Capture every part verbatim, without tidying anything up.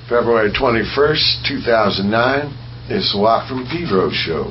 February twenty-first, two thousand nine. It's the Watt from Pedro show.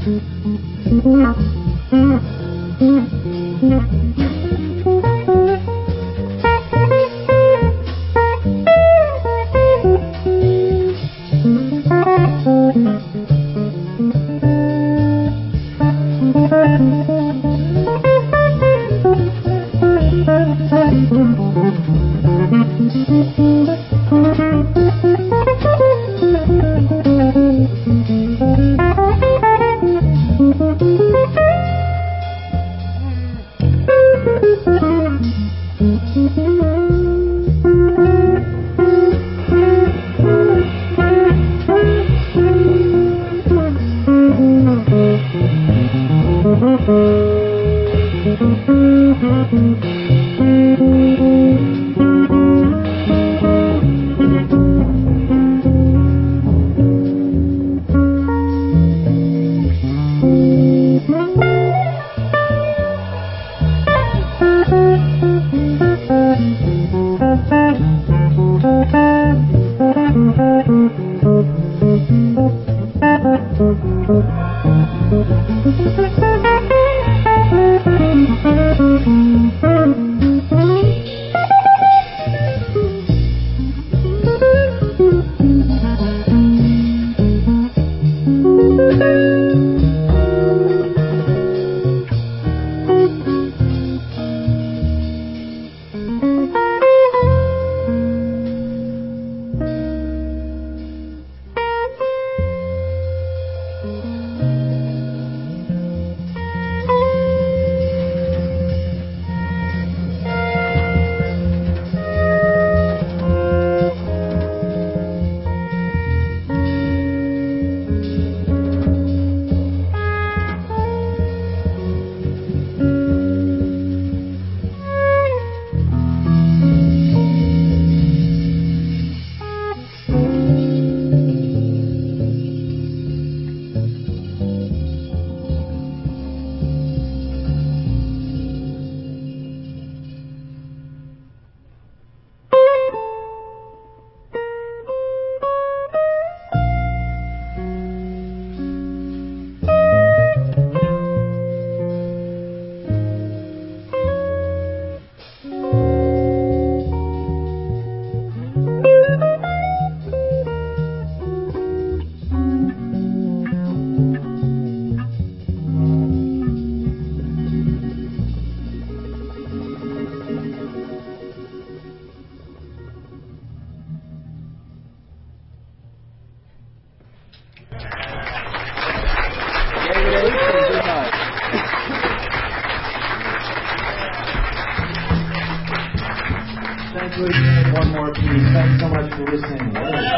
One more piece. Thanks so much for listening.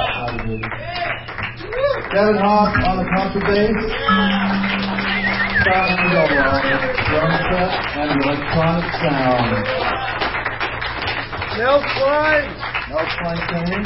Kevin Hawk on the contrabass. Scott Handel on the drum set and the electronic sound. Nels Klein! Nels Klein singing.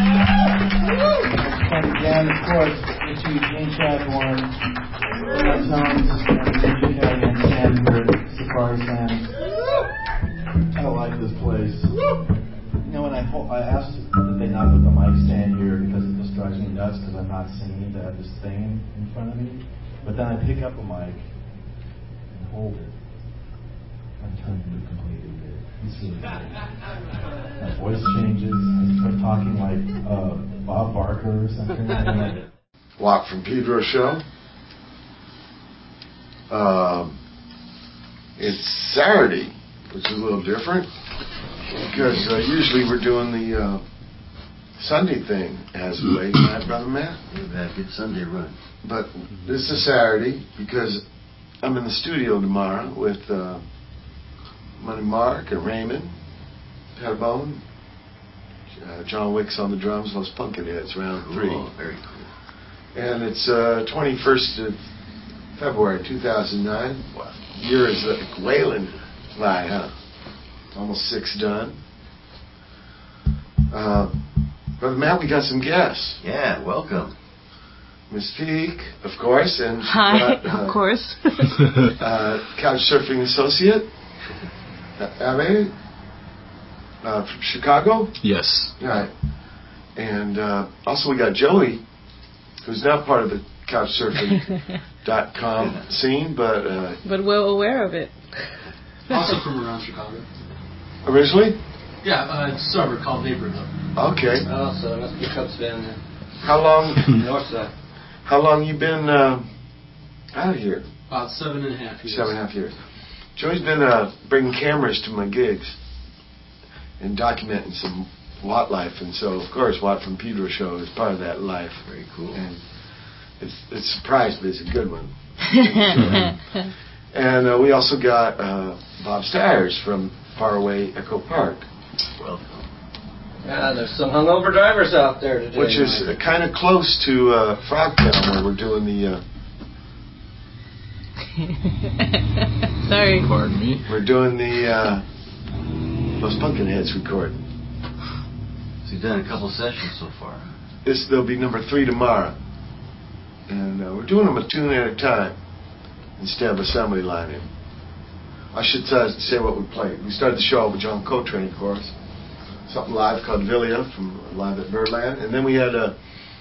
And again, of course, Richie Gene Chadbourne, Matt Jones, and Richie Kelly and Sanford, Safari Sands. I like this place. You know, when I, I asked that they not put the mic stand here because it just drives me nuts because I'm not singing to have this thing in front of me. But then I pick up a mic and hold it. I turn into a completely big. It's really good. My voice changes. I start talking like uh, Bob Barker or something. Walk from Pedro show. Um, it's Saturday, which is a little different. Because uh, usually we're doing the uh, Sunday thing as of late, right, Brother Matt? We've had a good Sunday run. But this is Saturday because I'm in the studio tomorrow with uh, Money Mark and Raymond, Pettibone, uh, John Wicks on the drums, Los Pumpkinheads, round Cool. three. Very cool. And it's uh, twenty-first of February two thousand nine. Wow. Year is like wailing fly, huh? Almost six done. Uh, Brother Matt, we got some guests. Yeah, welcome. Miss Peak, of course, and Hi, got, uh, of course. uh, Couch Surfing Associate, Abe, uh, from Chicago. Yes. Right. And uh, also we got Joey, who's now part of the couch surfing dot com scene, but uh, but well aware of it. Also from around Chicago. Originally? Yeah, uh, it's a suburb called Naperville. Okay. Oh, so it must be Cubs fan there. How long? North side. How long you been uh, out here? About seven and a half years. Seven and a half years. Joey's been uh, bringing cameras to my gigs and documenting some Watt life, and so of course Watt from Pedro Show is part of that life. Very cool. And it's it's a surprise, but it's a good one. And uh, we also got uh, Bob Stiers from Faraway Echo Park, Welcome. Yeah, there's some hungover drivers out there today. which is uh, kind of close to uh, Frogtown, where we're doing the. Uh, Sorry. Pardon me. we're doing the uh, Those Pumpkinheads recording. So you've done a couple sessions so far. This there'll be number three tomorrow, and uh, we're doing them a tune at a time instead of assembly lining. I should uh, say what we played. We started the show with John Coltrane, of course. Something live called Villia from Live at Birdland. And then we had uh,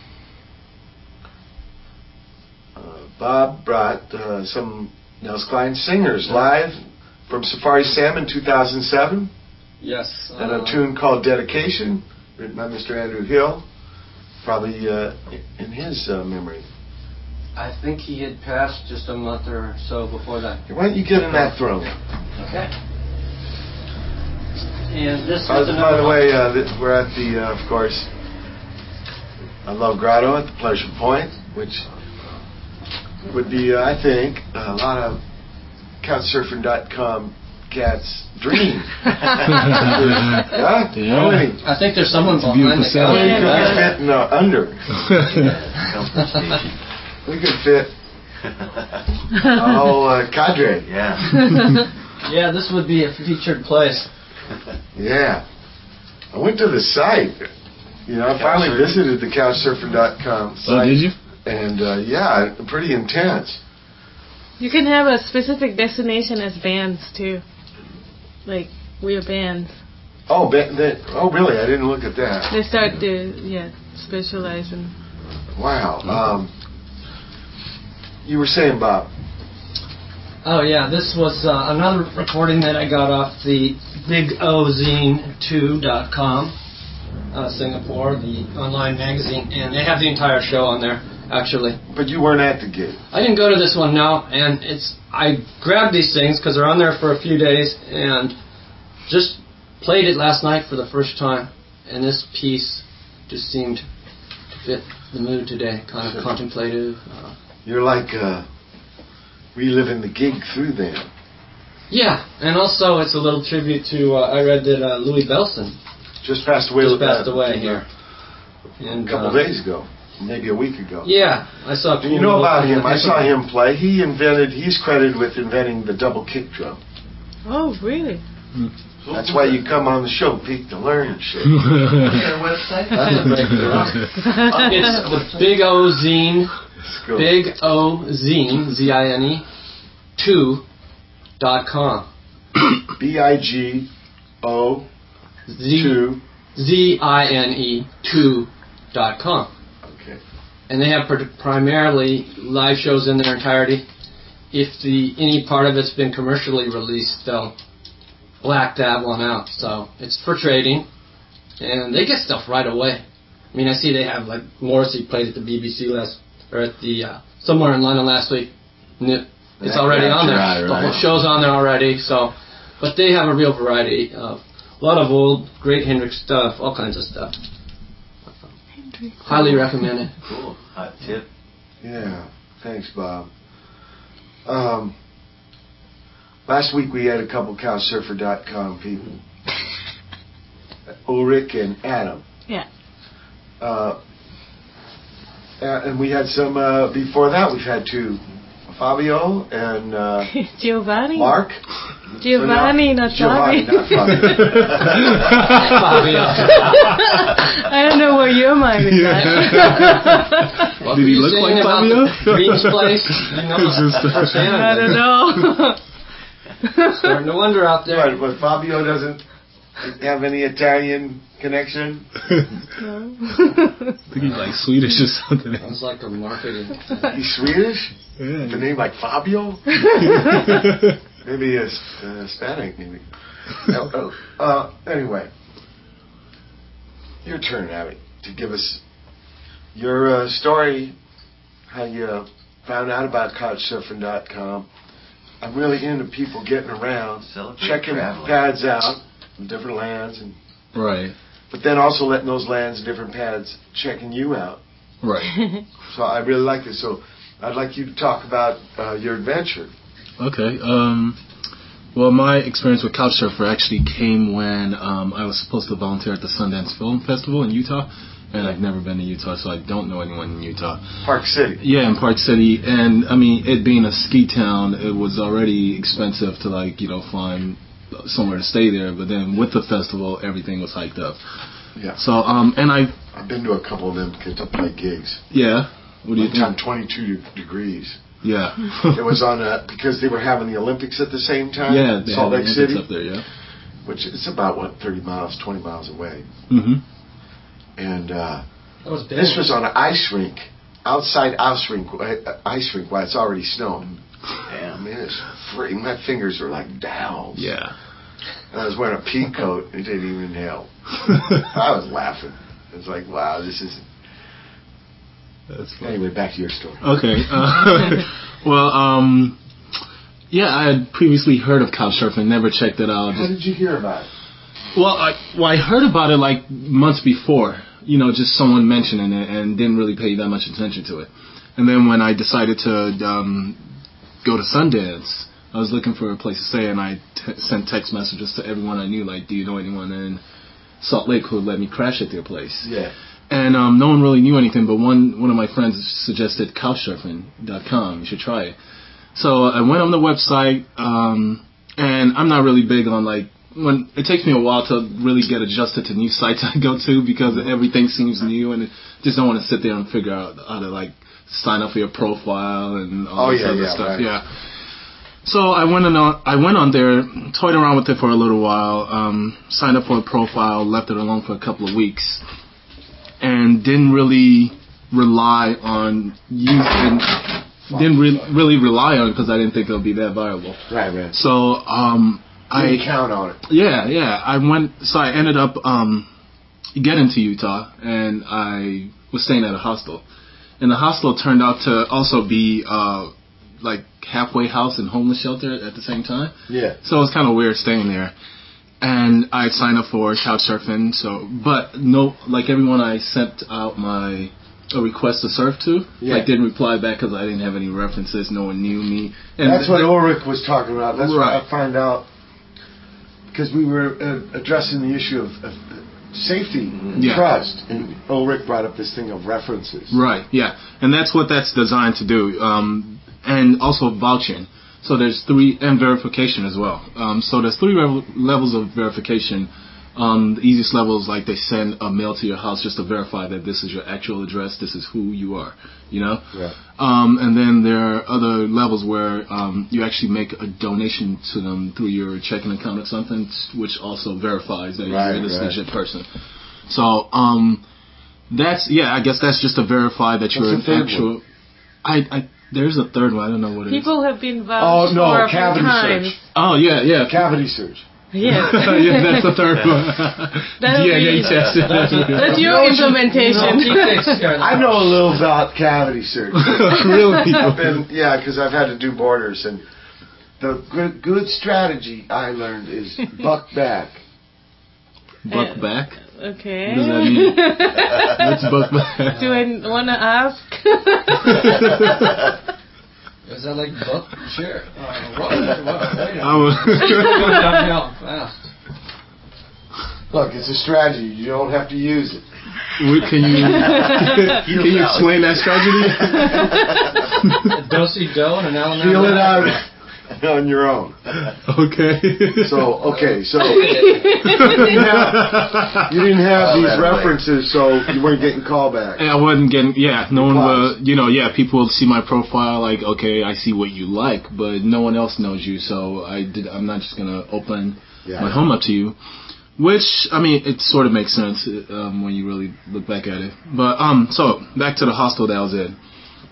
uh, Bob brought uh, some Nels Klein singers live from Safari Sam in two thousand seven. Yes. And uh, a tune called Dedication, written by Mister Andrew Hill, probably uh, in his uh, memory. I think he had passed just a month or so before that. Why don't you get in that throne? Okay. And this Uh, was by another the one. way, uh, th- we're at the, uh, of course, I Love Grotto at the Pleasure Point, which would be, uh, I think, a lot of couch surfing dot com cats' dream. yeah? Yeah. How many? I think there's someone It's a behind beautiful the setup. How many counter. could we fit in uh, under? Comfort station. We could fit a whole uh, cadre. Yeah. Yeah, this would be a featured place. Yeah. I went to the site. You know, I finally Couchsurfing. visited the couch surfing dot com Oh, site. did you? And uh, yeah, pretty intense. You can have a specific destination as bands too. Like we're bands. Oh, ba- that, oh, really? I didn't look at that. They start to yeah specialize in. Wow. Um, you were saying, Bob. Oh yeah, this was uh, another recording that I got off the big o zine two dot com, uh, Singapore, the online magazine, and they have the entire show on there, actually. But you weren't at the gig. I didn't go to this one now, and it's I grabbed these things because they're on there for a few days, and just played it last night for the first time, and this piece just seemed to fit the mood today, kind of contemplative. Uh, You're like uh, reliving the gig through them. yeah, and also it's a little tribute to, uh, I read that uh, Louis Bellson Just passed away. just passed uh, away uh, here. And, A couple uh, days ago, maybe a week ago. Yeah, I saw. a Do you cool know little about thing him? in the I saw paper. him play. He invented. He's credited with inventing the double kick drum. Oh really? That's why you come on the show, Pete, to learn shit. Their website? That's a breakthrough. It's the Big O Zine, Let's go. Big O Zine, Z I N E, two dot com. B I G O Z two. Z I N E two dot com. Okay. And they have pr- primarily live shows in their entirety. If the any part of it's been commercially released, they'll black that one out. So it's for trading, and they get stuff right away. I mean, I see they have like Morrissey played at the B B C last or at the uh, somewhere in London last week. And it- It's That already on there. right, The right. whole show's on there already. So, but they have a real variety of a lot of old, great Hendrix stuff, all kinds of stuff. Highly recommend it. Cool. Hot tip. Yeah. Thanks, Bob. Um, last week we had a couple couch surfer dot com people. Ulrich and Adam. Yeah. Uh, and we had some, uh, before that we've had two. Fabio and uh, Giovanni. Mark. Giovanni, not Giovanni, Fabio. not Fabio. Fabio. I don't know where your mind is at. What Did were he you look saying like about Fabio? the Green's place? You know, It's just- firsthand. I don't know. Starting to wonder out there. Right, but Fabio doesn't have any Italian connection? No. I think he's like Swedish or something. Sounds like a marketing. He's Swedish? Yeah. The name like Fabio? Maybe a uh, Hispanic, maybe. oh, oh, uh, anyway, your turn, Abby, to give us your uh, story, how you uh, found out about couch surfing dot com. I'm really into people getting around, Celebrate checking traveling. pads out in different lands, and Right. but then also letting those lands and different pads checking you out. Right. So I really like this. So I'd like you to talk about uh, your adventure. Okay. Um, well, my experience with Couchsurfer actually came when um, I was supposed to volunteer at the Sundance Film Festival in Utah, and I've never been to Utah, so I don't know anyone in Utah. Park City. Yeah, in Park City, and I mean, it being a ski town, it was already expensive to like you know find somewhere to stay there. But then with the festival, everything was hiked up. Yeah. So um, and I I've been to a couple of them to play gigs. yeah. What do you One time, think? twenty-two degrees. Yeah. It was on a, because they were having the Olympics at the same time. yeah. They Salt had Lake Olympics City, up there. Yeah. which is about what thirty miles, twenty miles away. Mm-hmm. And uh, That was big. this was on an ice rink, outside ice rink, uh, ice rink while it's already snowing. I mean, it's free. My fingers were like dowels. Yeah. And I was wearing a pea coat. It didn't even help. I was laughing. It was like, wow, this is. That's funny. Anyway, back to your story. Okay. Uh, well, um, yeah, I had previously heard of Couchsurfing, never checked it out. How Just, did you hear about it? well, I, well, I heard about it like months before, you know, just someone mentioning it and didn't really pay that much attention to it. And then when I decided to um, go to Sundance, I was looking for a place to stay, and I t- sent text messages to everyone I knew, like, do you know anyone in Salt Lake who would let me crash at their place? Yeah. And um, no one really knew anything, but one one of my friends suggested couch surfing dot com. You should try it. So I went on the website, um, and I'm not really big on, like, when it takes me a while to really get adjusted to new sites I go to because everything seems new, and I just don't want to sit there and figure out how to, like, sign up for your profile and all Oh, this yeah, other yeah, stuff. right. Yeah. So I went on. I went on there, toyed around with it for a little while, um, signed up for a profile, left it alone for a couple of weeks, and didn't really rely on using. Didn't re- really rely on it because I didn't think it would be that viable. Right, right. So um, I Didn't count on it. yeah, yeah. I went. So I ended up um, getting to Utah, and I was staying at a hostel, and the hostel turned out to also be uh, like halfway house and homeless shelter at the same time. Yeah. So it was kind of weird staying there. And I had signed up for couch surfing. So, but no, like everyone I sent out my a request to surf to, Yeah. like didn't reply back because I didn't have any references. No one knew me. And That's th- what Ulrich was talking about. That's Right. what I find out. Because we were uh, addressing the issue of, of safety and Yeah. trust. And Ulrich brought up this thing of references. Right, yeah. And that's what that's designed to do. Um, and also vouching. So there's three, and verification as well. Um, so there's three rev- levels of verification. Um, the easiest level is like they send a mail to your house just to verify that this is your actual address, this is who you are, you know? Right. Um, and then there are other levels where um, you actually make a donation to them through your checking account or something, which also verifies that Right, you're this right. legit person. So um, that's, yeah, I guess that's just to verify that you're What's the an third actual... one? I, I there's a third one. I don't know what it is. People have been Oh, vouched no, for a few cavity times. search. Oh yeah, yeah. Cavity search. Yes. yeah, that's the third one. That'll D N A be- test. That's You your know what you- implementation. I know a little about cavity search. Really? I've been, yeah, because I've had to do borders, and the good, good strategy I learned is buck back. Buck back. Okay. What does that mean? What's buck back? Do I want to ask? Is that like book? Sure. Uh, what? What? Wait a I was- minute. Go downhill fast. Look, it's a strategy. You don't have to use it. What, can you can you explain that strategy? Do-si-do and an Alan Feel it out on your own. Okay. So, okay, so you didn't have, you didn't have Oh, these that way. references, so you weren't getting callbacks. And I wasn't getting, yeah, no one Replies. will, you know, yeah, people will see my profile, like, okay, I see what you like, but no one else knows you, so I did, I'm not just gonna open Yeah. my home up to you. Which, I mean, it sort of makes sense um, when you really look back at it. But, um, so, back to the hostel that I was in.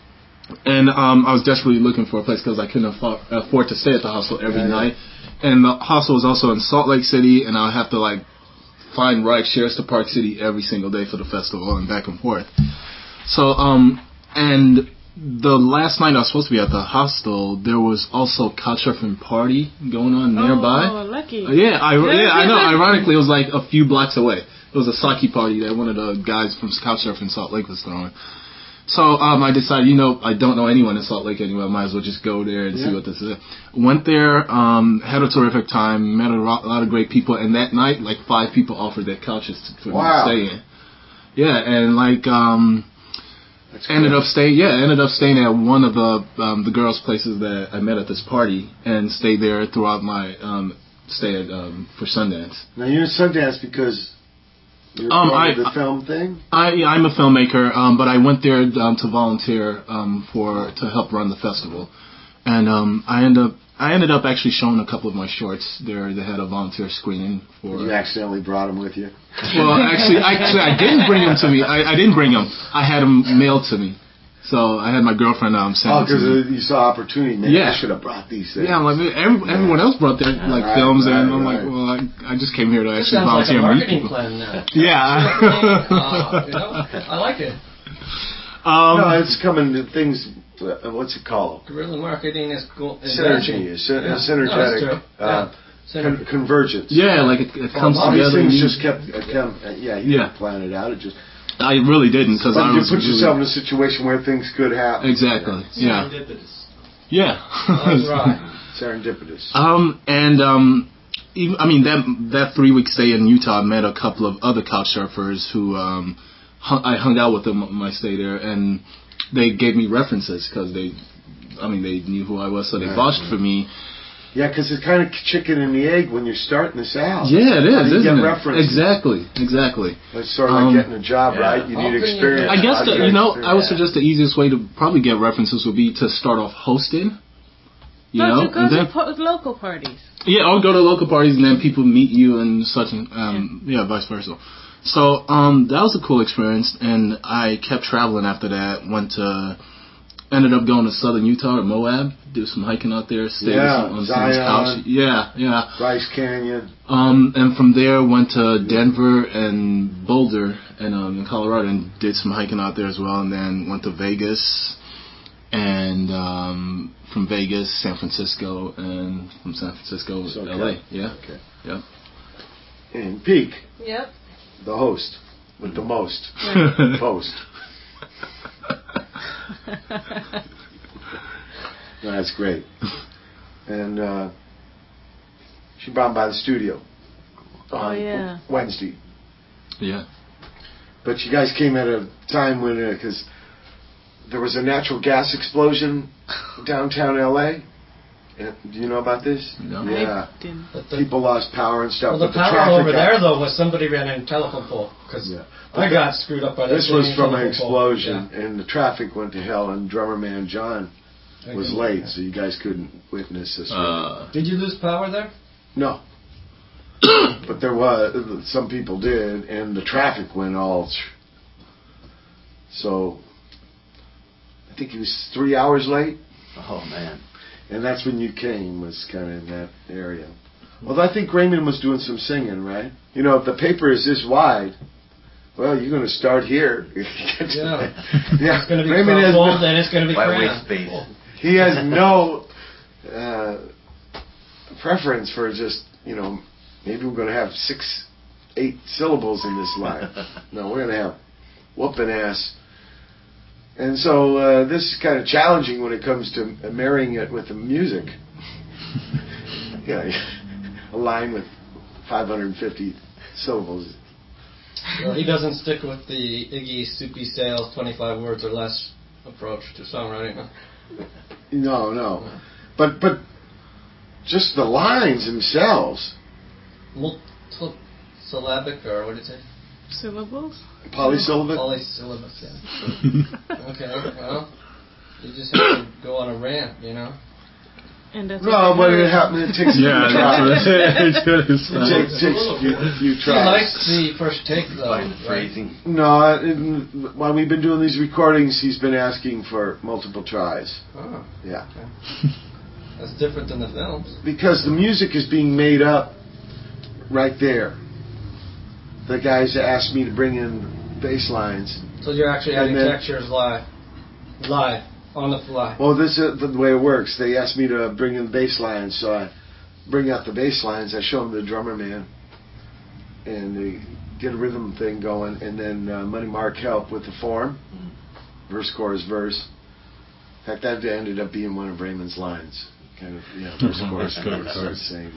And um, I was desperately looking for a place because I couldn't afford, afford to stay at the hostel every yeah, night. Yeah. And the hostel was also in Salt Lake City, and I would have to, like, find ride shares to Park City every single day for the festival and back and forth. So, um, and the last night I was supposed to be at the hostel, there was also couchsurfing party going on nearby. Oh, lucky. Uh, yeah, I, yeah, I know. Ironically, it was like a few blocks away. It was a sake party that one of the guys from Couchsurfing Salt Lake was throwing. So um, I decided, you know, I don't know anyone in Salt Lake anyway. I might as well just go there and yeah. see what this is. Went there, um, had a terrific time, met a lot of great people, and that night, like five people offered their couches for wow. me to stay in. Yeah, and like um, ended up staying. Yeah, ended up staying at one of the um, the girls' places that I met at this party, and stayed there throughout my um, stay at um, for Sundance. Now you're in Sundance because. You're um, part I, of the film thing? I, yeah, I'm a filmmaker, um, but I went there um, to volunteer um, for to help run the festival, and um, I ended up I ended up actually showing a couple of my shorts there. They had a volunteer screening for. You accidentally brought them with you? Well, actually, actually, I didn't bring them to me. I, I didn't bring them. I had them mailed to me. So I had my girlfriend um, send oh, it to me. because you saw opportunity. Man, yeah. I should have brought these things. Yeah, I'm like, every, everyone else brought their like right, films, right, and I'm right. like, well, I, I just came here to This actually sounds volunteer. like a marketing plan now. Yeah. uh, you know, I like it. Um, no, it's coming to things. Uh, what's it called? Guerrilla marketing is cool. Synergy, is sy- yeah. synergetic. No, uh, yeah. con- convergence. Yeah, like it, it comes well, all together. These things just kept. Uh, come, uh, yeah, you yeah. didn't plan it out. It just. I really didn't because I you was. put really yourself in a situation where things could happen. Exactly. Yeah. Serendipitous. Yeah. That's right. Serendipitous. Um, and um, even, I mean that that three week stay in Utah, I met a couple of other couch surfers who um, hung, I hung out with them on my stay there, and they gave me references because they, I mean, they knew who I was, so they right, vouched right. for me. Yeah, because it's kind of chicken and the egg when you're starting this out. Yeah, it is, isn't get it? References. Exactly, exactly. It's sort of like um, getting a job, yeah. right? You need experience. I guess, the, you know, I would yeah. suggest the easiest way to probably get references would be to start off hosting. You no, know, to go and to then, po- local parties. Yeah, or go to local parties and then people meet you and such, and um, yeah. yeah, vice versa. So um, that was a cool experience, and I kept traveling after that. Went to. Ended up going to southern Utah or Moab, do some hiking out there, stayed yeah, on Zion, couch. Yeah, yeah. Bryce Canyon. Um, and from there went to Denver and Boulder and um, in Colorado and did some hiking out there as well. And then went to Vegas, and um, from Vegas, San Francisco, and from San Francisco, so, okay. L A. Yeah. Okay. Yep. And Peak. Yep. The host with the most. Right. Post. No, that's great. And uh, she brought him by the studio on oh, yeah. Wednesday. Yeah. But you guys came at a time when, because uh, there was a natural gas explosion downtown L A. Do you know about this? No. Yeah. I didn't. People lost power and stuff. Well, the but the power traffic over got, there, though, was somebody ran in a telephone pole. Because yeah. I got screwed up by that. This was from an explosion, yeah. and the traffic went to hell, and drummer man John was late, so you guys couldn't witness this. Uh, did you lose power there? No. But there was, some people did, and the traffic went all. So, I think he was three hours late. Oh, man. And that's when you came, was kind of in that area. Although I think Raymond was doing some singing, right? You know, if the paper is this wide, well, you're going to start here. yeah. yeah. It's going to be Raymond has crumpled, no, and it's going to be Why cramped. waste space? He has no uh, preference for just, you know, maybe we're going to have six, eight syllables in this line. No, we're going to have whooping ass. And so uh, this is kind of challenging when it comes to marrying it with the music. Yeah, a line with five hundred fifty syllables. Well, he doesn't stick with the Iggy Soupy Sales twenty-five words or less approach to songwriting. No, no. But but just the lines themselves. Multisyllabic, or what did you say? Syllables? Polysyllabic? Polysyllabic, yeah. Okay, well, you just have to go on a rant, you know? And that's No, what when I it heard. happened, it takes a Yeah, few that's tries. what it is. It takes, takes a few, few He tries. likes the first take though. Find the right? phrasing. No, it, while we've been doing these recordings, he's been asking for multiple tries. Oh, Yeah. that's different than the films. Because the music is being made up right there. The guys asked me to bring in bass lines. So you're actually And adding then- textures live, live on the fly. Well, this is the way it works. They asked me to bring in bass lines, so I bring out the bass lines. I show them the drummer man, and they get a rhythm thing going. And then uh, Money Mark helped with the form, verse, chorus, verse. In fact, that ended up being one of Raymond's lines. Kind of, yeah, verse, chorus, Verse, verse. chorus. Saying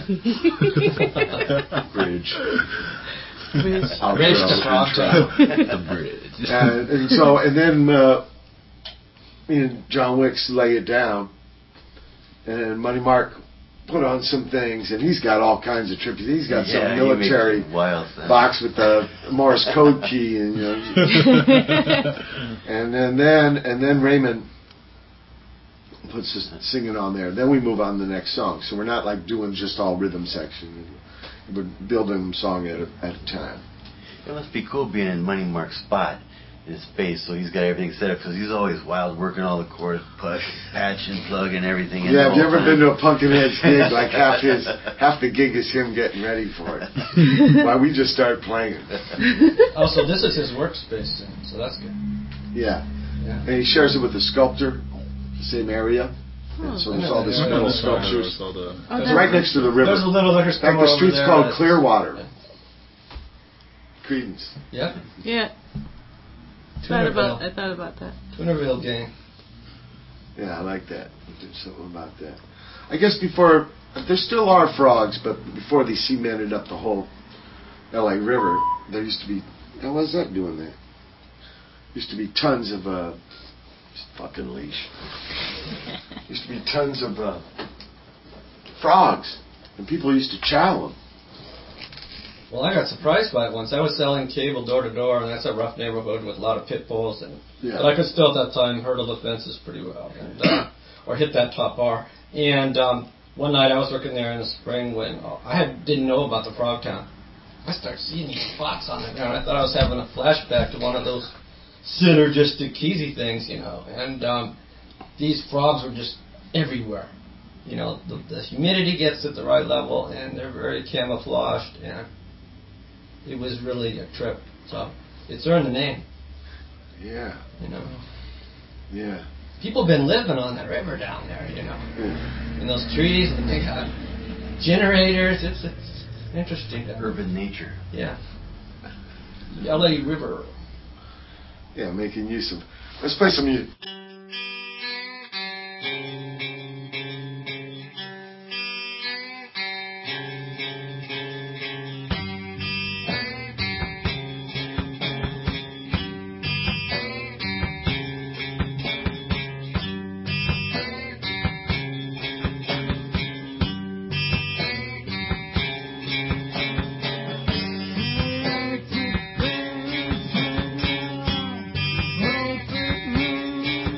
this. Bridge. Bridge. Outro. Bridge to Frogtown. The bridge. and, and so, and then uh, me and John Wicks lay it down, and Money Mark put on some things, and he's got all kinds of trippy. He's got Yeah, some he military makes wild sounds. box with the Morse code key, and you know, and then then and then Raymond puts us singing on there. Then we move on to the next song. So we're not like doing just all rhythm section. We're building a song at a, at a time. It must be cool being in Money Mark's spot in his space, so he's got everything set up because he's always wild, working all the chords, push, patch, and plug, and everything. in Yeah, the have you whole ever time. been to a Pumpkinheads gig? Like half his half the gig is him getting ready for it. While we just start playing. Oh, so this is his workspace then, so that's good. Yeah. Yeah. And he shares it with the sculptor, the same area. And so there's all these Yeah, little yeah, sculptures. All the- Oh, It's that's right next to the river. There's a little liquor In store fact, the over street's there called that's- Clearwater. Yeah. Credence. Yeah. Yeah. Thought about, I Tunerville. thought about that. Tunerville gang. Yeah, I like that. Did something about that. I guess before, there still are frogs, but before they cemented up the whole L A River, there used to be, how was that doing there? Used to be tons of, uh, fucking leash. Used to be tons of uh, frogs, and people used to chow them. Well, I got surprised by it once. I was selling cable door to door, and that's a rough neighborhood with a lot of pit bulls. And Yeah. but I could still at that time hurdle the fences pretty well, and, uh, or hit that top bar. And um, one night I was working there in the spring when uh, I had, didn't know about the Frogtown. I started seeing these spots on the ground. I thought I was having a flashback to one of those synergistic Kesey things, you know. And um, these frogs were just everywhere. You know, the, the humidity gets at the right level, and they're very camouflaged, and it was really a trip. So it's earned the name, Yeah, you know. yeah. People have been living on that river down there, you know, yeah. in those trees, and they got generators. It's it's interesting. down there. Urban nature. Yeah. The L A River. Yeah, making use of. Let's play some music. Perfect moon.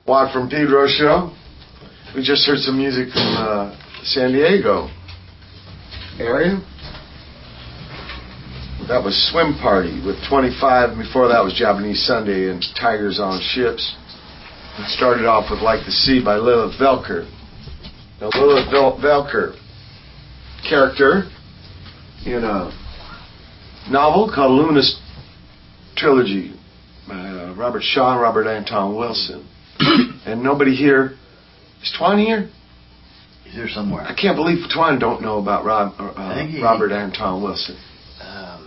Juan from Pedro show. We just heard some music from uh, San Diego area. That was Swim Party with twenty-five. Before that was Japanese Sunday and Tigers on Ships. It started off with Like the Sea by Lilith Velker. Now Lilith Vel- Velker, character in a novel called Luminous Trilogy by uh, Robert Shaw and Robert Anton Wilson. And nobody here, is Twan here? He's here somewhere. I can't believe Twan don't know about Rob, uh, he, Robert Anton Wilson. Um,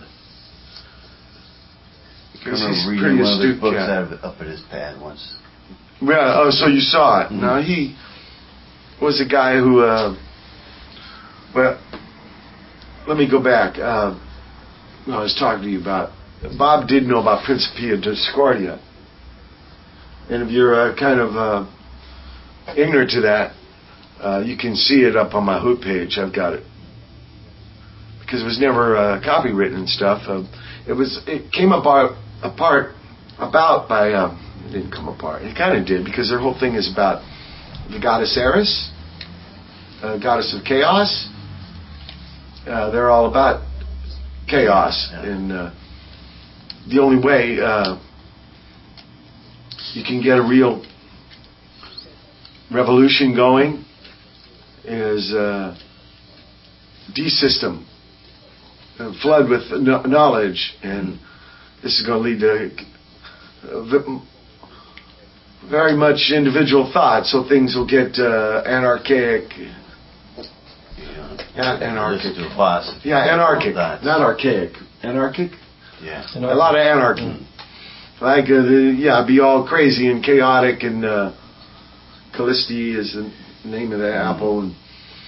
I He's remember pretty reading one of his astute books cat. out of, up at his pad once. Yeah, oh, so you saw it. Mm-hmm. Now, he was a guy who, uh, well, let me go back. Uh, I was talking to you about, Bob did know about Principia Discordia. And if you're uh, kind of uh, ignorant to that, uh, you can see it up on my Hoot page. I've got it. Because it was never uh, copywritten and stuff. Uh, it was. It came apart, apart about by... Uh, it didn't come apart. It kind of did, because their whole thing is about the goddess Eris, uh, goddess of chaos. Uh, they're all about chaos. Yeah. And uh, the only way... Uh, you can get a real revolution going is uh, de-system, uh, flood with no- knowledge, and this is going to lead to uh, v- very much individual thought, so things will get uh, anarchic. Yeah, anarchic. Listen to a boss. Yeah, anarchic, Thoughts. not archaic. Anarchic? Yeah. A lot of anarchy. Mm. Like, uh, the, yeah, be all crazy and chaotic, and uh, Callisti is the name of the mm. apple. And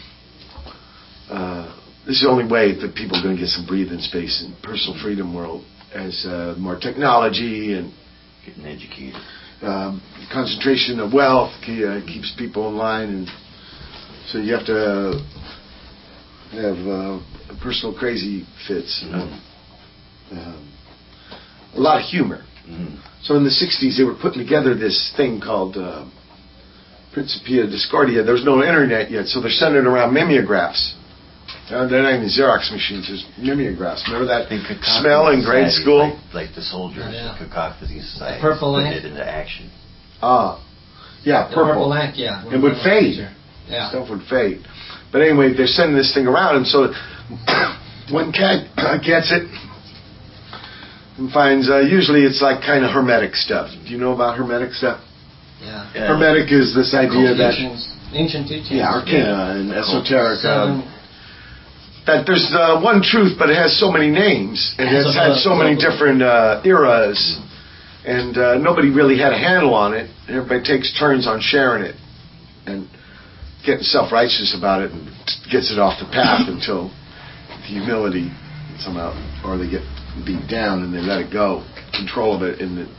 uh, this is the only way that people are going to get some breathing space in personal freedom world, as uh, more technology and getting educated. Um, concentration of wealth ke- uh, keeps people in line, and so you have to have uh, personal crazy fits. You know? Mm. um, a lot of humor. Mm. So in the sixties, they were putting together this thing called uh, Principia Discordia. There was no internet yet, so they're sending around mimeographs. Uh, they're not even Xerox machines, there's mimeographs. Remember that smell in grade school? Like, like the soldiers, Oh, yeah. the Cacophony Society. The purple putting ink. it into action. Ah, yeah, The purple. purple ink, yeah. It would fade. Yeah. Stuff would fade. But anyway, they're sending this thing around, and so when Cat gets it, and finds, uh, usually it's like kind of hermetic stuff. Do you know about hermetic stuff? Yeah. Yeah. Hermetic is this idea that, Teachings, ancient teachings. yeah, arcana and esoteric, Seven. um, that there's uh, one truth, but it has so many names, and it's had so many different uh, eras, and uh, nobody really had a handle on it. Everybody takes turns on sharing it, and getting self-righteous about it, and gets it off the path until the humility somehow, or they get beat down and they let it go, control of it, and the,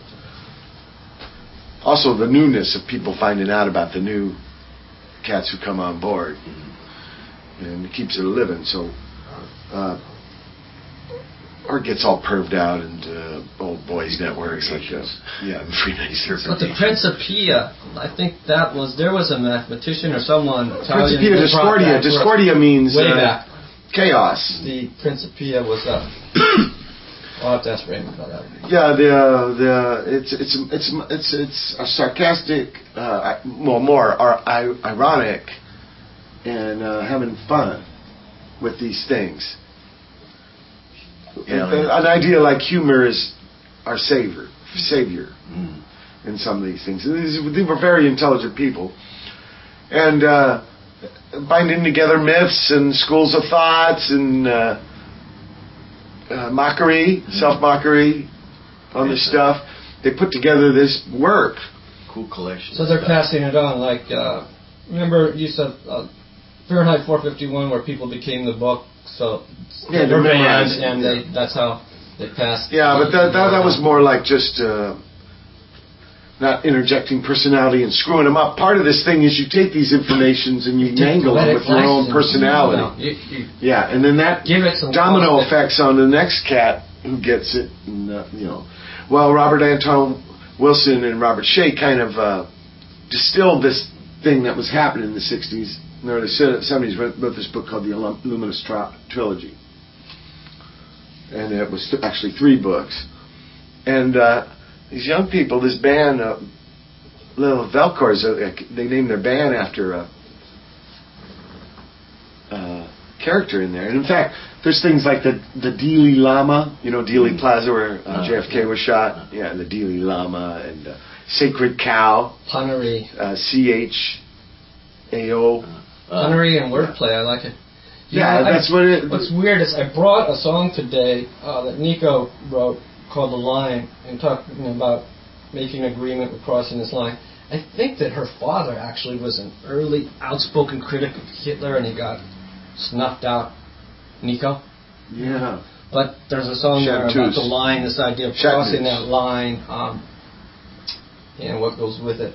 also the newness of people finding out about the new cats who come on board, and it keeps it living. So uh, or it gets all perved out, and uh, old boys networks like uh, yeah, Freemasons. But the Principia, I think that was, there was a mathematician or someone Italian Principia who brought Discordia. that Discordia means way uh, back. chaos. The Principia was up. I'll have to ask Raymond about that. Yeah, the uh, the it's it's it's it's it's a sarcastic, uh, well, more are ironic, and uh, having fun with these things. Yeah, An- like- an idea like humor is our savior, savior Mm. in some of these things. These, these were very intelligent people, and uh, binding together myths and schools of thoughts and. Uh, Uh, mockery, mm-hmm. self-mockery on this stuff. They put together this work. Cool collection. So they're stuff. passing it on. Like, uh, remember you said uh, Fahrenheit four fifty-one, where people became the book. So Yeah, they're they banned, memorized it, and yeah. they, that's how they passed. Yeah, but that that, that was more like just uh, not interjecting personality and screwing them up. Part of this thing is you take these informations and you mangle them with your own personality. No, you, you Yeah, and then that give it some domino positive- effects on the next cat who gets it. And, uh, you know, well, Robert Anton Wilson and Robert Shea kind of uh, distilled this thing that was happening in the sixties, in the early seventies, wrote, wrote this book called the Luminous Tri- Trilogy. And it was th- actually three books. And uh, these young people, this band, uh, Little Velcors, uh, they named their band after a, a character in there. And in fact, there's things like the the Dealey Lama, you know, Dealey Plaza where uh, J F K was shot. Yeah, the Dealey Lama and uh, Sacred Cow. Punnery. Uh, C H A O. Punnery and wordplay, I like it. You Yeah, know, that's I, what it... What's weird is I brought a song today uh, that Nico wrote called The Line, and talking about making an agreement with crossing this line. I think that her father actually was an early outspoken critic of Hitler, and he got snuffed out. Nico? Yeah. But there's a song there about Chanteuse. the line, this idea of Chanteuse. crossing that line, um, and what goes with it.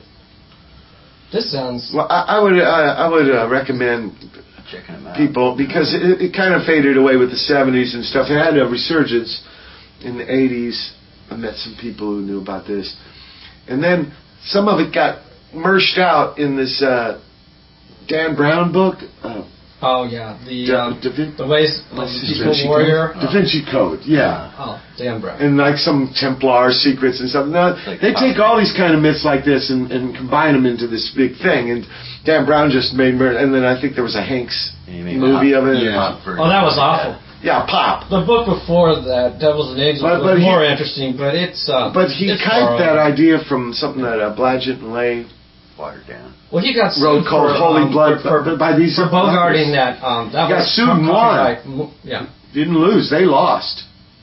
This sounds... Well, I, I would uh, I would uh, recommend Checking them out. people, because it, it kind of faded away with the seventies and stuff. It had a resurgence in the eighties. I met some people who knew about this. And then some of it got merged out in this uh, Dan Brown book. Uh, Oh, yeah. The Da, um, da, Vin- the ways of Da the Vinci Peaceful Warrior. Code? Da Vinci Code, yeah. Oh, Dan Brown. And like some Templar secrets and stuff. Now, Like they pop. take all these kind of myths like this and, and combine them into this big thing. And Dan Brown just made murder. And then I think there was a Hanks And you made movie pop- of it. yeah, Yeah, pop version Oh, that was like awful. yeah Pop. The book before that, Devils and Angels, But- was but he- more interesting, but it's... Uh, But he it's typed borrowed. that idea from something that uh, Blodgett and Lay Watered down. Well, he got wrote sued called for, Holy um, Blood for, but by these for bogarting that. Um, that Got was sued and won. copyright mo- Yeah. Didn't lose. They lost.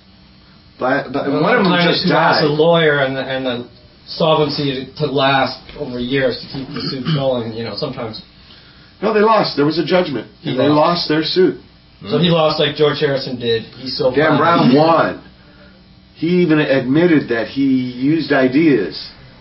But, but Well, one of them sometimes just who has died. a lawyer and the, and the solvency to, to last over years to keep the suit going. You know, sometimes. No, they lost. There was a judgment. He And they lost. lost their suit. So he lost like George Harrison did. He sold. Dan Brown bonds. won. He even admitted that he used ideas.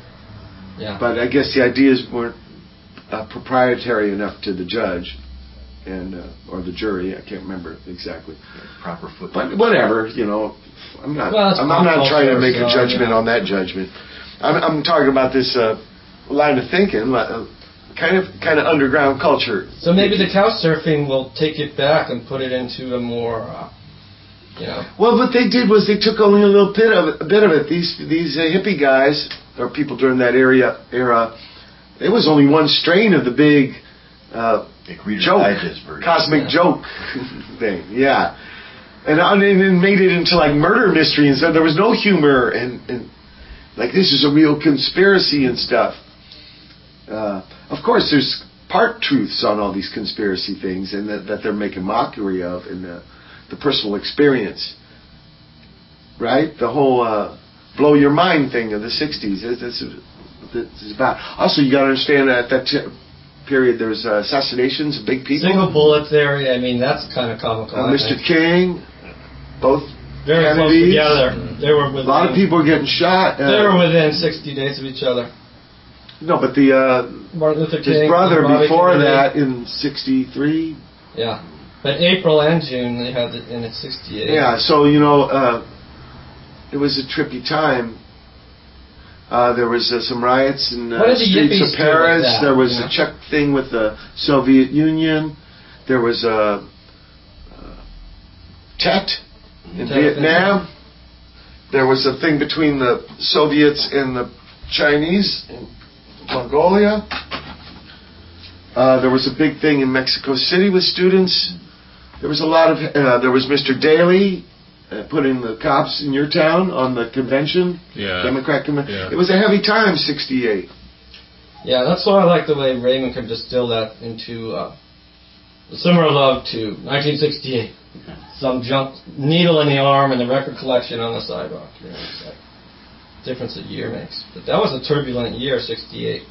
Yeah. But I guess the ideas weren't uh, proprietary enough to the judge and uh, or the jury. I can't remember exactly. Proper foot. But whatever, you know. I'm not. Well, it's I'm, I'm not pop trying to culture, make a so, judgment yeah. on that judgment. I'm, I'm talking about this uh, line of thinking, uh, kind of kind of underground culture. So maybe the couch surfing will take it back and put it into a more, uh, you know. Well, what they did was they took only a little bit of it. A bit of it. These these uh, hippie guys or people during that area era. It was only one strain of the big uh, Like Reader's joke, Digest version. cosmic Yeah. joke thing. Yeah, and uh, and it made it into like murder mystery and stuff. There was no humor and, and like this is a real conspiracy and stuff. Uh, of course, there's part truths on all these conspiracy things, and that, that they're making mockery of, and the, the personal experience. Right, the whole uh, blow your mind thing of the sixties. This is it's about. Also, you got to understand that at that t- period there was uh, assassinations of big people. Single bullet theory. I mean, that's kind of comical. Uh, I Mister think. King, both Very close Kennedys. together. They were A within. lot of people were getting shot. Uh, They were within sixty days of each other. no, but the uh, Martin Luther his King. brother Bobby before Kennedy. that in sixty-three. Yeah, but April and June they had it in at sixty-eight. Yeah, so you know, uh, it was a trippy time. Uh, there was uh, some riots in uh, What did the streets yippies of do Paris. with that, There was you know? a Czech thing with the Soviet Union. There was a uh, Tet in Tet Vietnam. There was a thing between the Soviets and the Chinese in Mongolia. Uh, there was a big thing in Mexico City with students. There was a lot of. Uh, there was Mister Daley uh, putting the cops in your town on the convention. Yeah. Democrat convention. Yeah. It was a heavy time, sixty-eight. Yeah, that's why I like the way Raymond could distill that into uh, the Summer of Love to nineteen sixty-eight. Some junk needle in the arm and the record collection on the sidewalk. You know, it's like difference a year makes. But that was a turbulent year, sixty-eight.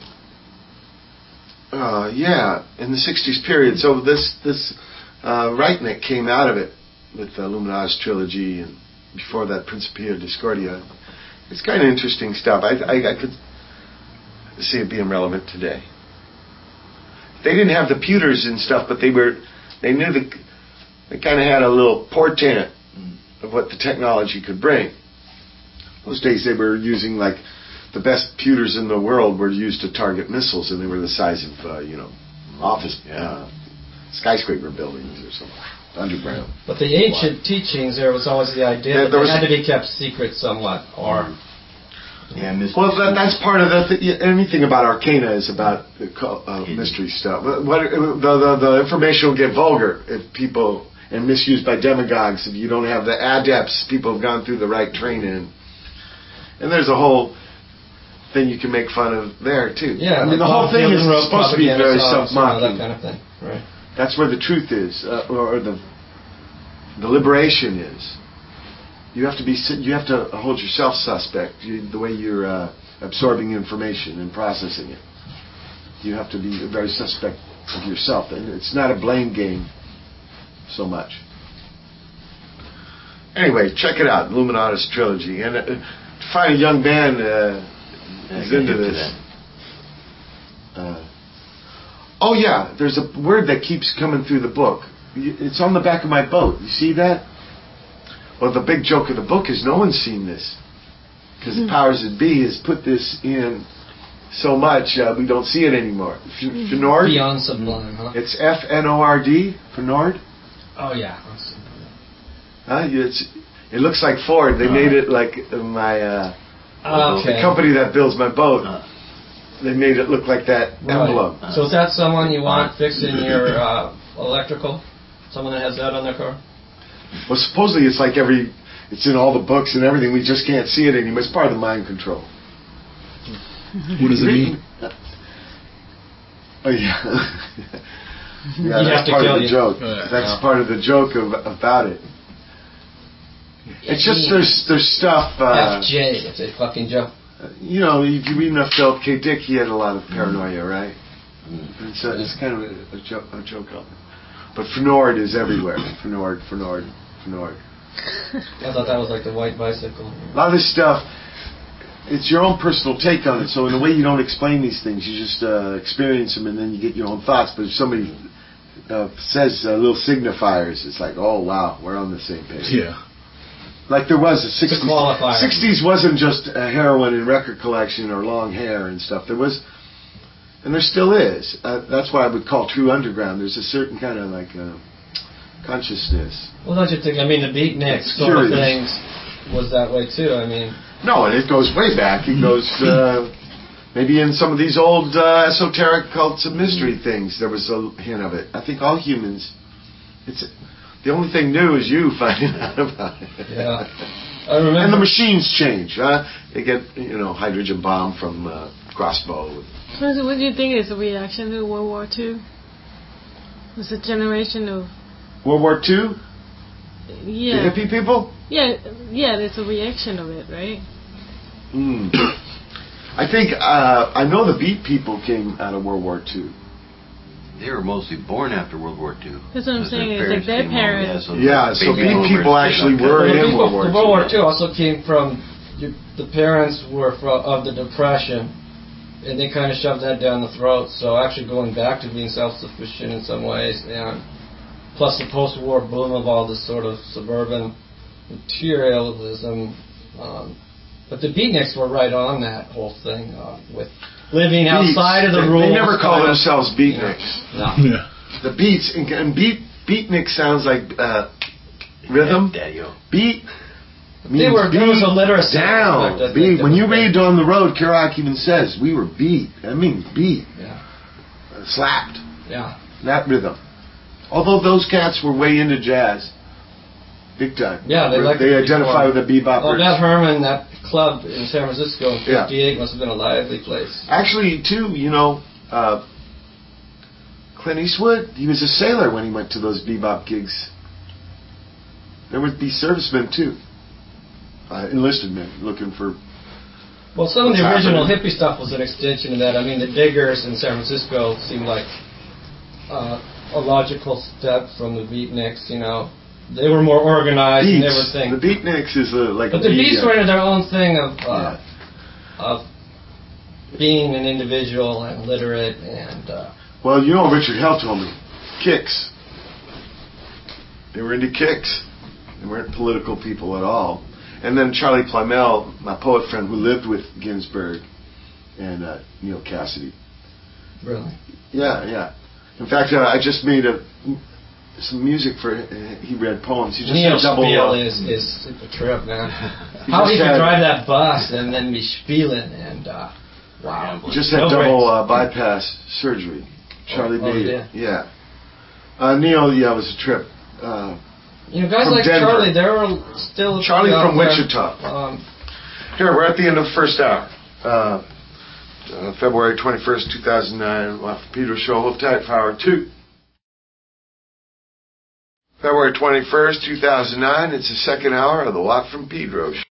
Uh, yeah, in the sixties period. So this this uh, Reitnick came out of it with the Luminous Trilogy, and before that Principia Discordia. It's kind of interesting stuff. I, I, I could see it being relevant today. They didn't have the pewters and stuff, but they were they knew the they kind of had a little portent of what the technology could bring. Those days they were using like the best pewters in the world were used to target missiles, and they were the size of, uh, you know, office, uh, skyscraper buildings or something, underground. But the ancient teachings, there was always the idea Yeah, that there they was- had to be kept secret somewhat, or Yeah, mystery Well, that, schools. that's part of the th- anything about Arcana is about the co- uh, mystery stuff. What, what the, the the information will get vulgar if people and misused by demagogues if you don't have the adepts. People have gone through the right training, and there's a whole thing you can make fun of there too. yeah, I mean like the whole Bob thing is Dylan wrote supposed to be propaganda very songs, you know, self-mocking. that kind of thing, right? That's where the truth is, uh, or the the liberation is. You have to be. You have to hold yourself suspect. You, the way you're uh, absorbing information and processing it, you have to be very suspect of yourself. And it's not a blame game so much. Anyway, check it out, Illuminatus trilogy, and uh, to find a young man uh, Yeah, is get into hip to this. that. Uh, oh yeah, there's a word that keeps coming through the book. Y- It's on the back of my boat. You see that? Well, the big joke of the book is no one's seen this because the powers that be has put this in so much uh, we don't see it anymore. F- Fnord. Beyond sublime, huh? It's F N O R D. Fnord. Oh yeah. Huh? It's it looks like Ford. They made it like uh, my uh, Okay. the company that builds my boat. Uh, They made it look like that Right. emblem. So is that someone you want fixing your uh, electrical? Someone that has that on their car? Well, supposedly it's like every, it's in all the books and everything. We just can't see it anymore. It's part of the mind control. What does it mean? Oh yeah, yeah. You'd That's have to part kill of the you. joke. Yeah. That's Yeah. part of the joke of, about it. It's just there's there's stuff. Uh, F J, it's a fucking joke. you know, if you read enough Philip K. Dick, he had a lot of paranoia, right? mm. It's, a, it's kind of a, a, joke, a joke of it. But Fnord is everywhere. Fnord, Fnord, Fnord. I thought that was like the white bicycle. A lot of this stuff, it's your own personal take on it. So in a way, you don't explain these things. You just uh, experience them, and then you get your own thoughts. But if somebody uh, says uh, little signifiers, it's like, oh wow, we're on the same page. Yeah. Like there was a It's a sixties. qualifier. sixties wasn't just a heroin and record collection or long hair and stuff. There was, and there still is. Uh, that's why I would call true underground. There's a certain kind of like uh, consciousness. Well, don't you think? I mean, the beatniks It's sort of curious. things was that way too. I mean, No, and it goes way back. It goes uh, maybe in some of these old uh, esoteric cults of mystery things. There was a hint of it. I think all humans. It's the only thing new is you finding out about it. yeah. I remember. And the machines change. Huh? They get you know hydrogen bomb from uh, crossbow. So what do you think is the reaction to World War Two? It's a generation of World War Two. yeah, The hippie people. yeah, yeah. There's a reaction of it, right? Mm. I think uh, I know the beat people came out of World War Two. They were mostly born after World War Two. That's what I'm Because their saying, it's like their came home, parents- so Yeah, so baby beat boomers people did actually not were cut Well, in the people, World War the World War Two. Two also came from you, the parents were from, of the Depression, and they kind of shoved that down the throat. So actually, going back to being self-sufficient in some ways, and plus the post-war boom of all this sort of suburban materialism. Um, but the beatniks were right on that whole thing uh, with living outside of the They- rules. They never call kind of- themselves beatniks. No. Yeah. The beats and, and beat beatnik sounds like uh, rhythm. Daddy-o. Beat. They means were there was a beat literacy down. aspect, I think, Beat. that When was you big. read on the road, Kerouac even says we were beat. That means beat, Yeah. uh, slapped. Yeah. That rhythm. Although those cats were way into jazz, big time. Yeah, they Where like they to identify perform. with the beboppers. Well, that Herman, that club in San Francisco in Yeah. fifty-eight must have been a lively place. Actually, too, you know, uh, Clint Eastwood, he was a sailor when he went to those bebop gigs. There would be servicemen, too. Uh, enlisted men looking for... Well, some of What's the original happening? hippie stuff was an extension of that. I mean, the Diggers in San Francisco seemed like uh, a logical step from the Beatniks, you know. They were more organized and Beats. everything. The Beatniks is a, like But a the Beats media. were into their own thing of, uh, Yeah. of being an individual and literate and... Uh, Well, you know, Richard Hell told me, Kicks. They were into Kicks. They weren't political people at all. And then Charlie Plymell, my poet friend who lived with Ginsberg and uh, Neil Cassidy. Really? Yeah, yeah. In fact, uh, I just made a some music for. Uh, he read poems. He just Neil had double. Spiel Uh, is is a trip, man. he How he just could had- drive that bus and then be spieling and uh, wow. He just had No double breaks. uh, bypass surgery. Charlie Oh, made he it. Yeah. Uh, Neil, yeah, it was a trip. Uh, You know, guys from like Denver. Charlie, they're still Charlie out from there. Wichita. Um, Here, we're at the end of the first hour. Uh, uh, February twenty-first, two thousand nine, Watt from Pedro show. Hold tight for hour two. February twenty-first, two thousand nine, it's the second hour of the Watt from Pedro show.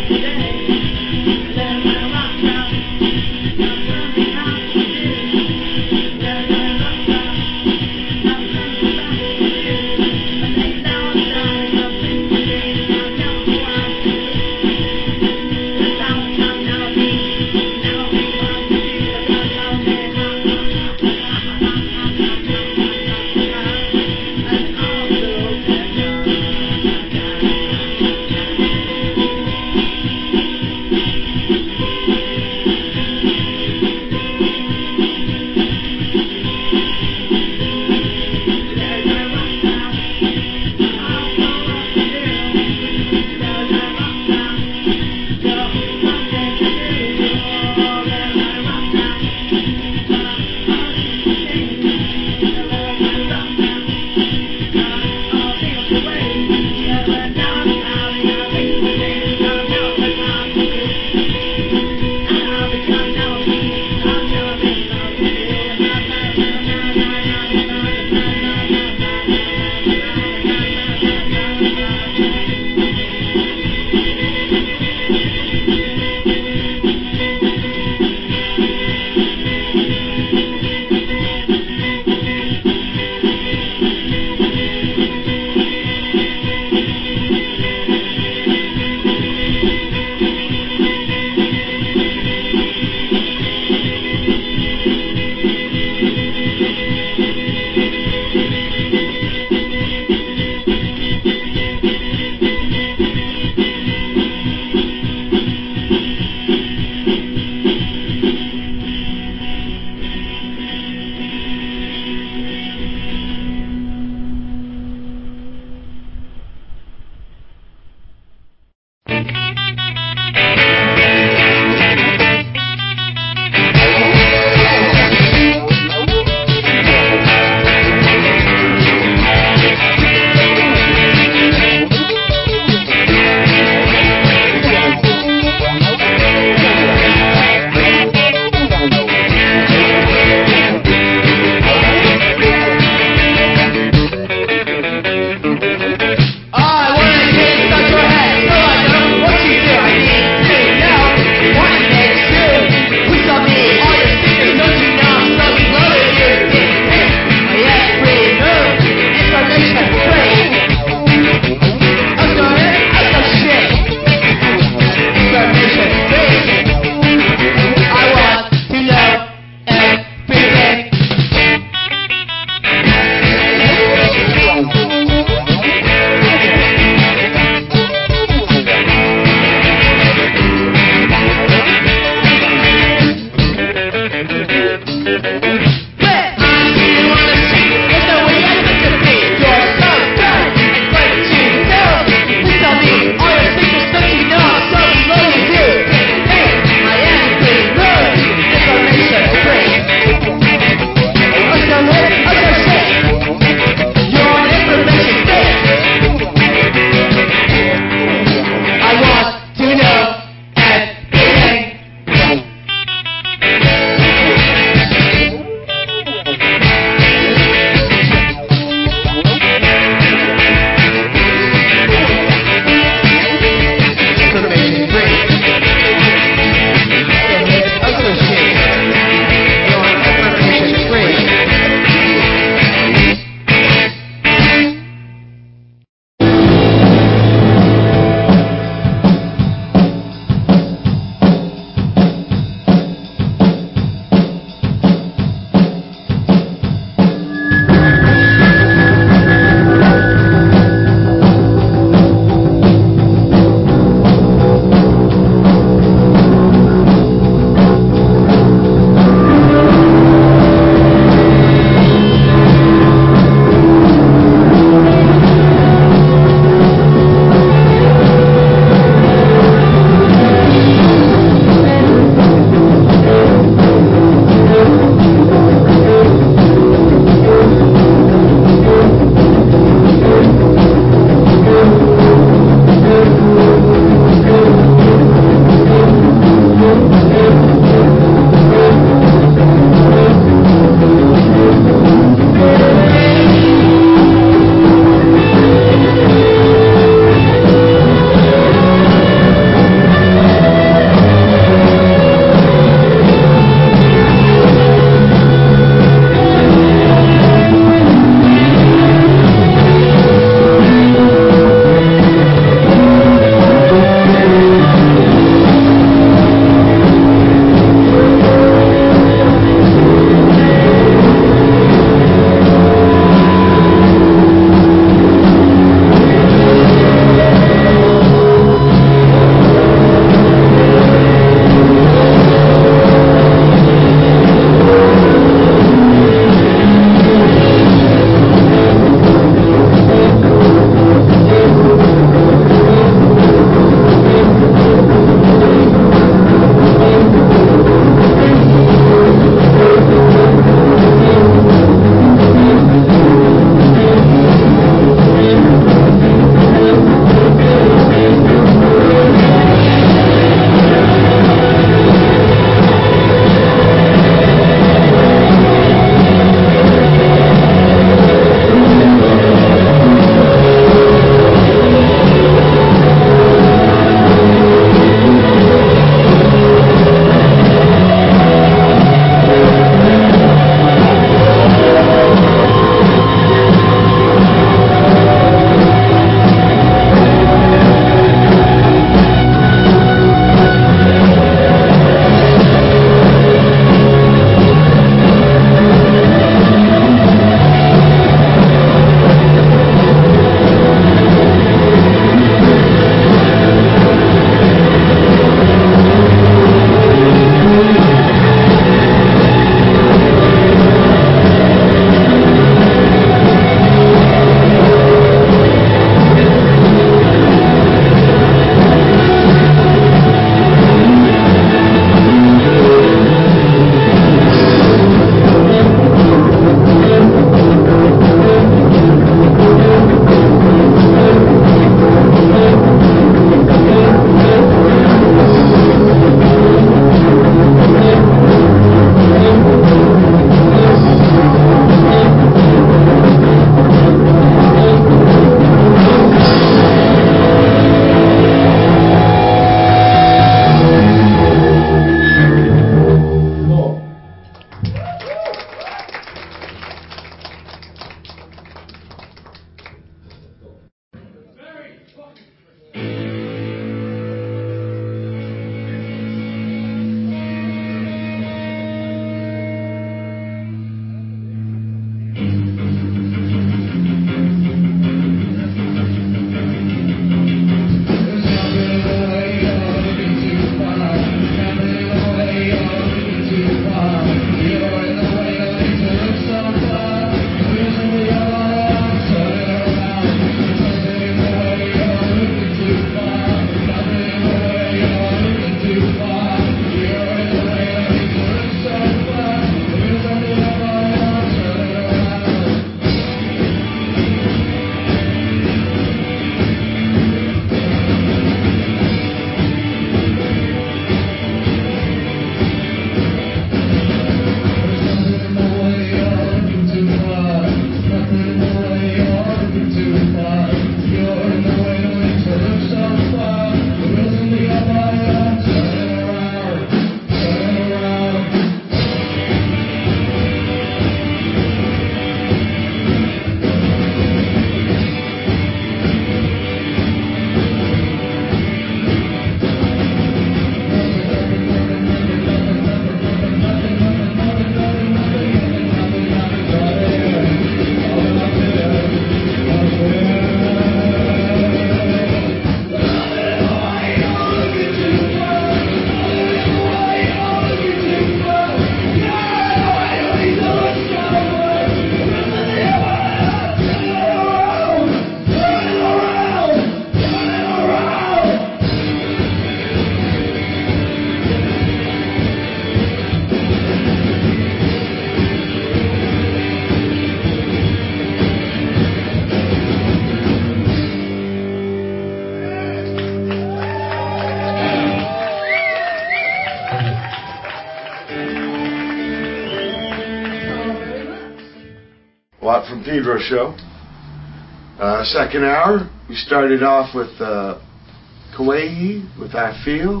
Watt from Pedro show. Uh, second hour, we started off with uh, Kauai with I Feel.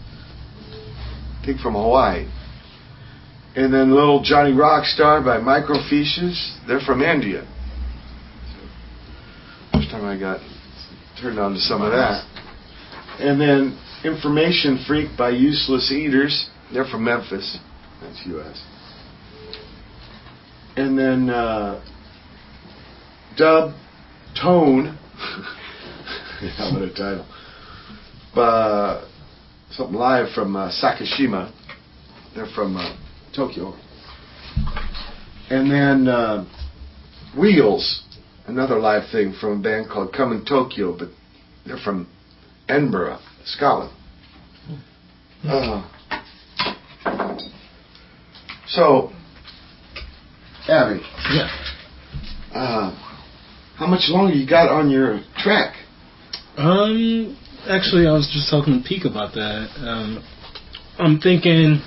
I think from Hawaii. And then Little Johnny Rockstar by Microfiches. They're from India. First time I got turned on to some of that. And then Information Freak by Useless Eaters. They're from Memphis. That's U S And then uh, Dub Tone. Yeah, what a title. Uh, something live from uh, Sakashima. They're from uh, Tokyo. And then uh, Wheels, another live thing from a band called Come in Tokyo, but they're from Edinburgh, Scotland. Uh, so, Abby. Yeah. Uh, how much longer you got on your track? Um, actually, I was just talking to Peak about that. Um, I'm thinking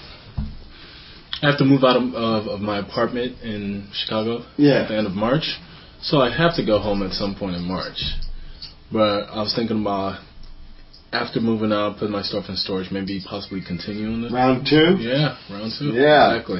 I have to move out of, of, of my apartment in Chicago Yeah. at the end of March, so I have to go home at some point in March. But I was thinking about after moving out, putting my stuff in storage, maybe possibly continuing it. Round two? Yeah, round two. Yeah. Exactly.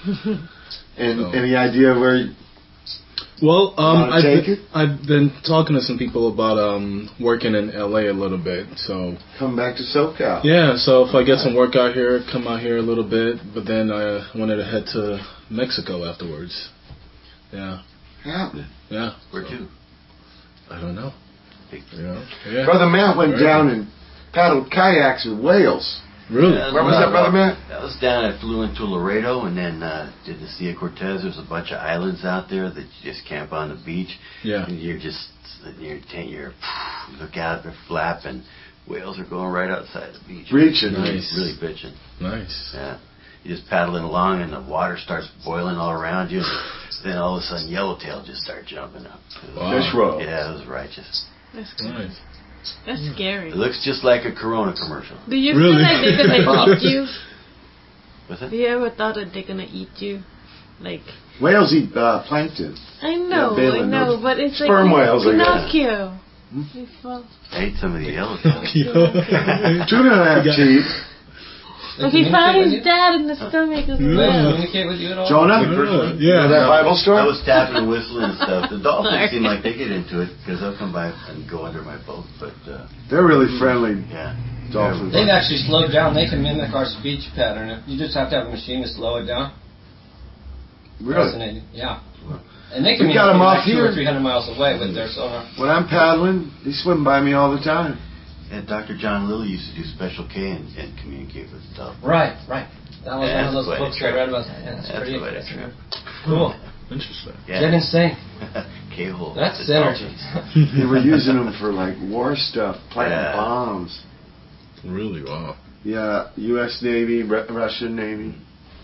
And So. any idea where you Well, um, Wanna I've take been, it? I've been talking to some people about um, working in L A a little bit. So come back to SoCal? yeah, so if I get some work out here, come out here a little bit, but then I wanted to head to Mexico afterwards. Yeah, Happening. yeah. Where to? I don't know. Big- You know? Yeah. Brother Matt went Very down good. and paddled kayaks with whales. Really? Yeah, Where was that, Brother Matt? That was down. I flew into Laredo and then uh, did the Sea of Cortez. There's a bunch of islands out there that you just camp on the beach. Yeah. And you're just in your tent. You're you look out, they're flapping. Whales are going right outside the beach. Reaching. Nice. Really bitching. Nice. Yeah. You just paddling along and the water starts boiling all around you. Then all of a sudden, yellowtail just start jumping up. Wow. Fish roll. Yeah, it was righteous. That's cool. Nice. That's scary. It looks just like a Corona commercial. Do you Really? feel like they're gonna eat you? What's Do it? you ever thought that they're gonna eat you? Like, Whales eat uh, plankton. I know, Yeah, I Balin, know, no. but it's Sperm like whales, I guess. Pinocchio. Hmm? He fall- I ate some of the yellowtail. Tuna have teeth. But he found his dad in the stomach of the They whale. communicate with you at all? Jonah? Yeah. You know that Bible story? I was tapping and whistling and stuff. The dolphins Sorry. seem like they get into it because they'll come by and go under my boat. But uh, They're really friendly yeah, dolphins. They've actually slowed down. They can mimic our speech pattern. You just have to have a machine to slow it down. Really? Fascinating. Yeah. And they can We got 'em communicate off like two here. or three hundred miles away with their sonar. When I'm paddling, they swim by me all the time. and Doctor John Lilly used to do Special K and, and communicate with dolphins. Right, right. That was Yeah, one of those that's books quite a I read about. Yeah, that's, That's pretty quite a interesting. trip. Cool. Interesting. Yeah. Get insane. K-hole. That's the synergy. dolphins. They were using them for like war stuff, planting Yeah. bombs. Really? Wow. Yeah, U S Navy, Ru- Russian Navy,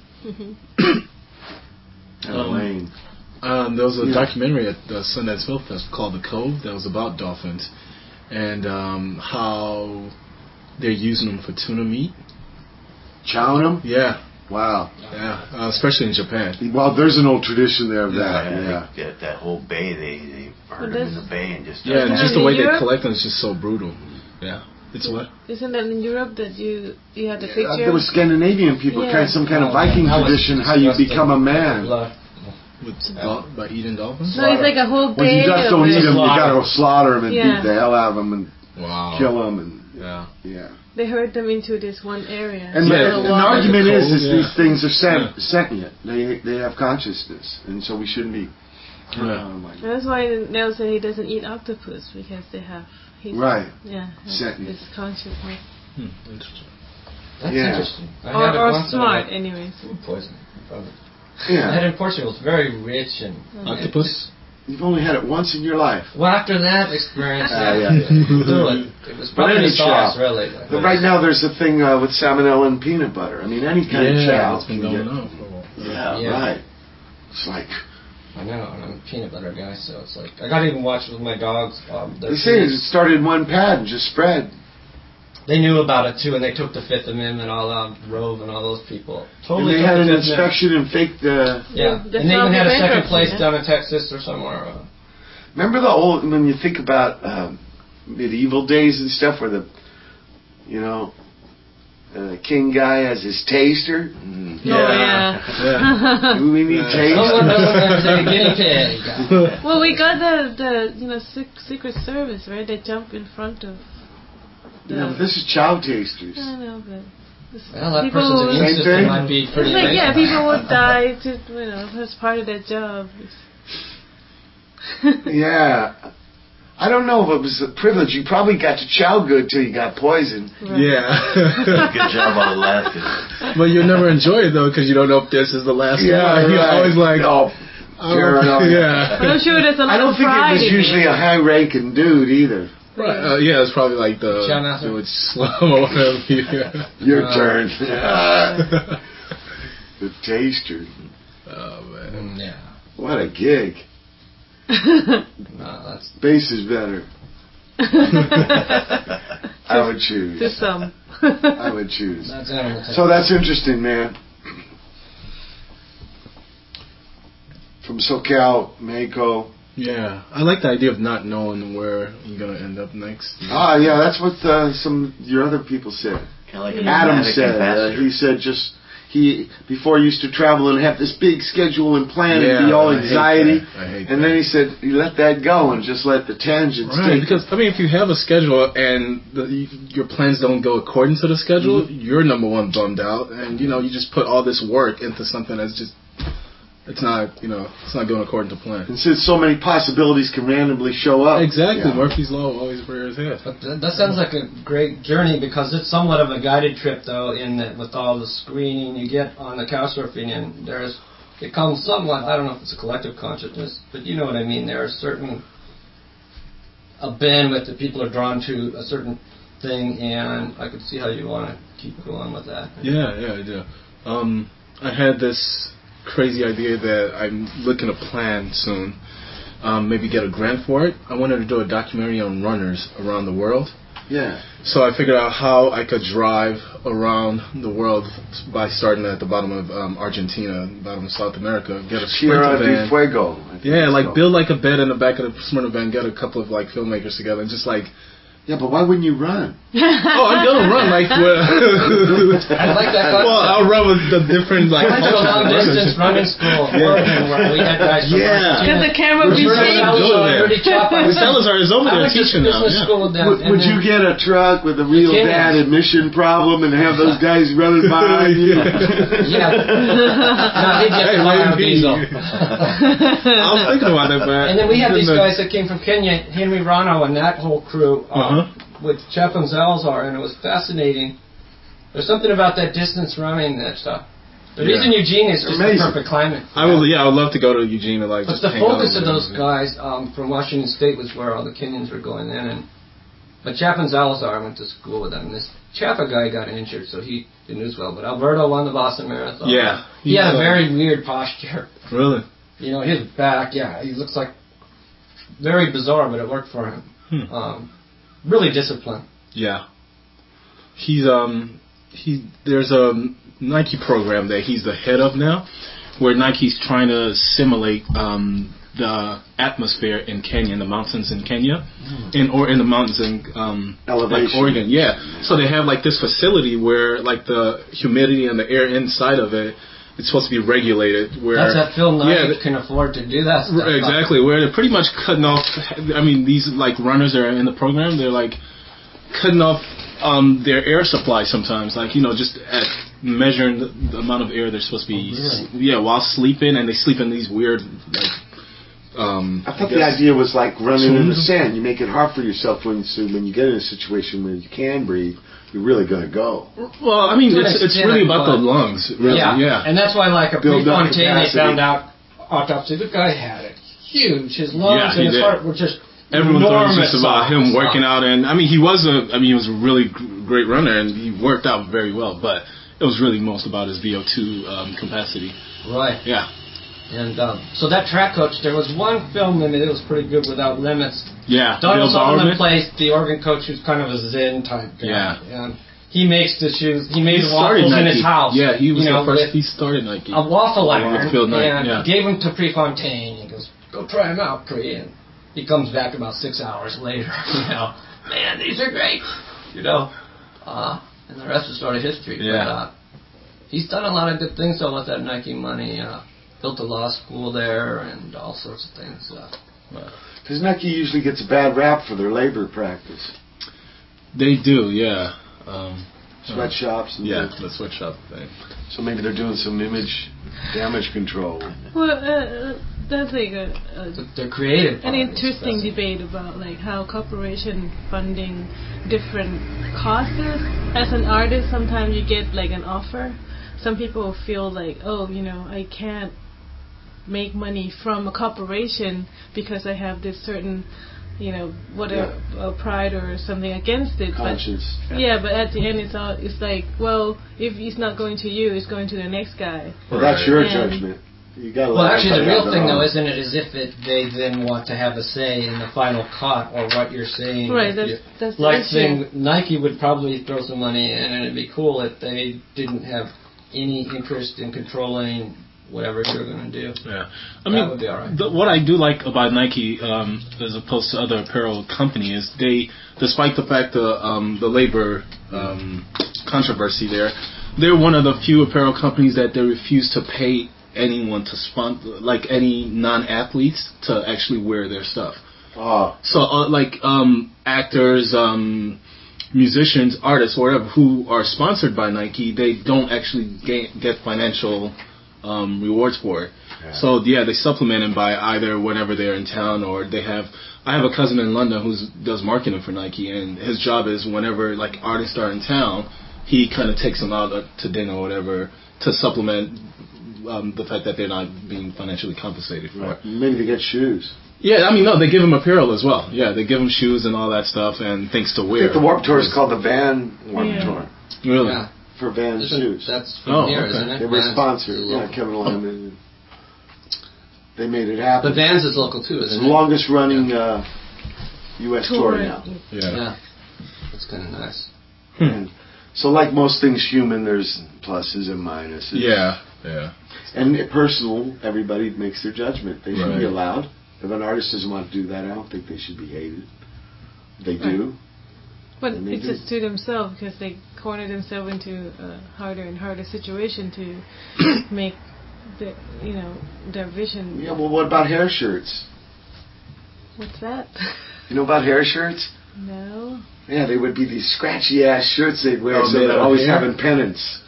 and Um, Lane. Um, there was a Yeah. documentary at the Sundance Film Fest called The Cove that was about dolphins and um, how they're using them for tuna meat. Chowing them? Yeah, Wow. yeah, uh, especially in Japan. Well, there's an old tradition there of Yeah, that. they Yeah. get that whole bay. They they burn Well, them in this- the bay and just Yeah, and Isn't just that the way in they Europe? collect them is just so brutal. Yeah, it's what? Isn't that in Europe that you you had the Uh, picture? there were Scandinavian people, Yeah. kind of some kind of Oh, Viking that was tradition, how you disgusting. become a man. Blood. With dol- by eating dolphins? no, it's like a whole Well, bay you just of don't eat it. them. You Slaughter. gotta slaughter them and Yeah. beat the hell out of them and Wow. kill them and Yeah. yeah. They herd them into this one area. And, Yeah, the, it's and the like argument a is, cold, is yeah. these things are sent, Yeah. sentient. They they have consciousness, and so we shouldn't be. Yeah. Oh my God. And that's why Nelson he doesn't eat octopus because they have his, Right. Yeah, Sentient. this consciousness. Hmm, interesting. That's Yeah. interesting. I Or, had it or once and I smart, got anyways. Food poisoning. Probably. I had Yeah. it in Portugal. It's very rich and. Octopus? You've only had it once in your life. Well, after that experience, Ah, yeah. do it. It was But probably any the sauce, chow. really. But right now there's a thing uh, with salmonella and peanut butter. I mean, any kind yeah, of chow. it's been can going get- on for a while. Yeah, Yeah. right. It's like I know, and I'm a peanut butter guy, so it's like I got to even watch with my dogs. Um, their they say it feeds. started in one pad and just spread. they knew about it too, and they took the Fifth Amendment all out. Rove and all those people totally. And they took had the an Fifth inspection and faked the. Yeah, The- the and they even had a second bankruptcy, place yeah. down in Texas or somewhere. Uh, Remember the old when you think about um, medieval days and stuff, where the, you know, uh, king guy has his taster. Mm. Oh, yeah. Yeah. Do we need Yeah. someone taster? knows a guinea pig. Well, we got the, the you know, sec- Secret Service, right? They jump in front of the... Yeah, but this is child tasters. I know, but... this- Well, that people person's would- immune Same system thing? might be pretty It's like, yeah, amazing. people would die to, you know, as part of their job. Yeah. I don't know if it was a privilege. You probably got to chow good till you got poisoned. Right. Yeah. Good job while it lasted. But you'll never enjoy it though, because you don't know if this is the last Yeah, one. You're right. always like, oh, oh, paranoid. yeah. But I'm sure there's a lot I don't of think it pride was in usually a high-ranking dude either. Right. Uh, yeah, it's probably like the Chow master? the slow him. Yeah. Your Uh, turn. The taster. Oh man. Mm, yeah. What a gig. No, that's Bass is better. I would choose. To some. I would choose. that's animal So that's interesting, man. From SoCal, Mexico. Yeah, I like the idea of not knowing where you're gonna end up next. Ah, yeah, that's what uh, some your other people said. Kind of like an Adam automatic said. Uh, ambassador. he said just he before he used to travel and have this big schedule and plan Yeah, and be all I hate anxiety. that. I hate And that. then he said you let that go and just let the tangents Right, take. because I mean, if you have a schedule and the, you, your plans don't go according to the schedule, Mm-hmm. you're number one bummed out, and you know you just put all this work into something that's just it's not you know it's not going according to plan. And since so many possibilities can randomly show up. Exactly, Yeah. Murphy's law always rears his head. But th- that sounds like a great journey because it's somewhat of a guided trip, though, in that with all the screening you get on the couch surfing, and there's it comes somewhat. I don't know if it's a collective consciousness, but you know what I mean. There are certain a bandwidth that people are drawn to a certain thing, and I could see how you want to keep going with that. Yeah, yeah, I do. Um, I had this crazy idea that I'm looking to plan soon. Um, maybe get a grant for it. I wanted to do a documentary on runners around the world. Yeah. So I figured out how I could drive around the world by starting at the bottom of um, Argentina, bottom of South America, get a Tierra sprinter del van. Fuego. I think Yeah, it's like called. build like a bed in the back of the sprinter van, get a couple of like filmmakers together, and just like, Yeah, but why wouldn't you run? oh, I'm gonna run like. I like that. Well, I'll run with the different like. I went to a long distance running school in Oregon where we had guys from Yeah. Because the camera would be We're shaking. really doing that. Rudy Chopper. The Salazar is over I there went to teaching now. business Yeah. school with them. Would, and would then- you get a truck with a real Kidding. bad emission problem and have those guys running behind you? Yeah. No, he'd get Hey, the fire maybe. diesel. I was thinking about it, but And then we had these the- guys that came from Kenya, Henry Rano and that whole crew, um, Uh-huh. with Chaplain Zalzar, and it was fascinating. There's something about that distance running that stuff. The Yeah. reason Eugene is just Amazing. the perfect climate. I would, yeah, I would love to go to Eugene and like. But just the hang out focus of over those there. guys um, from Washington State was where all the Kenyans were going then. And but Chaplain Zalazar went to school with them. And this Chapa guy got injured, so he didn't do as well. But Alberto won the Boston Marathon. Yeah, he had a he's, uh, very weird posture. Really? You know, his back, yeah, he looks like very bizarre, but it worked for him. Hmm. Um, really disciplined. Yeah. He's um he there's a Nike program that he's the head of now, where Nike's trying to simulate um the atmosphere in Kenya, in the mountains in Kenya, in or in the mountains in um Elevation. like Oregon. Yeah. So they have like this facility where like the humidity and the air inside of it, it's supposed to be regulated. Where That's that Phil Knight yeah, th- can afford to do that stuff. Right, exactly, where they're pretty much cutting off. I mean, these like runners that are in the program, they're like cutting off um, their air supply sometimes. Like you know, just at measuring the, the amount of air they're supposed to be, Oh, really? yeah, while sleeping, and they sleep in these weird like. Um, I thought guess- the idea was like running in the Tombs? sand. You make it hard for yourself when so when you get in a situation where you can breathe. You're really going to go. Well, I mean, To an it's it's extent, really about the but- lungs. Really. Yeah. yeah. And that's why, like, a Build up Prefontaine, they capacity. found out autopsy, the guy had it huge. His lungs Yeah, he and his did. heart were just Everyone thought it was enormous just about him size. working out, and I mean, he was a, I mean, he was a really g- great runner, and he worked out very well. But it was really most about his V O two um, capacity. Right. Yeah. And um, so that track coach, there was one film in it that was pretty good, Without Limits, Yeah, Donald Bill Sutherland Bowerman. plays the organ coach who's kind of a Zen type guy. Yeah. And he makes the shoes. He made He the started waffles in Nike. his house. Yeah, he was you know, the first. with He started Nike. a waffle Wow. iron, Phil Knight, and yeah. gave him to Prefontaine. He goes, "Go try them out, Pre." And he comes back about six hours later. You know, man, these are great. You know, uh, and the rest is sort of history. Yeah. But, uh, he's done a lot of good things though with that Nike money. Uh, built a law school there and all sorts of things. Uh, Because Nike usually gets a bad rap for their labor practice. They do, yeah. Um, Sweatshops. And yeah, the- the sweatshop thing. So maybe they're doing some image damage control. Well, uh, that's like a, a but they're creative. an part is interesting fascinating. debate about like how corporation funding different causes. As an artist, sometimes you get like an offer. Some people feel like, oh, you know, I can't make money from a corporation because I have this certain, you know, whatever uh, pride or something against it. Conscience. But yeah, but at the end, it's all it's like, well, if it's not going to you, it's going to the next guy. Well, that's your And- judgment. You got to. Well, actually, the real thing, though, is isn't it, is if it, they then want to have a say in the final cut or what you're saying. Right, If that's you- that's the Like issue. saying Nike would probably throw some money in, and it'd be cool if they didn't have any interest in controlling whatever you're going to do. Yeah, I That mean, would be all right. the, what I do like about Nike, um, as opposed to other apparel companies, is they, despite the fact the um, the labor um, controversy there, they're one of the few apparel companies that they refuse to pay anyone to sponsor, like any non-athletes, to actually wear their stuff. Oh, So, uh, like um, actors, um, musicians, artists, whatever, who are sponsored by Nike, they don't actually gain, get financial um, rewards for it. Yeah. So, yeah, they supplement it by either whenever they're in town or they have. I have a cousin in London who does marketing for Nike, and his job is whenever like artists are in town, he kind of takes them out to dinner or whatever to supplement um, the fact that they're not being financially compensated for it. right. Maybe they get shoes. Yeah, I mean, no, they give them apparel as well. Yeah, they give them shoes and all that stuff and things to I wear. think the Warped Tour is called the Van Warped Yeah. Tour Really? Yeah. for Van Isn't- shoes. That's from Oh, here, okay. isn't it? They were Vans sponsored. is Yeah, local. Kevin Lyman. They made it happen. But Vans is local, too, It's isn't the it? longest running uh, U S tour tour. now. Yeah. Yeah. That's kind of nice. And so, like most things human, there's pluses and minuses. Yeah. Yeah. And personal, everybody makes their judgment. They should Right. be allowed. If an artist doesn't want to do that, I don't think they should be hated. They do. But And they it's do. just to themselves because they corner themselves into a harder and harder situation to make the you know their vision. Yeah, well, what about hair shirts? What's that? You know about hair shirts? No. Yeah, they would be these scratchy ass shirts they'd wear, Oh, so made they're out of always hair? having penance.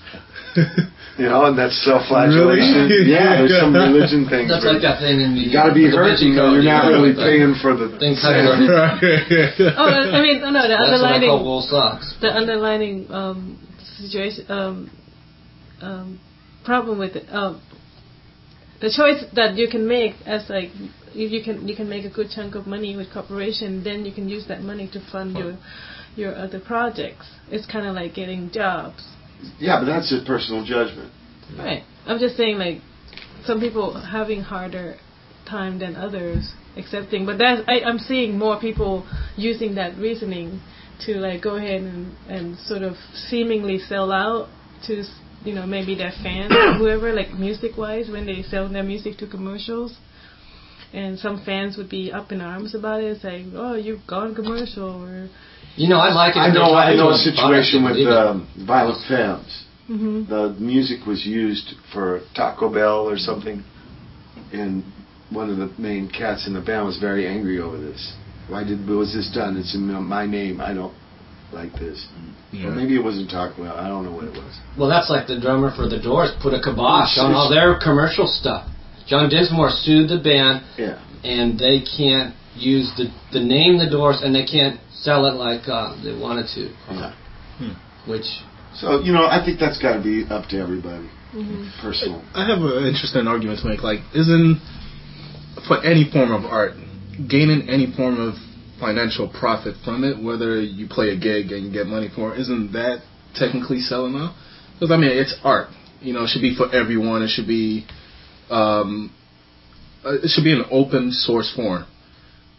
You know, and that's self-flagellation. Really? Yeah, there's some religion things. That's where like that thing in the. you got to be the Da hurting, Vinci or you're Code, not you know, really with the paying for the. Thing cut of the- Oh, I mean, no, no. The That's what I call underlining, wool socks. the underlining um, situation, um, um, problem with it. Um, the choice that you can make as like if you can you can make a good chunk of money with corporation, then you can use that money to fund your your other projects. It's kind of like getting jobs. Yeah, but that's a personal judgment. Right. I'm just saying, like, some people having harder time than others accepting. But that's I, I'm seeing more people using that reasoning to like go ahead and, and sort of seemingly sell out to you know maybe their fans or whoever, like music wise, when they sell their music to commercials. And some fans would be up in arms about it, saying, "Oh, you've gone commercial," or You know, I like it. I if they're know. I talking know to a us about situation it, with believe it. um, Violent Femmes. mm-hmm. The music was used for Taco Bell or something, and one of the main cats in the band was very angry over this. Why did was this done? It's in my name. I don't like this. Yeah. Or maybe it wasn't Taco Bell. I don't know what it was. Well, that's like the drummer for the Doors put a kibosh on all their commercial stuff. John Dinsmore sued the band, Yeah. and they can't use the the name The Doors, and they can't sell it like uh, they wanted to. Yeah. Which So you know, I think that's got to be up to everybody. Mm-hmm. Personal. I have an interesting argument to make. Like, isn't for any form of art, gaining any form of financial profit from it, whether you play a gig and you get money for it, isn't that technically selling out? Because I mean, it's art. You know, it should be for everyone. It should be, um, uh, it should be an open source form.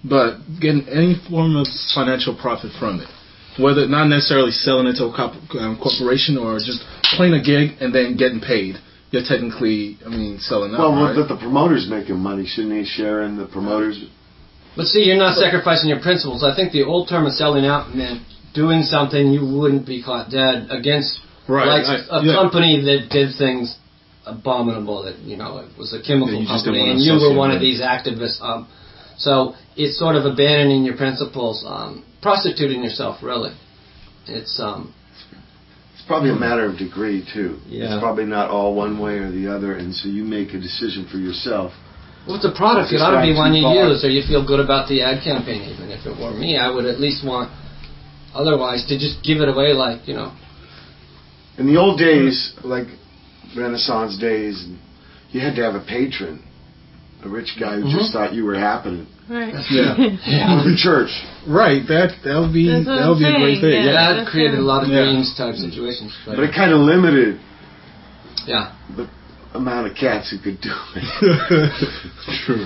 but getting any form of financial profit from it. Whether not necessarily selling it to a corp- um, corporation or just playing a gig and then getting paid. You're technically, I mean, selling out, Well, right? but the promoter's making money. Shouldn't he share in the promoters? But see, you're not sacrificing your principles. I think the old term of selling out meant doing something you wouldn't be caught dead against, right, like I, a yeah. company that did things abominable. That you know, it was a chemical Yeah, you just didn't company, wanna and you were associate one with of these activists. Um, so it's sort of abandoning your principles, um, prostituting yourself, really. It's um. It's probably a matter of degree, too. Yeah. It's probably not all one way or the other, and so you make a decision for yourself. Well, it's a product. It It's ought to not be one too you far. use, or you feel good about the ad campaign. Even if it were me, I would at least want. Otherwise, to just give it away, like you know. In the old days, like Renaissance days, you had to have a patron, a rich guy who Mm-hmm. just thought you were happening. Right. Yeah. Or the church. Right, that that would be That's what that would be a I'm great saying, thing. Yeah, yeah. that that's created a lot of Yeah. games type situations. But, But it kind of limited yeah. the amount of cats who could do it. True.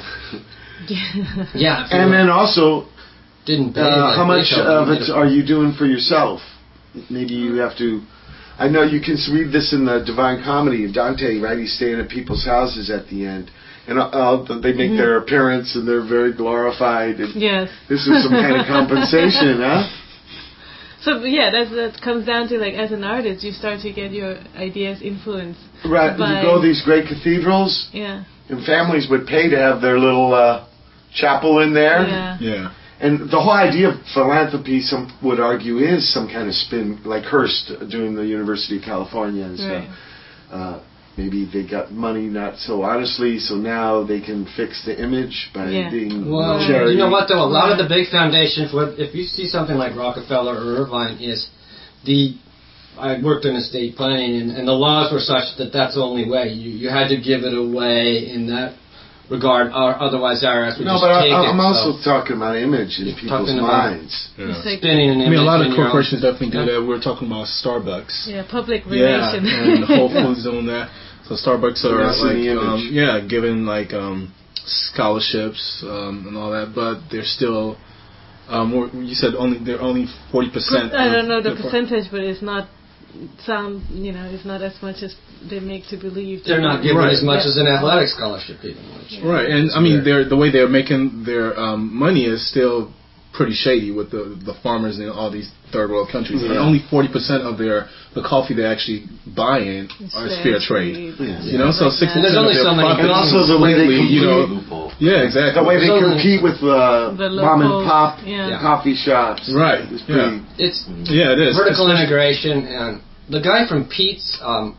Yeah. And then also, didn't pay, uh, like how much Beethoven, of you it did are you doing for yourself? Maybe you have to. I know you can read this in the Divine Comedy. Dante, right? He's staying at people's houses at the end, and uh, they make Mhm. their appearance, and they're very glorified. And Yes. this is some kind of compensation, huh? So yeah, that that comes down to like as an artist, you start to get your ideas influenced. Right. by, You go to these great cathedrals, Yeah. and families would pay to have their little uh, chapel in there. Yeah. Yeah. And the whole idea of philanthropy, some would argue, is some kind of spin, like Hearst doing the University of California and stuff. Right. Uh, maybe they got money not so honestly, so now they can fix the image by Yeah. being Well, charity. you know what though? A lot of the big foundations, what if you see something like Rockefeller or Irvine, is the I worked in estate planning, and, and the laws were such that that's the only way. You you had to give it away in that regard, or otherwise the I R S would No, just but take I, it. I'm also so. talking about image in You're people's talking about- minds. Yeah. It's like, Spinning an I mean, a lot image of in your own- corporations definitely do Yeah. that. We were talking about Starbucks. yeah, public Yeah, relation. and Whole Foods doing that. So Starbucks are Finessing like, the image. um, yeah, giving like um, scholarships um, and all that, but they're still. Um, more, you said only they're only forty percent. I don't know the percentage, but it's not sound. You know, it's not as much as they make to believe. They're not giving Right. as much Yeah. as an athletic scholarship, even. Which, Right, and I mean, they're, the way they're making their um, money is still pretty shady with the the farmers in all these third world countries. And Yeah. only forty percent of their the coffee they actually buy in It's is fair fair trade. Yeah. You know, so Like sixty that. percent There's of only their so many- profits And also the way they completely, you know, Loophole. yeah, exactly. The way they There's only- compete with uh, The mom and local- pop yeah. coffee shops. Right, It's pretty, it's Yeah, it is. vertical Especially- integration, and the guy from Pete's um,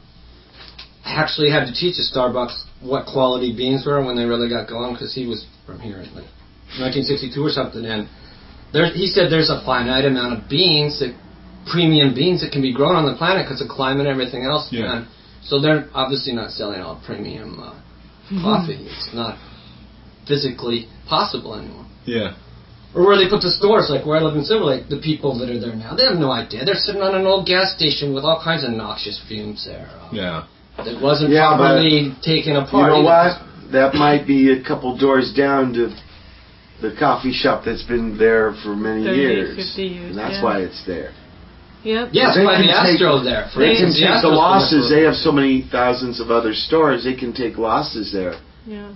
actually had to teach at Starbucks what quality beans were when they really got going, because he was from here in like nineteen sixty-two or something, and there, he said there's a finite amount of beans, that premium beans that can be grown on the planet because of climate and everything else. Yeah. And so they're obviously not selling all premium uh, coffee. It's not physically possible anymore. Yeah. Or where they put the stores, like where I live in Silver Lake, the people that are there now, they have no idea. They're sitting on an old gas station with all kinds of noxious fumes there. Uh, Yeah. That wasn't Yeah, but properly taken you apart. know either. what? That might be a couple doors down to the coffee shop that's been there for many thirty, years. fifty years, And that's yeah. why it's there. Yep. Yeah, that's They why can the take- Astros there. For They can instance, take Astros the been there losses. for- They have so many thousands of other stores. They can take losses there. Yeah.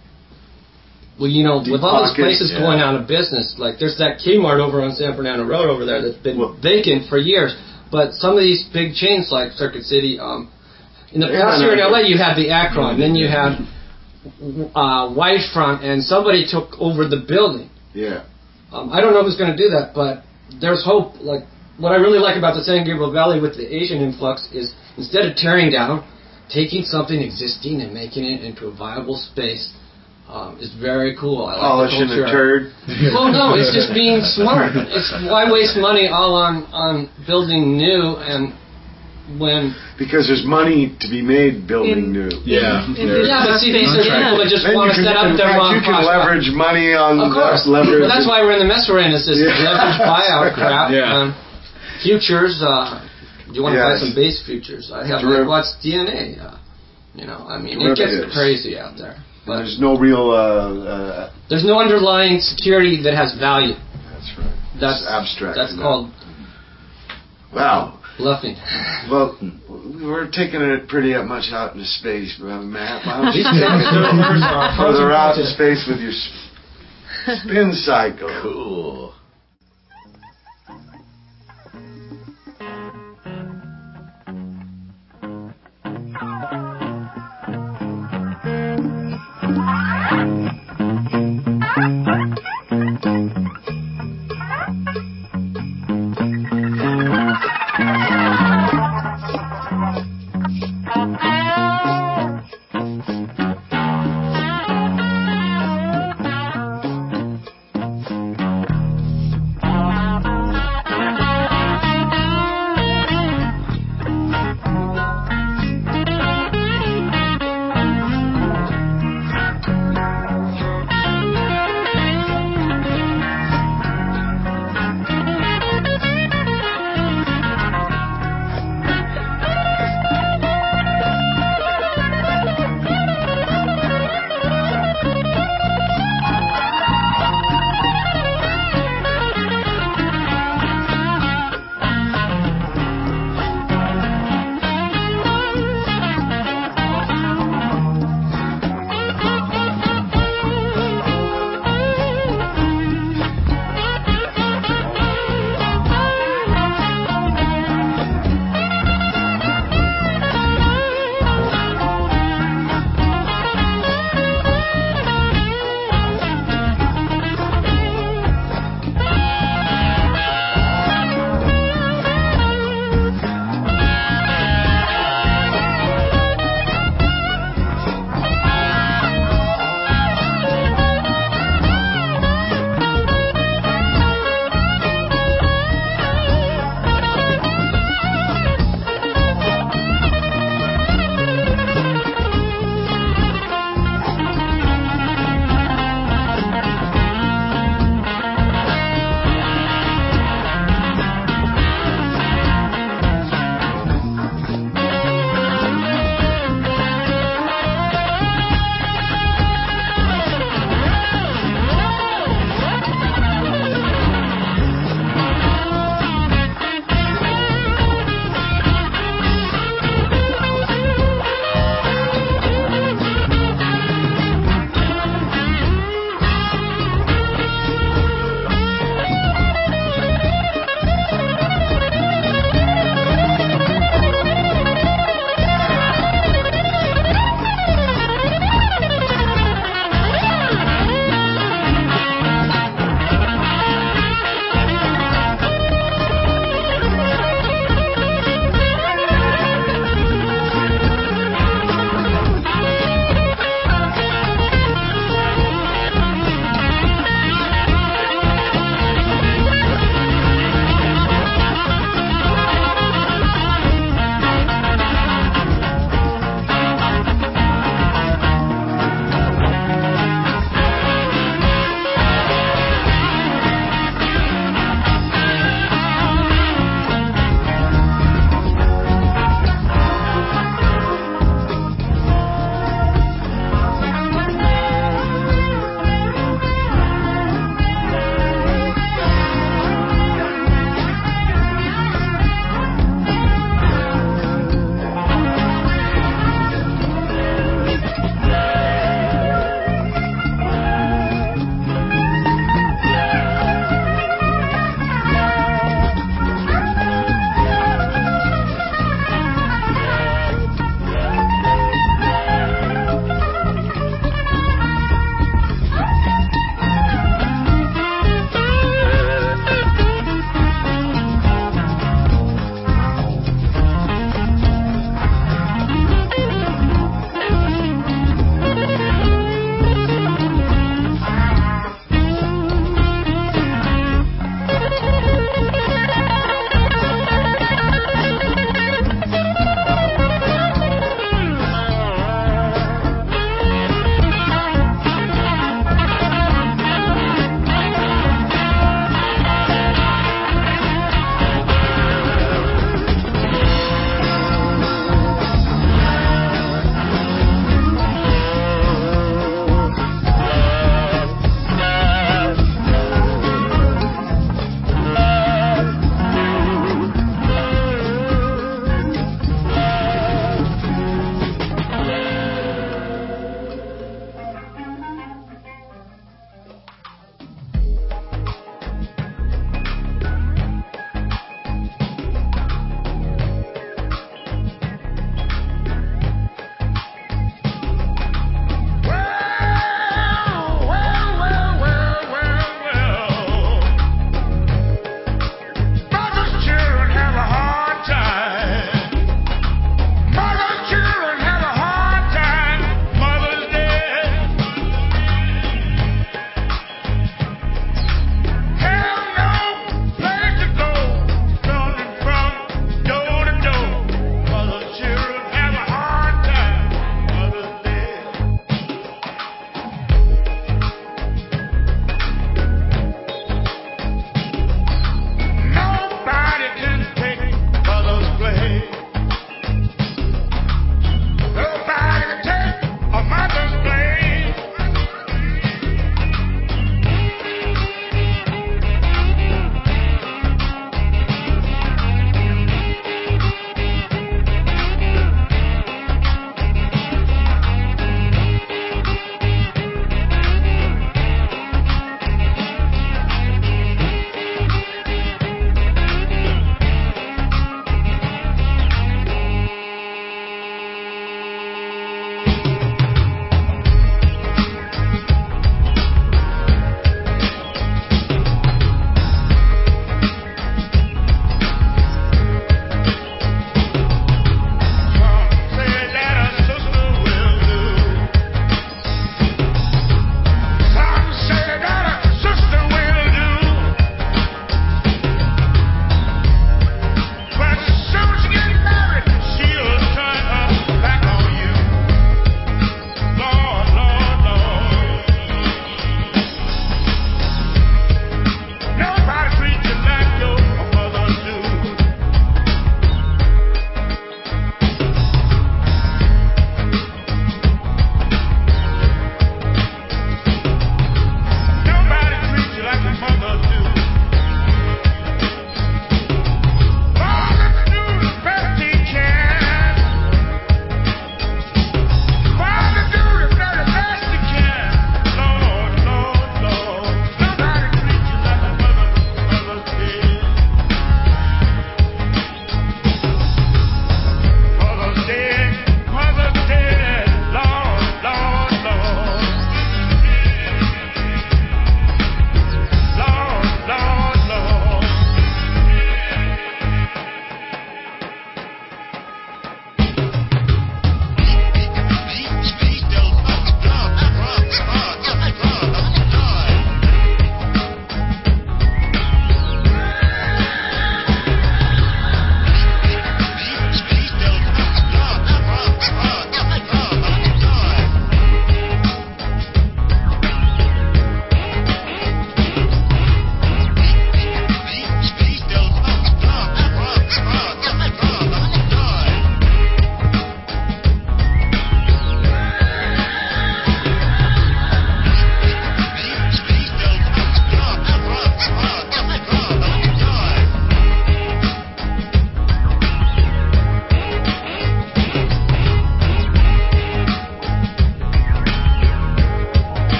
Well, you know, Deep with all these pockets, places yeah. going out of business, like there's that Kmart over on San Fernando Road over there that's been Well- vacant for years. But some of these big chains like Circuit City, um, in the Yeah, past I year in know. L A, you had the Akron, then you had uh, Whitefront, and somebody took over the building. Yeah. Um, I don't know who's going to do that, but there's hope. Like what I really like about the San Gabriel Valley with the Asian influx is instead of tearing down, taking something existing and making it into a viable space um, is very cool. I like Polishing the a culture. turd. Well, no, it's just being smart. It's why waste money all on on building new and when. Because there's money to be made building In- new. Yeah. In- in There- this Yeah, but see, these are aspect, people that just Then want you to can, set up in their fact, mom you can leverage money on Of course. leverage. But that's why we're in the mess we're in. Is this Yeah. leverage buyout crap. Yeah. Um, futures. Uh, you want to buy Yes. some base futures? I have Deriv- like what's D N A. Uh, you know, I mean, it Derivatives. gets crazy out there. But there's no real. Uh, uh, there's no underlying security that has value. That's right. That's it's abstract. That's called. Wow. Bluffing. Well, we're taking it pretty much out into space, but Matt, why don't you take it further out in space with your spin cycle? Cool.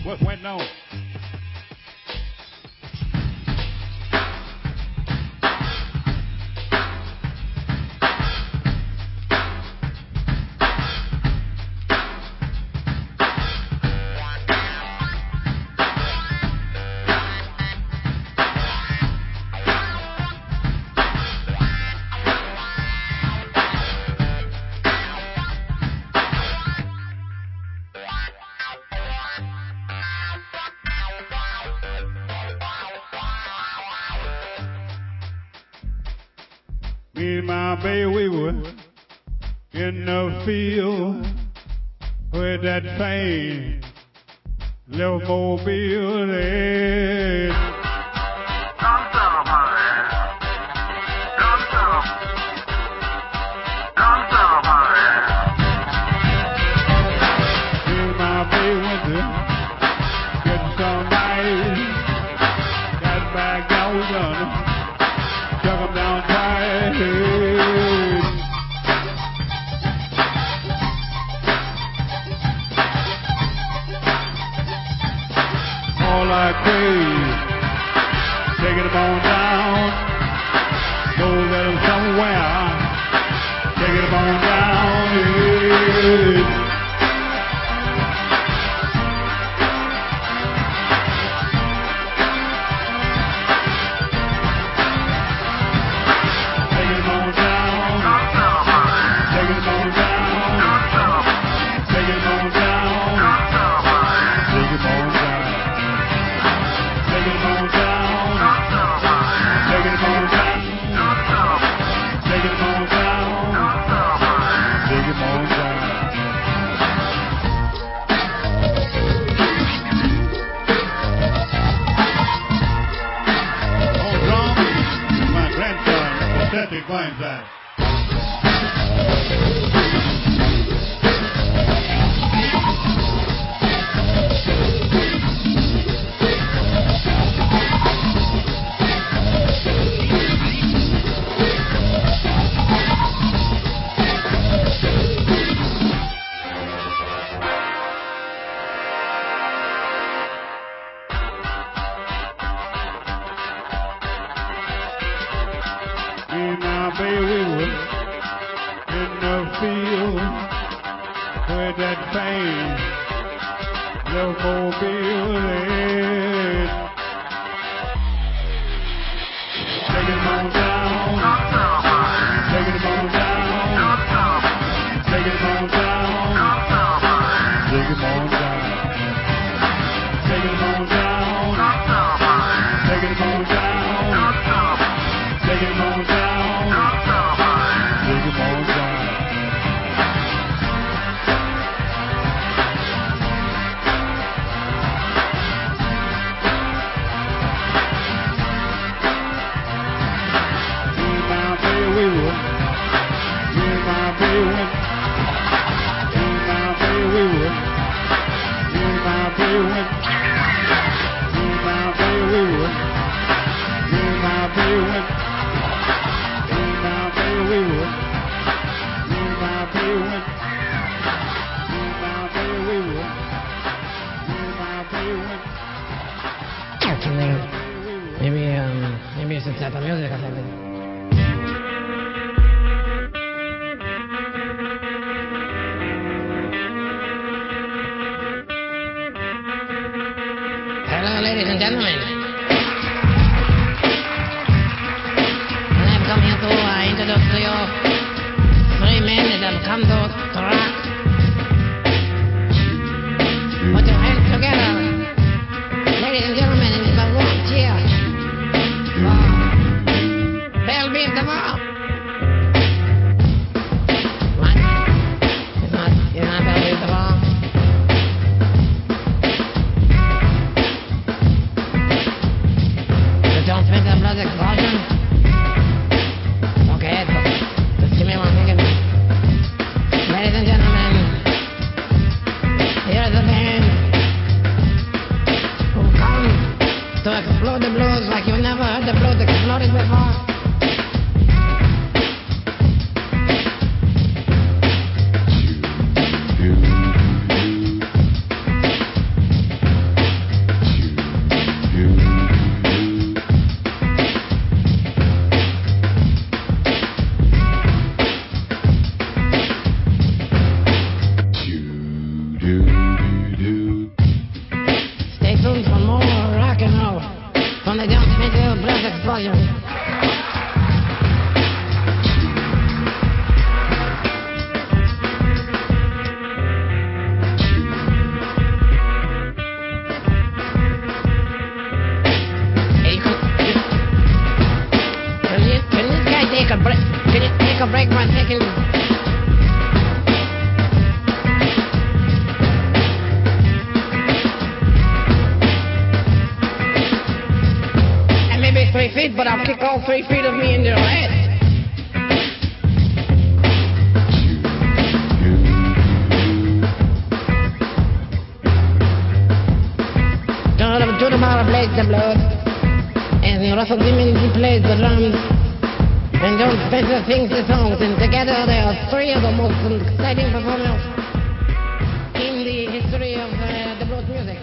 what went on? Me and my baby, we were in the field with that thing, little mobile head. Don't tell 'em, honey. Don't tell 'em. Don't tell 'em, honey. Me and my baby went to get some ice. Got back down, we done. Chuck 'em down tight. All I crave, taking them on down. Go get them somewhere, taking them on down. Yeah. Queensland. Baby, we were in the field with that pain, little mobile head. Take it on down, take it on down, take it on down, take it on down, take it on down, take it on down, take it on down. Maybe, um, maybe it's a type of music or something. Hello, ladies and gentlemen. And I've come here to uh, introduce to you three men that have come to, to rock. Put your hands together, ladies and gentlemen, and it's a warm cheer. They'll be the ball. What? It's not, you're not gonna beat the ball? You don't think the blood explosion? Okay, so just give me one second. Ladies and gentlemen, here's the band who come to explode the blues like you've never heard the blues exploded before. make or break my thinking. And maybe three feet, but I'll kick all three feet of me into your head. To the bar plays the blood, and the Russell Simmons he plays the drums, and John Spencer sings the songs, and together they are three of the most exciting performers in the history of uh, the blues music.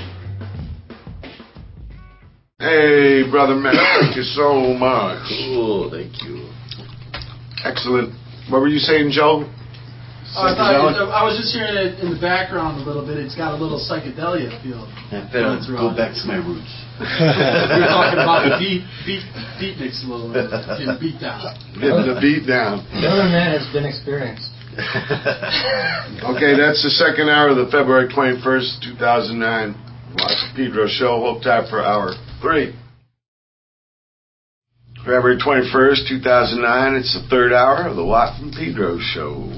Hey, Brother Matt, thank you so much. Cool, thank you. Excellent. What were you saying, Joe? Oh, I, thought it, I was just hearing it in the background a little bit. It's got a little psychedelia feel. I better go back to my roots. We were talking about the beat, beat, beat mix a little bit, getting beat down. Getting the beat down. Brother Matt has been experienced. Okay, that's the second hour of the February twenty-first, two thousand nine Watch Pedro Show. Hold tight for hour three. February twenty-first, two thousand nine It's the third hour of the Watt from Pedro Show.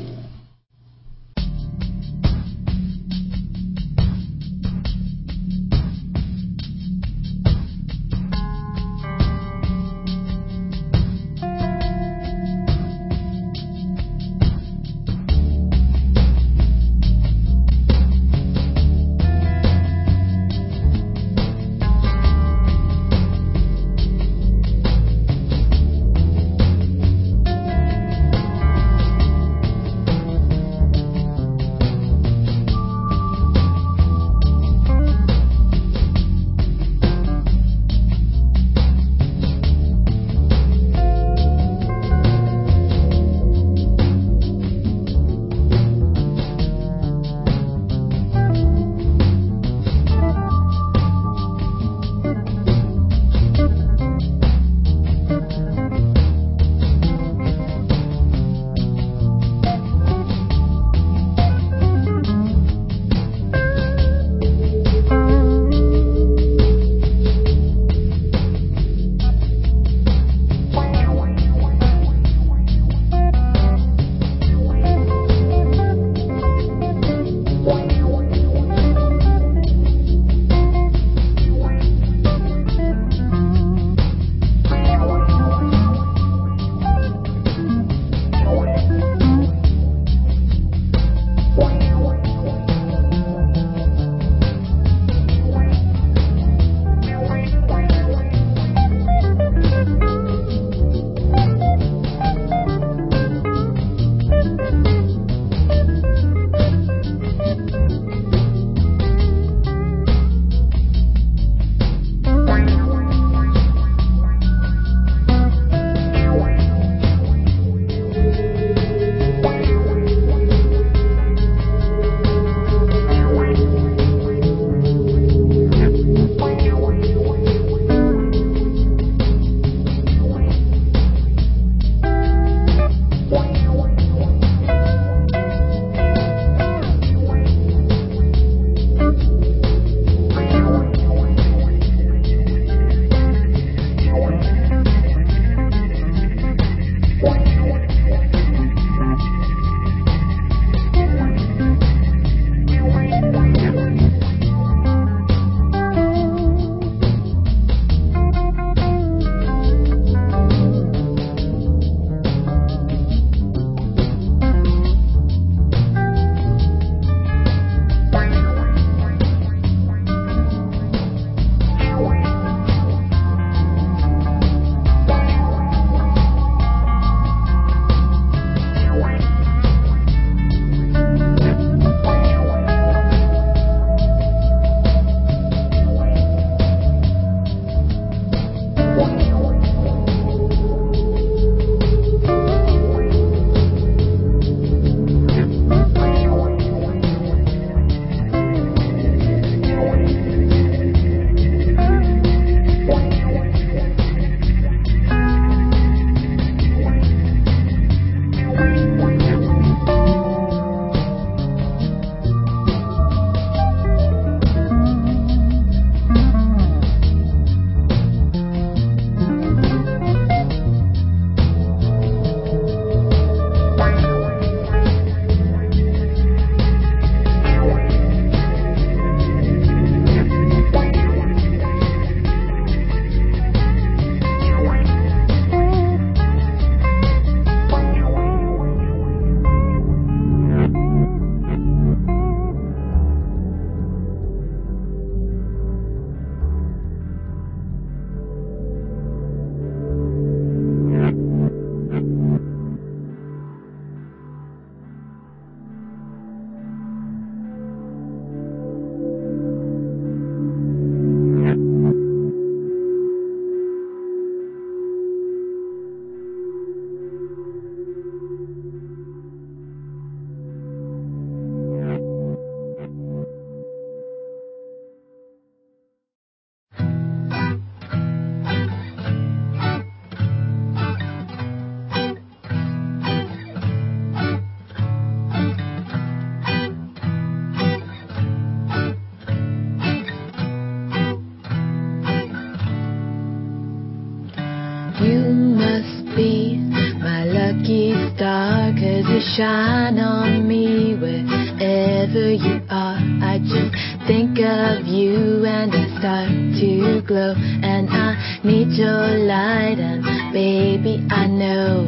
shine on me wherever you are. I just think of you and I start to glow. And I need your light, and baby, I know.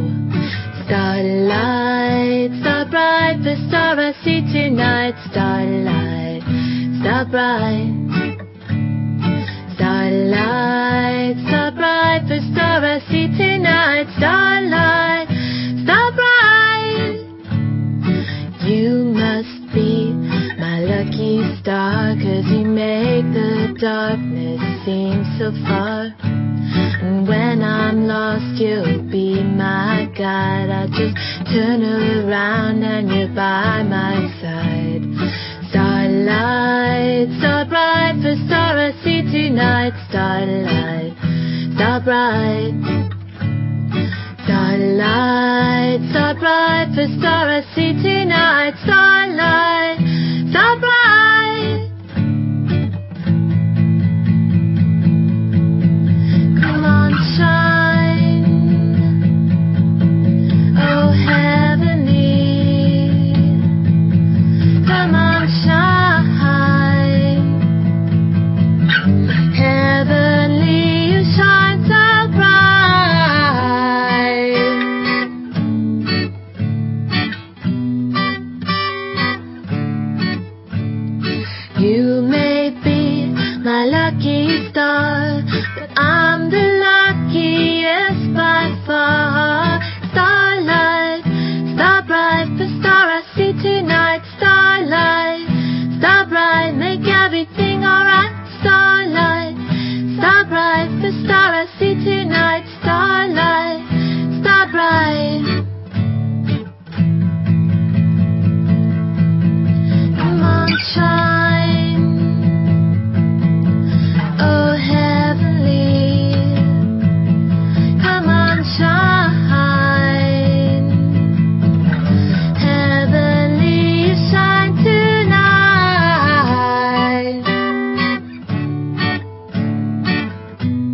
Starlight, star bright, the star I see tonight. Starlight, star bright. Starlight, star bright, the star I see tonight. Starlight, star bright. You must be my lucky star, 'cause you make the darkness seem so far. And when I'm lost, you'll be my guide. I just turn around and you're by my side. Starlight, star bright, the star I see tonight. Starlight, star bright. Starlight, star bright, the star I see tonight. Starlight, star bright. Come on, shine. Oh, heavenly. Come on, shine. Heavenly, you shine so bright. You may be my lucky star, but I'm the luckiest by far. Starlight, star bright, the star I see tonight. Starlight, star bright, make everything alright. Starlight, star bright, the star I see tonight. Starlight, star bright. Come on, shine. Oh, heavenly. Come on, shine. Heavenly, you shine tonight.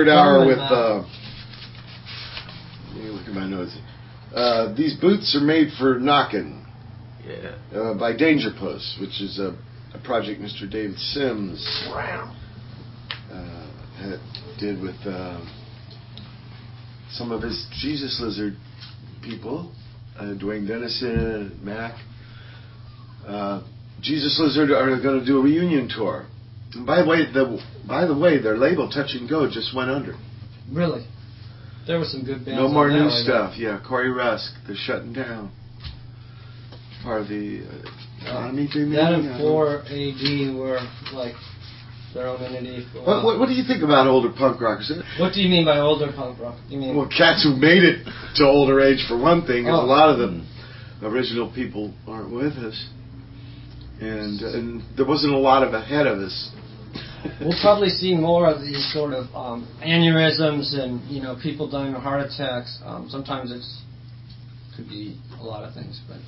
third hour German with. mouth. Uh, let me look at my notes. Uh, these boots are made for knocking. Yeah. Uh, by Danger Puss, which is a, a project Mister David Sims uh, had, did with uh, some of his Jesus Lizard people, uh, Dwayne Dennison, Mac. Uh, Jesus Lizard are going to do a reunion tour. And by the way, the by the way, their label Touch and Go just went under. Really? There were some good bands. No more on that new label. stuff. Yeah, Corey Rusk, they're shutting down. Part of the uh, Uh, anything. that I and don't- four A D were like their own entity. For a What, while. what, what do you think about older punk rockers? What do you mean by older punk rock? You mean Well, cats who made it to older age, for one thing, 'cause Oh. a lot of the original people aren't with us, and and there wasn't a lot of ahead of us. we'll probably see more of these sort of um, aneurysms and you know people dying of heart attacks. Um, sometimes it's could be a lot of things, but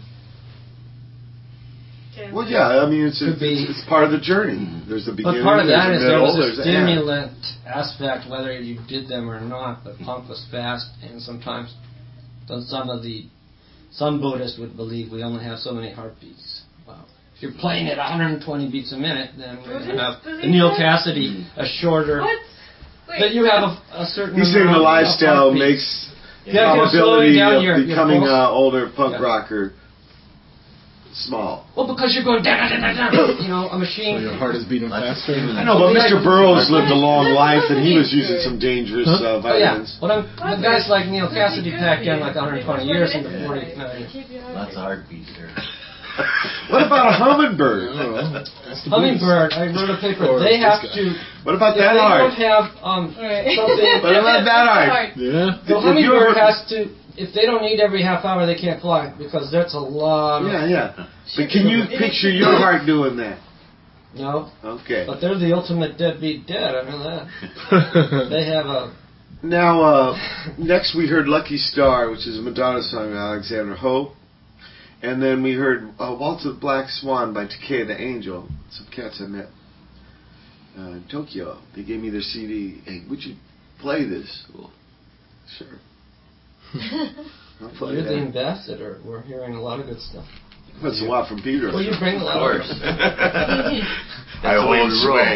Well, yeah, I mean it's Could it's, be. it's part of the journey. There's the beginning, but part of there's that the is there middle, was a there's the end. stimulant aspect, whether you did them or not. But punk was fast, and sometimes then some of the some Buddhists would believe we only have so many heartbeats. Wow. If you're playing at one hundred twenty beats a minute, then we're going to have Buddhists the Neil believe that? Cassidy, a shorter. What? Wait. That you have a, a certain. He's saying the amount of lifestyle heartbeats. makes Yeah, you're slowing probability down of your- your becoming pulse. an older punk Yeah. rocker small. Well, because you're going down, down, down, down. You know, a So machine. your heart is beating faster. I know, but Mister Burroughs lived a long life, and he was using Huh? some dangerous Huh? uh, Oh yeah. vitamins. Well, I'm, the guys like Neil Cassidy packed in like one hundred twenty years into forty-nine. Lots of heartbeats there. What about a hummingbird? Hummingbird. I wrote a paper. Or They this have guy. to. What about If that they art? don't have um Right. something. What about that art? Yeah. The If you hummingbird ever- has to. If they don't eat every half hour, they can't fly because that's a lot. Of, Yeah, yeah. But can you picture your heart doing that? No, Okay. but they're the ultimate deadbeat dead. I know that. They have a. Now, uh, next we heard Lucky Star, which is a Madonna song by Alexander Ho. And then we heard uh, Waltz of Black Swan by Takeda the Angel. Some cats I met uh, in Tokyo. They gave me their C D. Hey, would you play this? Well, sure. I'll play You're that. the ambassador. We're hearing a lot of good stuff. That's a lot from Peter. Well, you bring a Of lot course. of. That's the way we roll.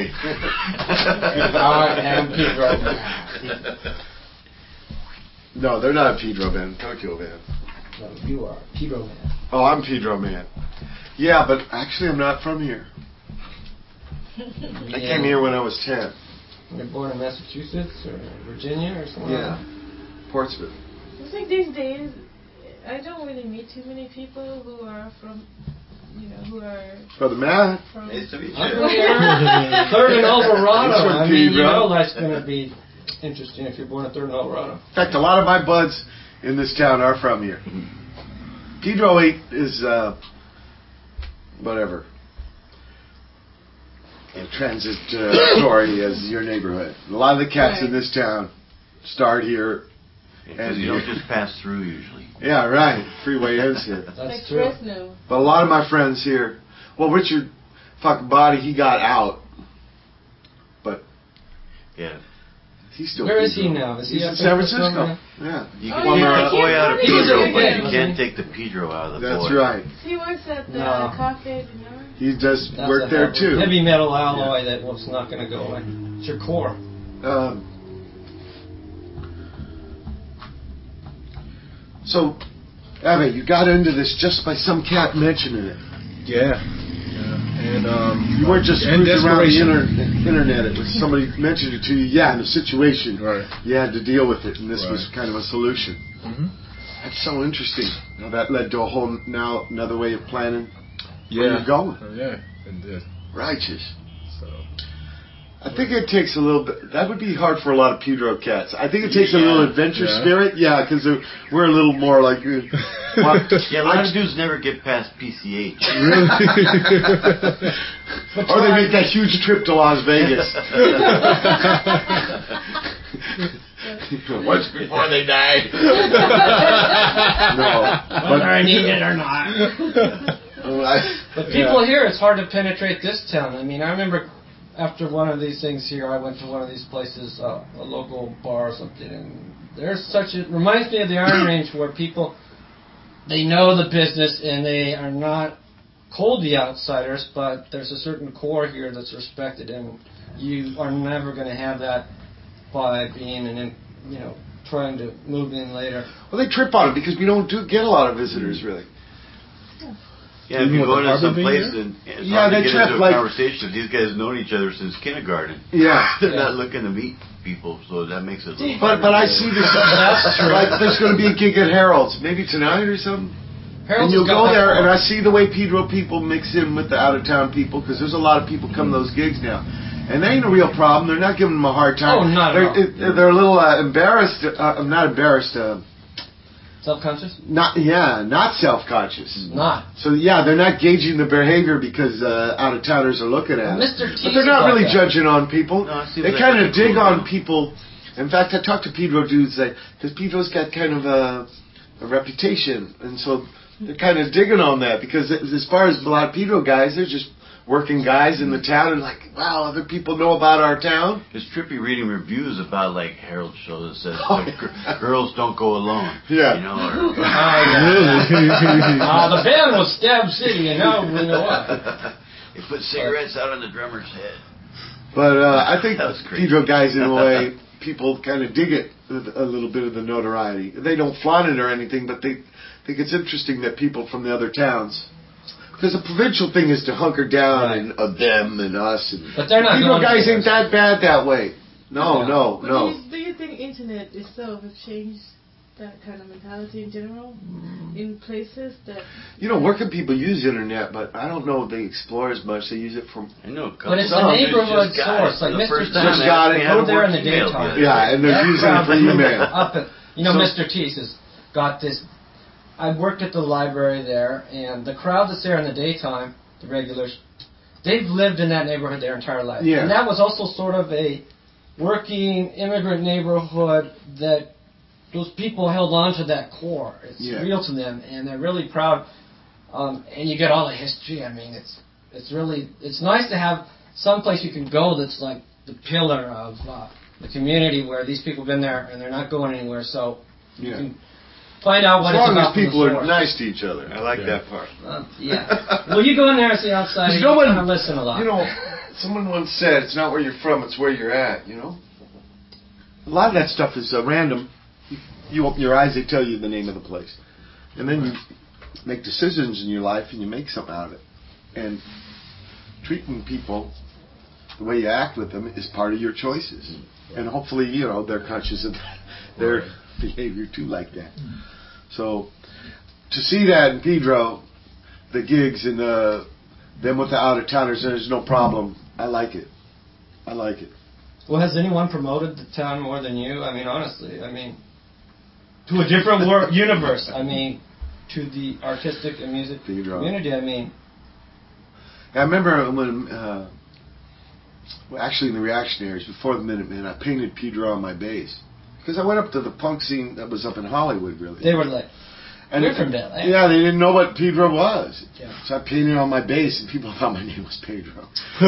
I am Pedro. No, they're not a Pedro band. Tokyo band. No, you are Pedro man. Oh, I'm Pedro man. Yeah, but actually I'm not from here. I came here when I was ten. You're born in Massachusetts or Virginia or something. Yeah. Portsmouth. I think these days, I don't really meet too many people who are from, you know, who are Brother Matt. from. Nice to meet I'm you. from here. Third and Alvarado. He's from I mean, you Pedro. know that's going to be interesting if you're born at Third and Alvarado. In fact, a lot of my buds in this town are from here. Pedro eight is, uh, whatever. A transitory as your neighborhood. A lot of the cats in Right. this town start here. Because you don't just pass through usually. Yeah, right. Freeway ends here. That's Like true. Fresno. But a lot of my friends here, well, Richard fucking Body, he got out. But Yeah. he's still Where is he Pedro. now? Is he He's up in in San Fresno Francisco. now? Yeah. You Oh, can yeah, take I the can't boy out of believe Pedro. Pedro, He's but a you boy. can't take the Pedro out of the That's boy. right. He works at the No. Cafe du Nord. He does That's work a there heavy- too. Heavy metal alloy that was not going to go away. It's your core. Um, so, Abby, you got into this just by some cat mentioning it. Yeah. Yeah. And um, You weren't just and cruising around the desperation. inter- internet. It was somebody mentioned it to you. Yeah, in a situation, Right. you had to deal with it, and this was Right. kind of a solution. Mm-hmm. That's so interesting. Now that led to a whole now another way of planning Yeah. where you're going. Oh, yeah. It did. Righteous. So. I think it takes a little bit. That would be hard for a lot of Pedro cats. I think it takes a Yeah. little adventure Yeah. spirit. Yeah, because we're a little more like. Uh, well, Yeah, a lot I- of dudes never get past P C H. Really? or they make that huge trip to Las Vegas. Once before they die. No, Whether I need it or not. I- But people here, it's hard to penetrate this town. I mean, I remember after one of these things here, I went to one of these places, uh, a local bar or something, and there's such a, it reminds me of the Iron Range where people, they know the business and they are not cold to outsiders, but there's a certain core here that's respected, and you are never going to have that by being an, you know, trying to move in later. Well, they trip on it because we don't do get a lot of visitors, really. Yeah, if you go into some place and it's yeah, hard they to get trip into a like conversation. These guys have known each other since kindergarten. Yeah, they're yeah. not looking to meet people, so that makes it. A little but but I see this. That's true. Like there's going to be a gig at Harold's, maybe tonight or something. Harold's and you'll got go there, that and I see the way Pedro people mix in with the out of town people because there's a lot of people come to those gigs now. And they ain't a real problem. They're not giving them a hard time. Oh, not they're, at all. It, they're a little uh, embarrassed. Uh, I'm not embarrassed. Uh, Self-conscious? Not yeah, not self-conscious. Not. So yeah, they're not gauging the behavior because uh, out-of-towners are looking at well, it. Mister But they're not like really that. judging on people. No, they like kind of dig cool on now. people. In fact, I talked to Pedro dudes because Pedro's got kind of a, a reputation, and so they're kind of digging on that because as far as a lot of Pedro guys, they're just working guys in the town and like, wow, other people know about our town. It's trippy reading reviews about like Harold show that says Oh, like, yeah. gr- girls don't go alone. Yeah. You know, or, Oh, yeah. uh, the band was Stab City, and now we know why. they put cigarettes out on the drummer's head. But uh, I think That was crazy. Pedro guys, in a way, people kind of dig it, a little bit of the notoriety. They don't flaunt it or anything, but they think it's interesting that people from the other towns. Because the provincial thing is to hunker down Right. and uh, them and us. And But they're not Pedro going guys anywhere. ain't that bad that way. No, Yeah. no, But no. Do, you, do you think internet itself has changed that kind of mentality in general in places that? You know, working people use internet, but I don't know if they explore as much. They use it from. I know a couple But it's Some a dudes neighborhood just got source, it like for the Mister first T. time. Just got it. Go there in the Email daytime. the other Yeah, day. and they're That using it crowd for is email. Up at, you know, So- Mister T's has got this. I worked at the library there, and the crowd that's there in the daytime, the regulars, they've lived in that neighborhood their entire life. Yeah. And that was also sort of a working immigrant neighborhood that those people held on to that core. It's Yeah. real to them, and they're really proud. Um, and you get all the history. I mean, it's it's really it's nice to have some place you can go that's like the pillar of uh, the community where these people have been there and they're not going anywhere. So you Yeah. can find out what As it's long about as from the people are source. nice to each other. I like that part. Uh, yeah. Well, you go in there as the outsider. Because You no one- kind of listen a lot. You know, someone once said, it's not where you're from, it's where you're at, you know? A lot of that stuff is uh, random. You, you open your eyes, they tell you the name of the place. And then you make decisions in your life and you make something out of it. And treating people the way you act with them is part of your choices. And hopefully, you know, they're conscious of their behavior too like that. So, to see that in Pedro, the gigs and the them with the out-of-towners, there's no problem. I like it. I like it. Well, has anyone promoted the town more than you? I mean, honestly, I mean, to a different wor- universe. I mean, to the artistic and music Pedro. community. I mean, I remember when, uh, well, actually in the Reactionaries, before the Minutemen, I painted Pedro on my bass. Because I went up to the punk scene that was up in Hollywood, really. they were like, And we're it- from Bel Air. Yeah, they didn't know what Pedro was. Yeah. So I painted on my bass, and people thought my name was Pedro.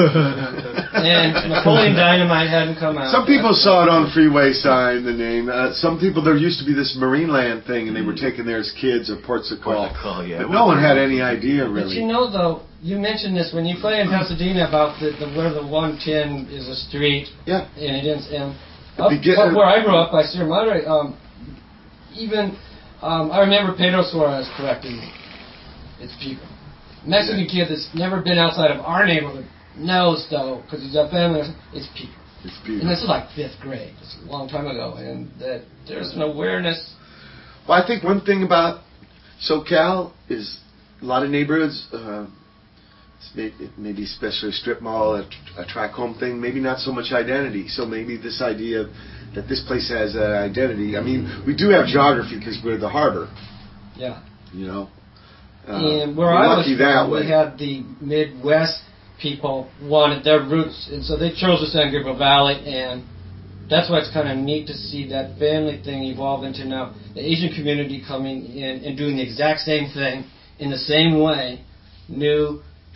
And Napoleon Dynamite hadn't come out. Some people saw it on the freeway sign, the name. Uh, some people, there used to be this Marineland thing, and they were taking there as kids or ports of call. Ports of call, yeah. But no one had any idea, But really. you know, though, you mentioned this when you play in Pasadena about the, the where the one ten is a street. Yeah. And it is, and up, Begin- up where I grew up, by Sierra Madre, um, even um, I remember Pedro Suarez correcting me. It's people. Mexican kid that's never been outside of our neighborhood knows, though, because he's up in there. It's people. It's Pedro. And this is like fifth grade. It's a long time ago, and that there's an awareness. Well, I think one thing about SoCal is a lot of neighborhoods, uh, it's may- maybe especially a strip mall, a, a track home thing, maybe not so much identity. So maybe this idea that this place has an identity. I mean, we do have geography because we're the harbor, Yeah. you know. Uh, And where we're I was lucky that from, way. we had the Midwest people wanted their roots, and so they chose the San Gabriel Valley, and that's why it's kind of neat to see that family thing evolve into now the Asian community coming in and doing the exact same thing in the same way, new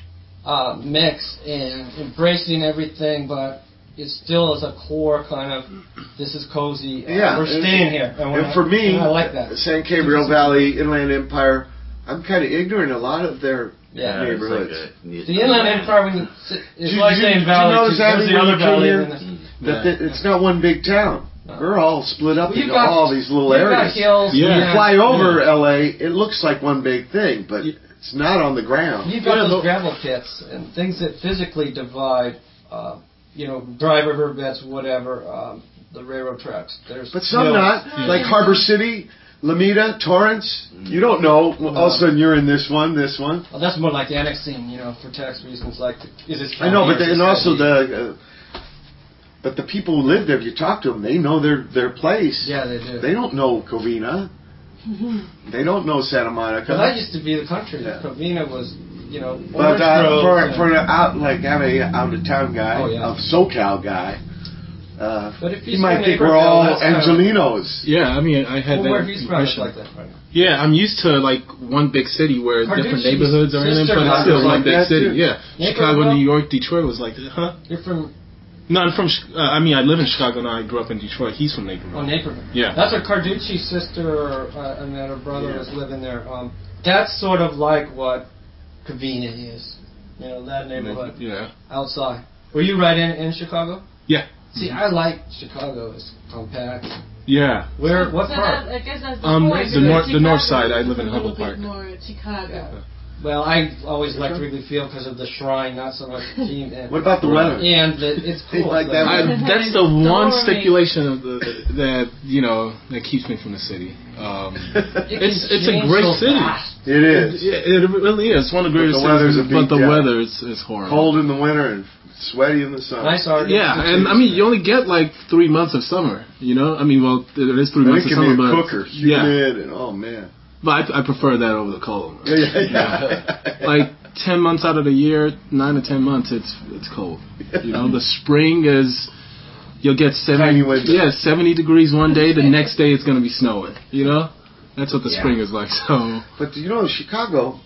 uh, mix and embracing everything, but it still is a core kind of, this is cozy, uh, Yeah, we're and- staying here. And we're- for me, and I like that. San Gabriel Valley, Inland Empire, I'm kind of ignorant of a lot of their Yeah, neighborhoods. It's like a- The Inland Empire, when you, it's Did like you- saying did you valley, notice that there's when the you other came valley. here? and the- That the- it's not one big town. No. We're all split up Well, you've into got- all these little you've areas. got hills, Yeah. You yeah. fly over Yeah. L A, it looks like one big thing, but it's not on the ground. You've got Yeah, those but- gravel pits and things that physically divide, uh, you know, dry river beds, whatever, um, the railroad tracks. There's But some hills. not. Yeah. Like Harbor City, Lomita, Torrance. You don't know. All of a sudden you're in this one, this one. Well, that's more like annexing, you know, for tax reasons. Like, is this I know, county but or they, is and this also city? the. Uh, but the people who live there, if you talk to them, they know their their place. Yeah, they do. They don't know Covina. They don't know Santa Monica. But that used to be the country. Yeah. Covina was, you know, But orange uh, groves for and- for an out like I'm a out of town guy, Oh, yeah. a SoCal guy, uh, But if you he's might from think we're Naperville, all that's kind of- Angelinos. Yeah, I mean, I had Well, that where he's from, it's impression. like that right now. Yeah, I'm used to like one big city where Carducci's different neighborhoods are in it, sister but it's house still is one like big that, city. too. Yeah, Naperville? Chicago, New York, Detroit was like, that. Huh? You're from No, I'm from. Chi- Uh, I mean, I live in Chicago now. I grew up in Detroit. He's from Naperville. oh, Naperville. Yeah. That's where Carducci's sister, uh, I met her brother Yeah. was living there. Um, that's sort of like what Covina is. You know, that neighborhood Yeah. outside. Were you right in, in Chicago? Yeah. See, I like Chicago. It's compact. Yeah. Where? What So part? that, I guess that's the Um, point. the because north- the north Chicago side. I is live in a Humboldt little Park. bit more Chicago. Well, I always liked Wrigley Field because of the shrine, not so much the team. And, What about the weather? and the, it's cool. Like that I, weather? that's the one Stormy. stipulation of the that you know that keeps me from the city. Um, It it's can it's a change great so city. fast. It is. It, it really is. It's one of the But greatest the weather's cities, a but beat the down. weather is, is horrible. Cold in the winter and sweaty in the summer. Nice art. Yeah, and I mean you only get like three months of summer. You know, I mean, well, there is three But months it of can summer, be a but cooker, yeah, humid, and oh man. but I, I prefer that over the cold. Yeah, yeah, yeah. Like ten months out of the year, nine to ten months, it's it's cold. You know, the spring is you'll get seventy, Tiny window. yeah, seventy degrees one day. The next day it's gonna be snowing. You know, that's what the Yeah. spring is like. So But you know, Chicago,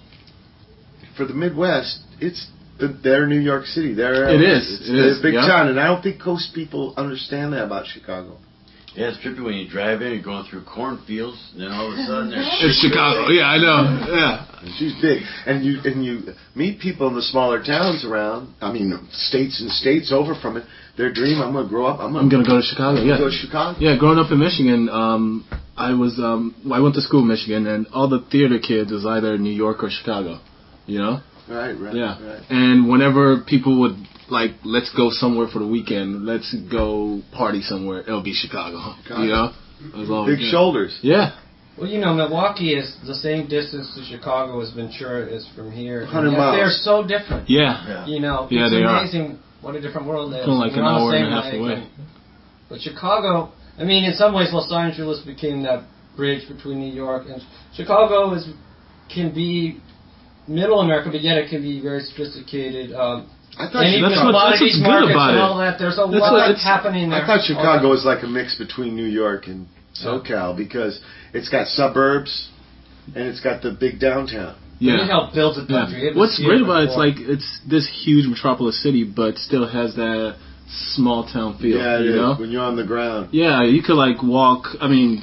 for the Midwest, it's the, they're New York City. They're It is, It's it a is, big yeah. town, and I don't think coast people understand that about Chicago. Yeah, it's trippy when you drive in, you're going through cornfields, and then all of a sudden there's it's Chicago. Yeah, I know. Yeah. She's big, and you and you meet people in the smaller towns around. I mean, states and states over from it. Their dream: I'm going to grow up. I'm going I'm gonna go to Chicago. Yeah. go to Chicago. Yeah, growing up in Michigan, um, I was um, I went to school in Michigan, and all the theater kids was either New York or Chicago. You know. Right, right, Yeah. right. And whenever people would like, let's go somewhere for the weekend, let's go party somewhere, it'll be Chicago. Chicago. You know? It was always Big good. shoulders. Yeah. Well, you know, Milwaukee is the same distance to Chicago as Ventura is from here. one hundred And yet miles. They're so different. Yeah. You know, Yeah, it's they are. amazing what a different world it is. Kinda like We're an on the hour and same a half lake, away. and- But Chicago, I mean, in some ways, Los Angeles became that bridge between New York and Chicago. Is can be middle America, but yet it can be very sophisticated. Um, I thought and even that's what- that's commodities what's good markets about and it. all that. There's a That's lot what it's- happening there. I thought Chicago Okay. was like a mix between New York and SoCal because it's got suburbs and it's got the big downtown. Yeah. It helped build the country. Yeah. It was What's here great about it, it's before. like it's this huge metropolis city, but still has that small town feel. Yeah, it you is, know? when you're on the ground. Yeah, you could like walk. I mean,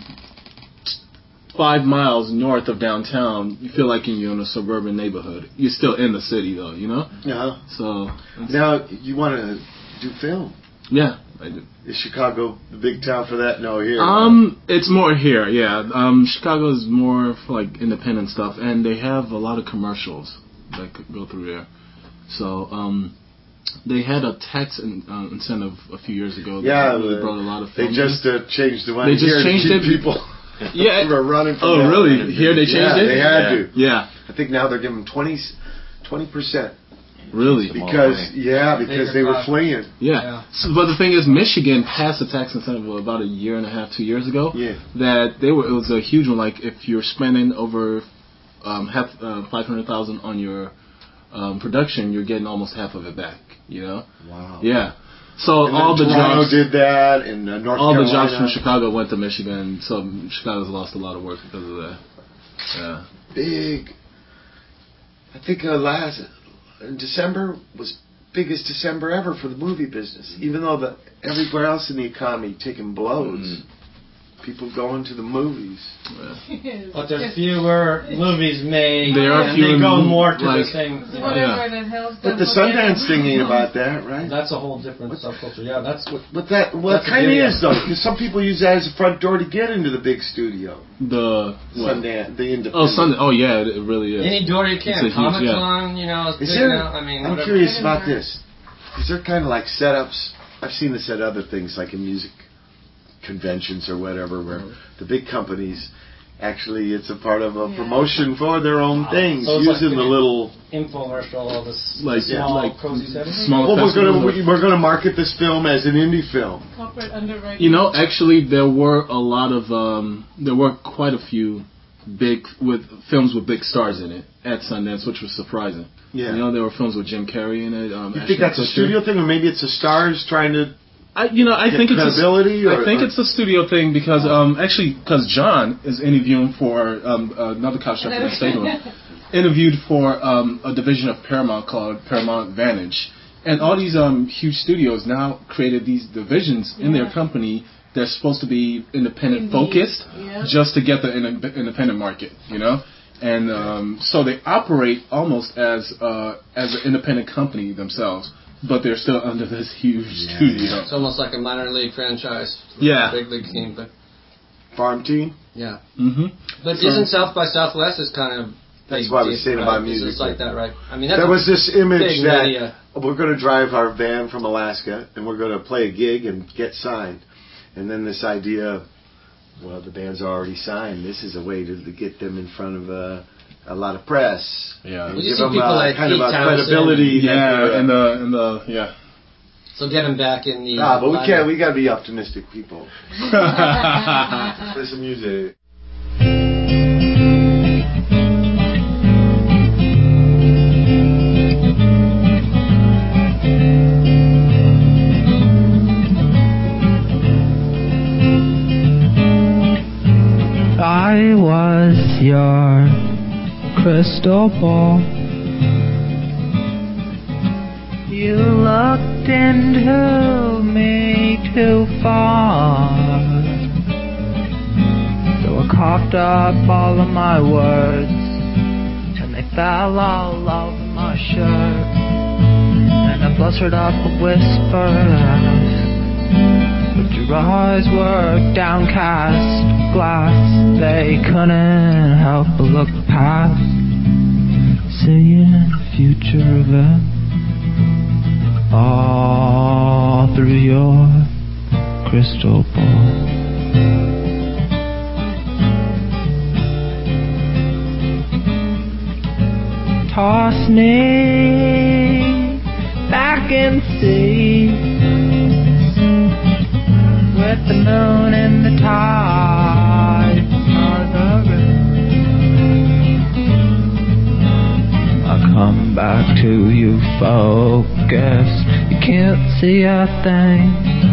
five miles north of downtown, you feel like you're in a suburban neighborhood. You're still in the city, though. You know. Yeah. So it's- Now you want to do film? yeah, I do. Is Chicago the big town for that? No, here. Um, it's more here. Yeah. Um, Chicago is more for like independent stuff, and they have a lot of commercials that could go through there. So um. They had a tax in, uh, incentive a few years ago. That Yeah, really the- brought a lot of. They film just uh, changed the one They just here to changed keep it. people Yeah. who are running. From Oh, that. really? Here they changed yeah, it? They had Yeah. to. Yeah. I think now they're giving twenty percent Really? Small because money. yeah, because they were fleeing. Yeah. Yeah. So, but the thing is, Michigan passed a tax incentive about a year and a half, two years ago. Yeah. That they were. It was a huge one. Like if you're spending over um, half uh, five hundred thousand on your um, production, you're getting almost half of it back. You know. Wow. Yeah. So And all the then Toronto jobs. did that, and uh, North all the Carolina. jobs from Chicago went to Michigan, so Chicago's lost a lot of work because of that. Yeah. Big. I think uh, last in December was biggest December ever for the movie business. Even though the everywhere else in the economy taking blows, mm. people going to the movies. Yeah. But there's fewer movies made, there are and fewer they go more to like, the thing. You know. Yeah. But the Sundance thing ain't about that, right? That's a whole different what, subculture. Yeah, that's what. But that well, it kind of is though, because some people use that as a front door to get into the big studio. The Sundance, the independent. Oh, Sundance. Oh, yeah, it really is. Any door you can. Comic Con, yeah. you know, is there, now. I mean, I'm whatever. curious about this. Is there kind of like setups? I've seen this at other things, like in music conventions or whatever, where mm-hmm. the big companies actually it's a part of a yeah. promotion for their own wow. things, so using like the little infomercial, all this like small, like cozy setting. Small well, we're going to we're going to market this film as an indie film. Corporate underwriting. You know, actually, there were a lot of um, there were quite a few big with films with big stars in it at Sundance, which was surprising. Yeah. You know, there were films with Jim Carrey in it. Um, you think that's Kutcher. a studio thing, or maybe it's the stars trying to? I, you know, I think it's a, or, I think or? it's a studio thing because um, actually, because John is interviewing for um, another couch chef in the stadium, interviewed for um, a division of Paramount called Paramount Vantage, and all these um, huge studios now created these divisions yeah. in their company. They're supposed to be independent Indeed. focused, yeah. just to get the in- independent market, you know. And um, so they operate almost as uh, as an independent company themselves, but they're still under this huge yeah, studio. Yeah. It's almost like a minor league franchise. Yeah. Big league team, but farm team. Yeah. Mm-hmm. But so, isn't South by Southwest is kind of that's what I was saying right? about music. It's like that, right? I mean, that's there was this image that media. we're going to drive our van from Alaska and we're going to play a gig and get signed, and then this idea. Well, the band's already signed. This is a way to, to get them in front of a, a lot of press. Yeah, and give them uh, like kind of a credibility. Yeah, and the and the yeah. So get them back in the. Ah, but we can't. We got to be optimistic people. Play some music. I was your crystal ball. You looked into me too far. So I coughed up all of my words, and they fell all over my shirt. And I blustered up a whisper, but your eyes were downcast. Glass, they couldn't help but look past, seeing future events all through your crystal ball. Toss me back in sea with the moon and the tides of the river. I come back to you focused. You can't see a thing.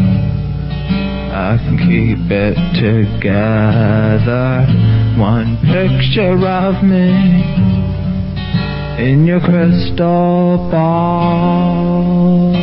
I can keep it together. One picture of me in your crystal ball.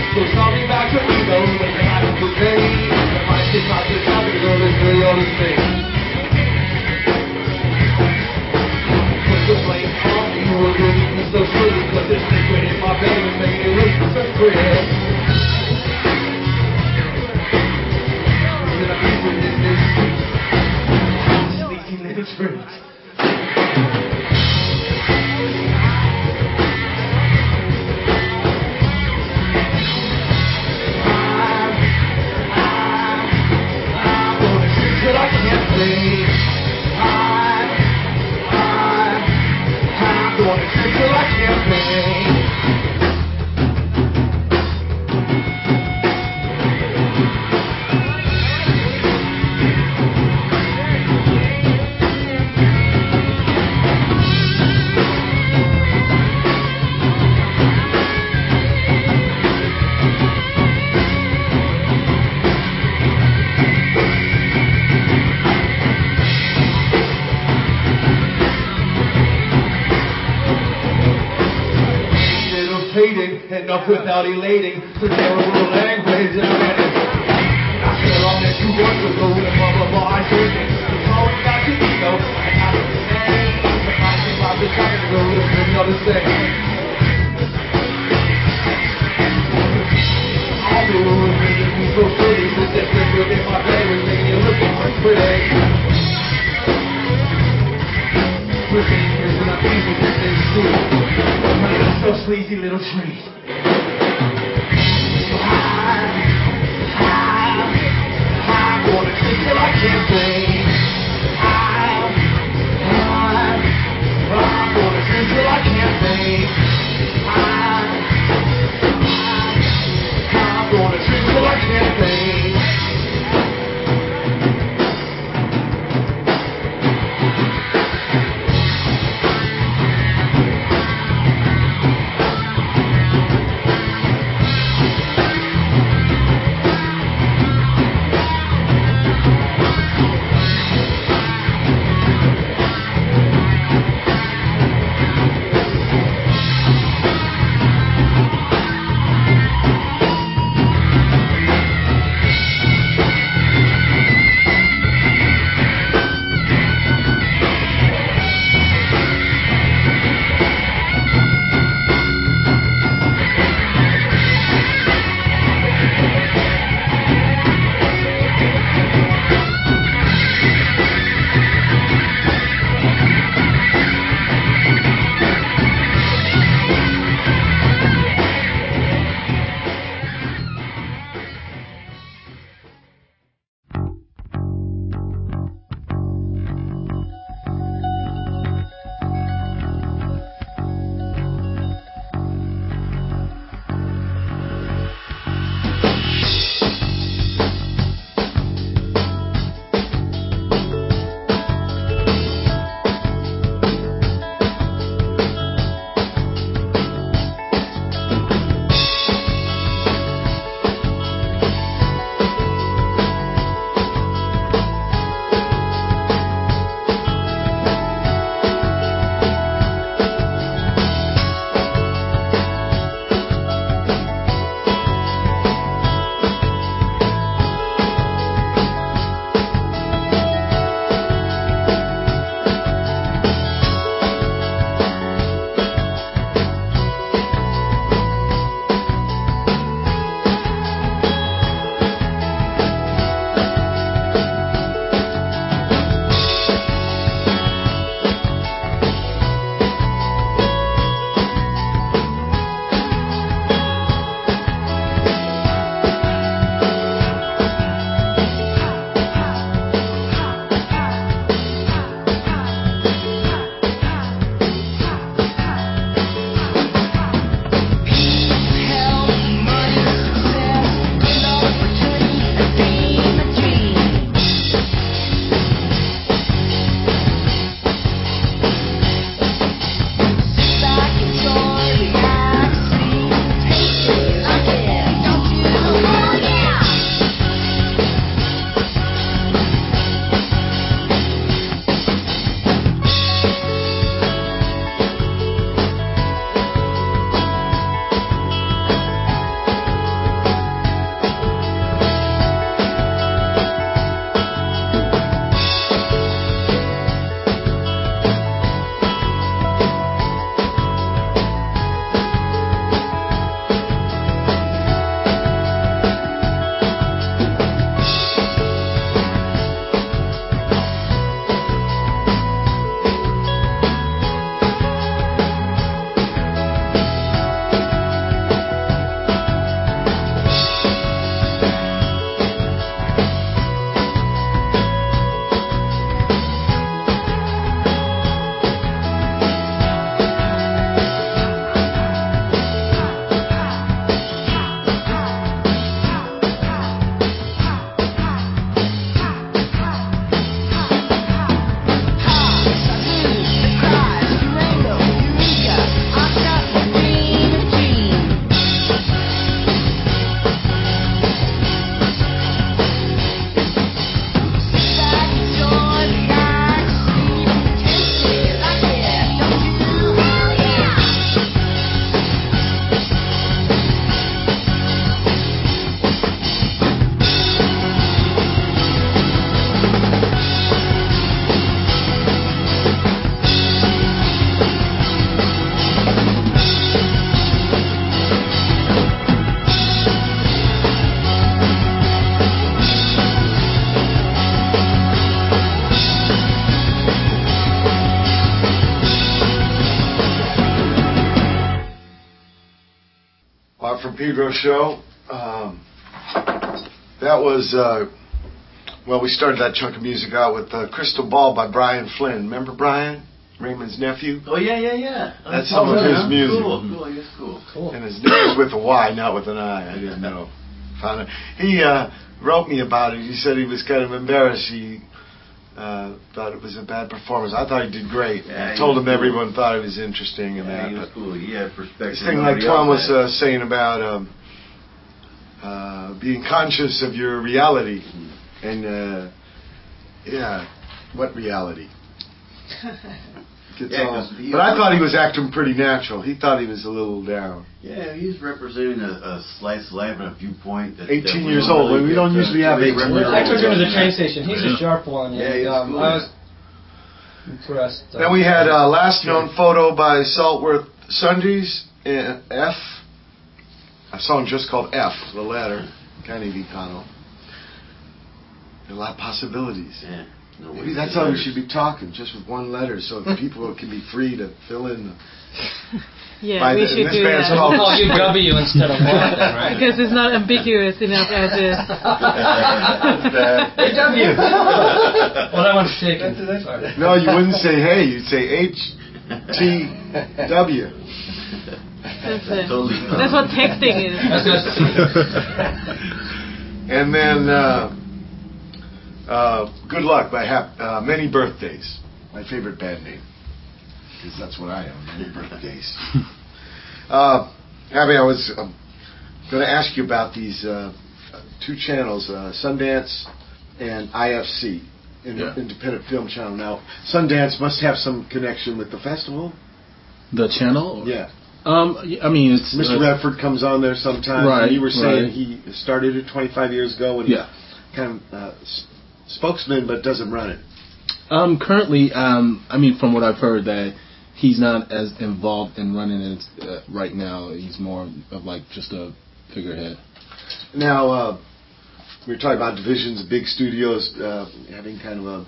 So sorry about your ego, but you're not the same. The mic is not the topic, girl, it's really all the same. Put the blame on me, you were really be so silly, cause this liquid in my belly was making it look so pretty. Then I'm using this, this sleazy little trick. Enough without elating the terrible language and I read it. I said all that you want to go and blah blah blah I said it. It's all about your ego. I got to say the fight about the time and go to the other say. All the rules making me so silly since that liquid in my belly was making it look so pretty. Listen, here's what I'm feeling this is too. I'm so sleazy little treat. Till I can't think. I'm, I'm, I'm gonna drink till I can't think. I'm, I'm, I'm gonna drink till I can't think. uh, from Pedro's show. Um, that was, uh, well, we started that chunk of music out with uh, Crystal Ball by Brian Flynn. Remember Brian? Raymond's nephew? Oh, yeah, yeah, yeah. That's some of his music. Cool, cool, I guess cool. Cool. And his name is with a Y, not with an I. I didn't know. Found it. He uh, wrote me about it. He said he was kind of embarrassed. He uh, thought it was a bad performance. I thought he did great. Yeah, I told him cool. everyone thought it was interesting. And Yeah, that, he was but cool. He had perspective. this thing like Nobody Tom else was had. uh, saying about um, uh, being conscious of your reality. And, uh, yeah, what reality? Gets Yeah, all- 'cause he- but I thought he was acting pretty natural. He thought he was a little down. Yeah, he's representing a, a slice of life and a viewpoint. That, eighteen that we years don't old. really We get don't to- usually have really eighteen represent. I took him to the Yeah. train station. He's a sharp one. Yeah, and, he's um, cool. I was impressed. Uh, Then we had uh, last known photo by Saltworth Sundries, uh, F. A song just called F, the letter, kind of Vicano. There are a lot of possibilities. Yeah. No Maybe way that's to how we letters. should be talking, just with one letter, so that people can be free to fill in. The, Yeah, by we the- should this do band's that. called We'll call you W instead of Y then, right? Because it's not ambiguous enough as is. Hey, W. Well, that one's taken. Sorry. no, you wouldn't say hey, you'd say H T W. That's it. Totally. That's what texting is. That's just And then, uh, uh, Good Luck by Hap- uh, Many Birthdays. My favorite band name. Because that's what I am, Many Birthdays. uh, Abby, I was um, going to ask you about these uh, two channels, uh, Sundance and I F C, in- Yeah. Independent Film Channel. Now, Sundance must have some connection with the festival. The channel? Yeah. Um, y- I mean, it's Mister uh, Redford comes on there sometimes. Right, And you were saying right. he started it twenty-five years ago and Yeah. he's kind of uh, s- spokesman but doesn't run it. Um, currently, um, I mean, from what I've heard, that he's not as involved in running it uh, right now. He's more of like just a figurehead. Now, uh, we were talking about divisions, big studios uh, having kind of a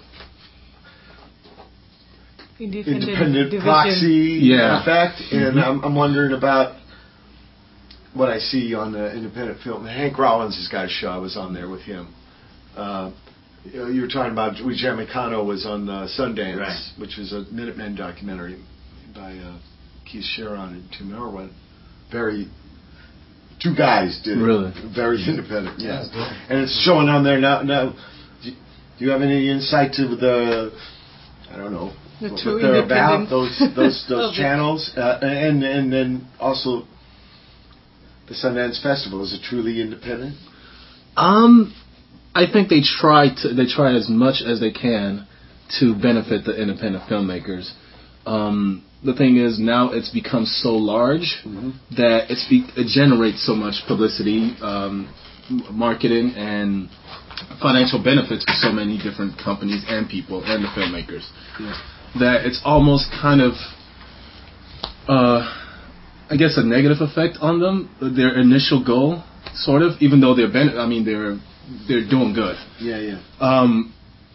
Independent, independent division. proxy Yeah. effect, and Mhm. I'm, I'm wondering about what I see on the independent film. Hank Rollins has got a show. I was on there with him. Uh, you know, you were talking about Luigi Amicano was on uh, Sundance, Right. which was a Minutemen documentary by uh, Keith Sharon and Tim Irwin. Very, two guys did it. Really? Very independent, yeah. That's good. And it's showing on there now. Now, do do you have any insight to the, I don't know, The what true they're about, independence those those those of it. channels, uh, and and then also the Sundance Festival, is it truly independent? Um, I think they try to they try as much as they can to benefit the independent filmmakers. Um, the thing is, now it's become so large Mhm. that it's be, it generates so much publicity, um, m- marketing, and financial benefits for so many different companies and people and the filmmakers Yeah. that it's almost kind of, uh, I guess, a negative effect on them. Their initial goal, sort of, even though they're ben- I mean they're they're doing good. Yeah, yeah. Um,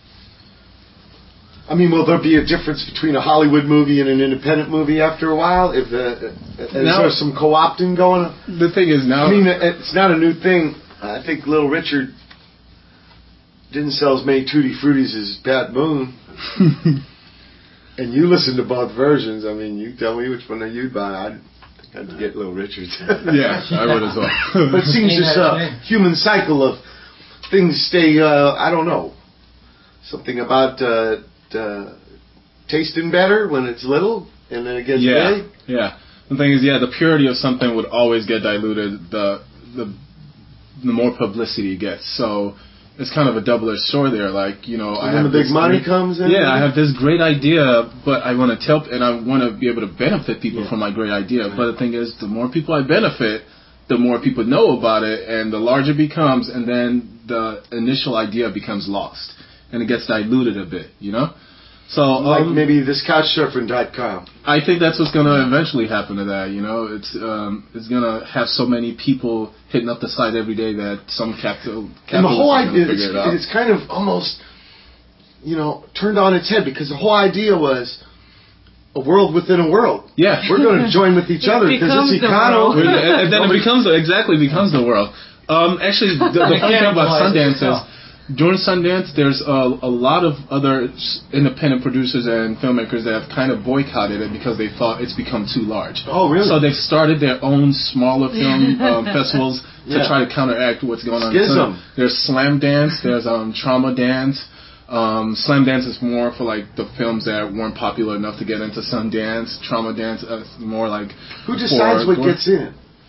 I mean, will there be a difference between a Hollywood movie and an independent movie after a while? If uh, is Now- there some co-opting going on? the thing is now. I mean, it's not a new thing. I think Little Richard didn't sell as many Tutti Fruttis as Pat Boone. And you listen to both versions. I mean, you tell me which one you'd buy. I'd, I'd get Little Richard's. Yeah, I would as well. But it seems this uh, human cycle of things stay, uh, I don't know, something about uh, uh, tasting better when it's little, and then it gets yeah, big. yeah. The thing is, yeah, the purity of something would always get diluted the the the more publicity it gets. So it's kind of a double-edged sword there. Like, you know, And I then have the big this money great- comes in. Yeah, I have this great idea, but I want to tell, and I want to be able to benefit people Yeah. from my great idea. But the thing is, the more people I benefit, the more people know about it, and the larger it becomes, and then the initial idea becomes lost, and it gets diluted a bit, you know? So Like um, maybe this couch surfing dot com. I think that's what's going to eventually happen to that. You know, it's um, it's going to have so many people hitting up the site every day that some capital And the whole capitalist is idea, going to it's, figure it out. it's kind of almost, you know, turned on its head, because the whole idea was a world within a world. Yeah. We're going to join with each It other because becomes it's the Econo. world. and, and then it becomes exactly becomes the world. Um, actually, the, the funny thing about Sundance is during Sundance, there's a, a lot of other s- independent producers and filmmakers that have kind of boycotted it because they thought it's become too large. Oh, really? So they've started their own smaller film um, festivals to Yeah. try to counteract what's going on. Schism. There's Slam Dance. There's um, Trauma Dance. Um, Slam Dance is more for like the films that weren't popular enough to get into Sundance. Trauma Dance uh, is more like Who decides for- what gets in?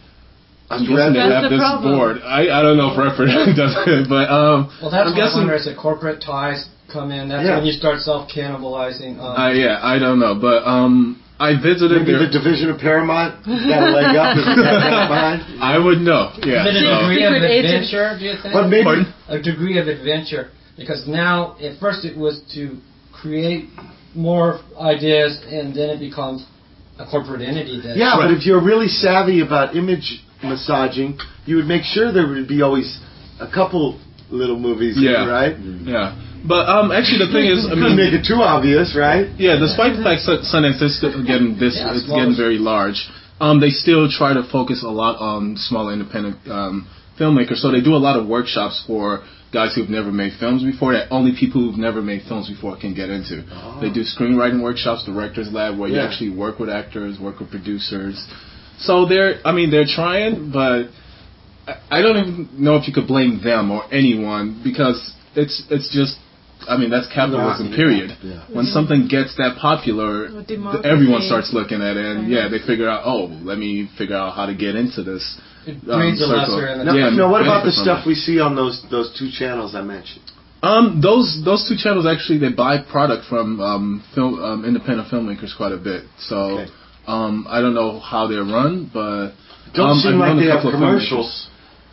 I'm guessing they That's have the this problem. board. I, I don't know if Redford does it, but um, Well, that's I'm what I guessing. wonder is that corporate ties come in. That's Yeah. when you start self-cannibalizing. Um, Uh, yeah, I don't know, but um, I visited Maybe their. the division of Paramount got a leg up. If we got that behind. I would know. Yeah. Is it a so- degree of Secret agent. adventure, do you think? But maybe Pardon? A degree of adventure. Because now, at first it was to create more ideas, and then it becomes a corporate entity. That yeah, but if you're really savvy about image massaging, you would make sure there would be always a couple little movies, Yeah. in, right? Yeah. But um, actually, the thing is, I Couldn't mean, make it too obvious, right? yeah, despite the fact that Sundance is still getting this, Yeah, it's small. getting very large. Um, they still try to focus a lot on small independent um, filmmakers. So they do a lot of workshops for guys who've never made films before that only people who've never made films before can get into. Oh. They do screenwriting workshops, directors lab, where you Yeah. actually work with actors, work with producers. So they're, I mean, they're trying, but I- I don't even know if you could blame them or anyone because it's it's just, I mean, that's capitalism, Yeah. period. Yeah. When something gets that popular, With th- democracy. everyone starts looking at it, and Right. yeah, they figure out, oh, let me figure out how to get into this. it um, breeds a circle. lesser and a Now, Yeah, now what about the benefit from stuff it. we see on those those two channels I mentioned? Um, those those two channels actually they buy product from um, film um, independent filmmakers quite a bit. So Okay. um, I don't know how they're run, but Don't um, seem I've like known a they have couple of commercials. filmmakers.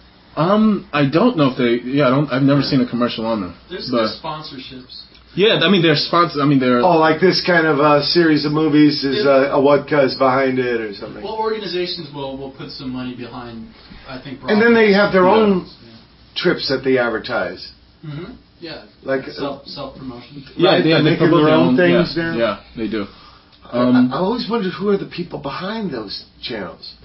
Um, I don't know if they. Yeah, I don't. I've never seen a commercial on them. There's, but there's sponsorships. yeah, I mean they're sponsors. I mean they're. Oh, like this kind of uh, series of movies is uh, a Wodka is behind it or something. Well, organizations will will put some money behind, I think. And then they have their own Yeah. trips that they advertise. Mm-hmm. Yeah. Like self self promotion. yeah, right, yeah, they're they making promote their own things yeah, now. Yeah, they do. I, Um, I always wondered who are the people behind those channels.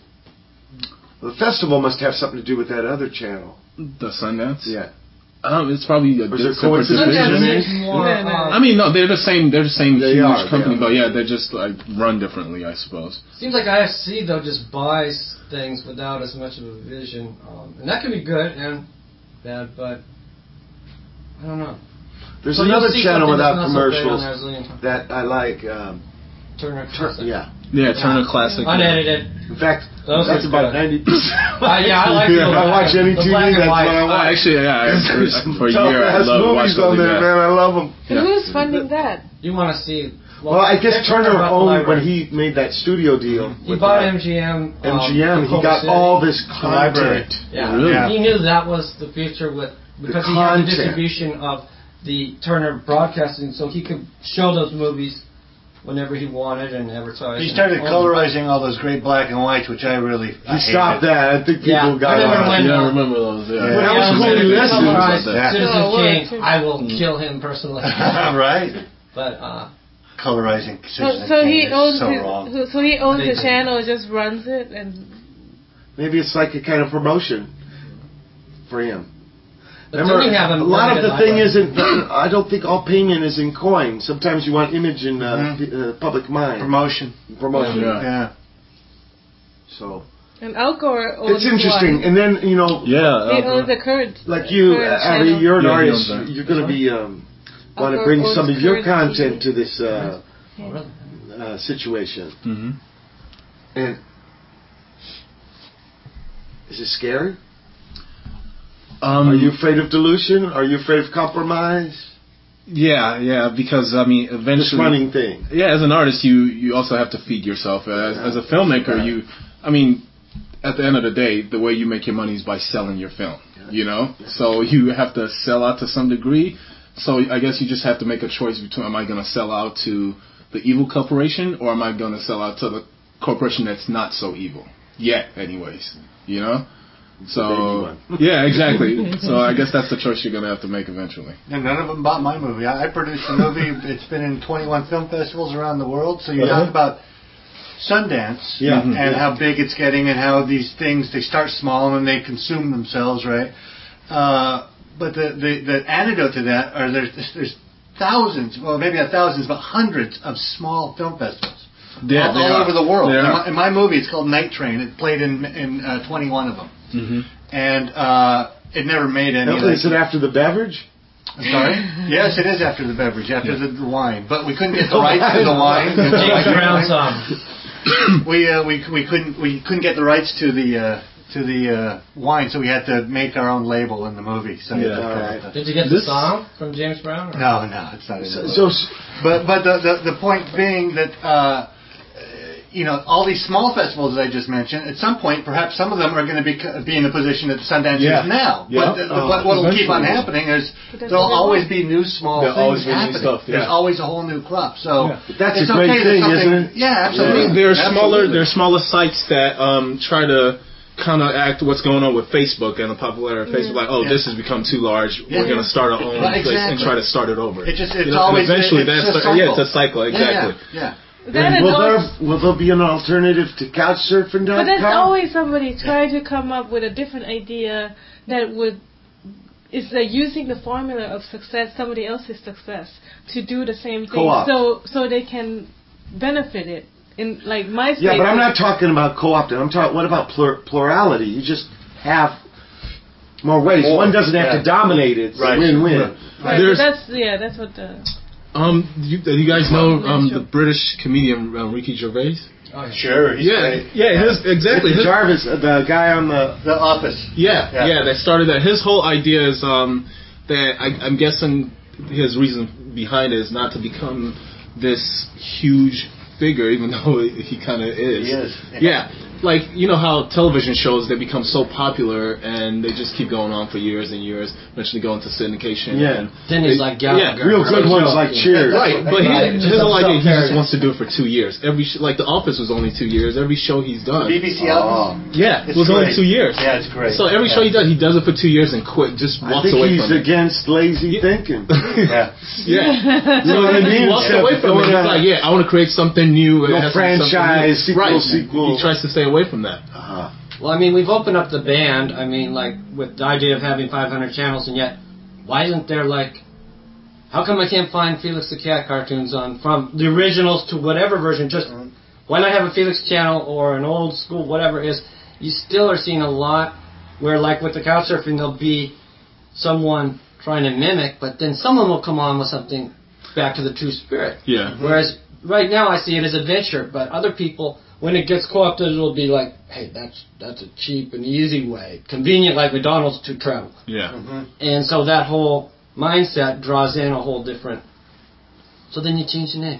Well, the festival must have something to do with that other channel. the Sundance. Yeah. Um, it's probably a Or is there separate coincidence? division. It's more, No, no. uh, I mean, no, they're the same. They're the same They huge are, they company, are. but yeah, they're just like run differently, I suppose. Seems like I F C though just buys things without as much of a vision, um, and that can be good and bad, but I don't know. There's So you'll another see channel something without that's not so great on commercials there a zillion times. that I like. Um, Turner Tur- Classic. yeah. Yeah, Turner Classic. Unedited. In fact, Those that's are about good. ninety percent. Uh, yeah, I like yeah, those. I watch any The T V. black and That's white. what I Oh, watch. actually, yeah, I, There's for, for a tough year I ass love movies watching on there, that. man. I love them. And who's funding that? You want to see? Well, I guess check Turner about the owned library. when he made that studio deal. He with, bought uh, M G M. M G M. Um, He Culver got City. all this library. content. Yeah, Really? Yeah. he knew that was the future with because The he had the content. distribution of the Turner Broadcasting, so he could show those movies whenever he wanted and advertise. He and started own them. colorizing all those great black and whites, which I really He stopped that. I think people Yeah, got I remember on it. when- Yeah, I remember those. Yeah, Yeah. Woody That was Allen cool. said, He if you listened colorize about that. Citizen Yeah, Kane, well, I will kill him personally. right. But uh, Colorizing So, Citizen so Kane he is owns so his, wrong. so, so he owns They the do. channel and just runs it and Maybe it's like a kind of promotion for him. but Remember, then you have a lot of the thing limited isn't. I don't think all payment is in coin. Sometimes you want image in uh, Mhm. p- uh, public mind. Promotion. Promotion. Yeah. Yeah. So and Alcor owns it's interesting. one. And then you know, yeah. He uh, owns the current. like you, current uh, Abby, channel. you're an Yeah, he artist. owns that. You're going to be um, want to Alcor bring owns some of your current content T V. to this uh, Oh, really? uh, situation. hmm And is it scary? Um, Are you afraid of dilution? Are you afraid of compromise? Yeah, yeah. Because I mean, This eventually, running thing. yeah. As an artist, you you also have to feed yourself. As, Yeah. as a filmmaker, Right. you, I mean, at the end of the day, the way you make your money is by selling your film. You know, so you have to sell out to some degree. So I guess you just have to make a choice between: am I going to sell out to the evil corporation, or am I going to sell out to the corporation that's not so evil yet? Anyways, you know. So yeah, exactly. So I guess that's the choice you're gonna have to make eventually. And none of them bought my movie. I, I produced a movie. It's been in twenty-one film festivals around the world. So you Uh-huh. talk about Sundance Yeah. and Yeah. how big it's getting, and how these things, they start small and they consume themselves, right? Uh, but the, the the antidote to that are there's there's thousands, well maybe not thousands, but hundreds of small film festivals. Yeah, all, they all are. over the world. They In are. my, in my movie, it's called Night Train. It played in in uh, twenty-one of them, Mm-hmm. and uh, it never made any. Now, is it after the beverage? I'm sorry? Yes, it is after the beverage, after the, the wine. But we couldn't get the rights to the wine. James Brown song. We uh, we we couldn't we couldn't get the rights to the uh, to the uh, wine, so we had to make our own label in the movie. So Yeah. uh, All right. Did you get the song from James Brown? Or? No, no, it's not. In So, the so movie. but but the, the the point being that. Uh, you know, all these small festivals that I just mentioned, at some point, perhaps some of them are going to be be in the position that Sundance Yeah. is now. Yeah. But, uh, Uh, what will keep on eventually. happening is But that's there'll what they always want. be new small There'll things always be new happening. stuff, yeah. There's always a whole new crop. So Yeah. But that's it's a great okay that thing, something- isn't it? Yeah, absolutely. There are smaller, Absolutely. there are smaller sites that um, try to kind of act what's going on with Facebook and the popularity of Facebook. Like, oh, Yeah. this has become too large. Yeah. We're going to start our own Right, place and exactly. try to start it over. It just it's You know, and always eventually it's that's a the- yeah, it's a cycle. cycle exactly. Yeah, yeah. That And is will there always- will there be an alternative to couchsurfing dot com? But there's always somebody trying to come up with a different idea that would is like using the formula of success, somebody else's success, to do the same thing, Co-op. so so they can benefit it. In like MySpace. Yeah, but I'm not talking about co-opting. I'm talking. What about plur- plurality? You just have more ways. More, One doesn't have yeah. to dominate it. It's Right. a win-win. Right, but There's- that's yeah, that's what the Um, you, do you guys know um, the British comedian um, Ricky Gervais? Sure. He's Yeah, great. yeah, his, exactly. Ricky His, Jarvis, uh, the guy on the The Office. Yeah, Yeah. yeah, they started that. His whole idea is um, that I, I'm guessing his reason behind it is not to become this huge figure, even though he kind of is. He is. Yeah, like you know how television shows they become so popular and they just keep going on for years and years, eventually go into syndication. Yeah. and Then he's they- like Gallagher. Yeah, real good ones like Cheers. Right, but Right. he, Just his some whole idea, he self-parody. just wants to do it for two years. Every sh- like The Office was only two years. Every show he's done, B B C Oh. Office. yeah, it It's was only great. two years. Yeah, it's great. So every show he does, he does it for two years and quit, just I walks think away he's from it. against lazy thinking. Yeah. Yeah. You know what I mean? He walks Instead of away from it. going He's on- like, yeah, I want to create something new. It No has to be something franchise, new. sequel, right. sequel. He tries to stay away from that. Uh-huh. Well, I mean, we've opened up the band. I mean, like with the idea of having five hundred channels, and yet, why isn't there like? How come I can't find Felix the Cat cartoons on from the originals to whatever version? Just why not have a Felix channel or an old school whatever it is? You still are seeing a lot where, like with the couchsurfing, there'll be someone trying to mimic, but then someone will come on with something back to the true spirit. Yeah. Whereas right now I see it as adventure, but other people, when it gets co-opted, it'll be like, hey, that's that's a cheap and easy way, convenient like McDonald's to travel. Yeah. Mm-hmm. And so that whole mindset draws in a whole different. So then you change the name.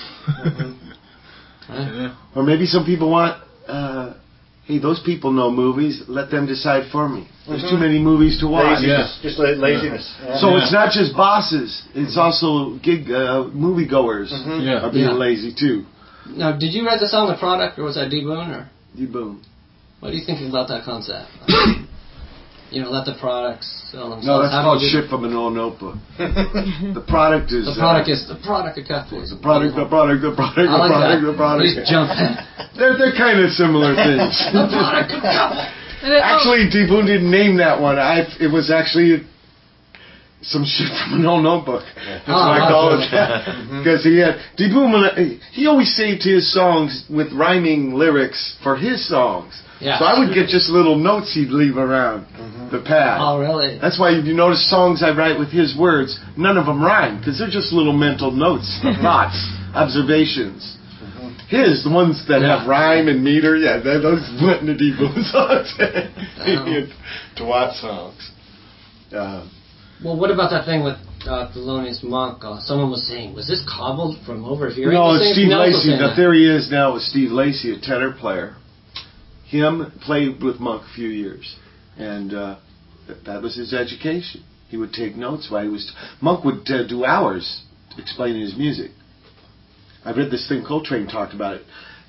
Right? Yeah. Or maybe some people want, uh, hey, those people know movies. Let them decide for me. There's too many movies to watch. Laziness. Just la- laziness. Yeah. So Yeah. it's not just bosses. It's also gig uh, moviegoers Mhm. Yeah. are being Yeah. lazy too. Now, did you write the song, The Product, or was that D Boon? Or You boom. what do you think about that concept? You know, let the products sell themselves. No, that's How do called you do shit from an old notebook. The product is The product uh, is the product of cafes. the product, the product, the product, I the like product, that. the product. Please jump in. They're they're kind of similar things. The product of cafes. And then- oh, Actually, D Boon didn't name that one. I it was actually some shit from an old notebook. That's Oh, what I that's call really it. Because he had D Boon, he always saved his songs with rhyming lyrics for his songs. Yeah. So I would get just little notes he'd leave around the pad. Oh, really? That's why if you notice songs I write with his words, none of them rhyme because they're just little mental notes, thoughts, observations. His, the ones that Yeah. have rhyme and meter, yeah, they're those went into D Boon songs. Oh. To Watt songs. Uh, Well, what about that thing with uh, Thelonious Monk? Uh, someone was saying, was this cobbled from over here? no, He was it's saying Steve Nelson Lacy. saying The that. theory is now with Steve Lacy, a tenor player. Him played with Monk a few years, and uh, th- that was his education. He would take notes while he was. Monk would uh, do hours explaining his music. I read this thing Coltrane talked about it.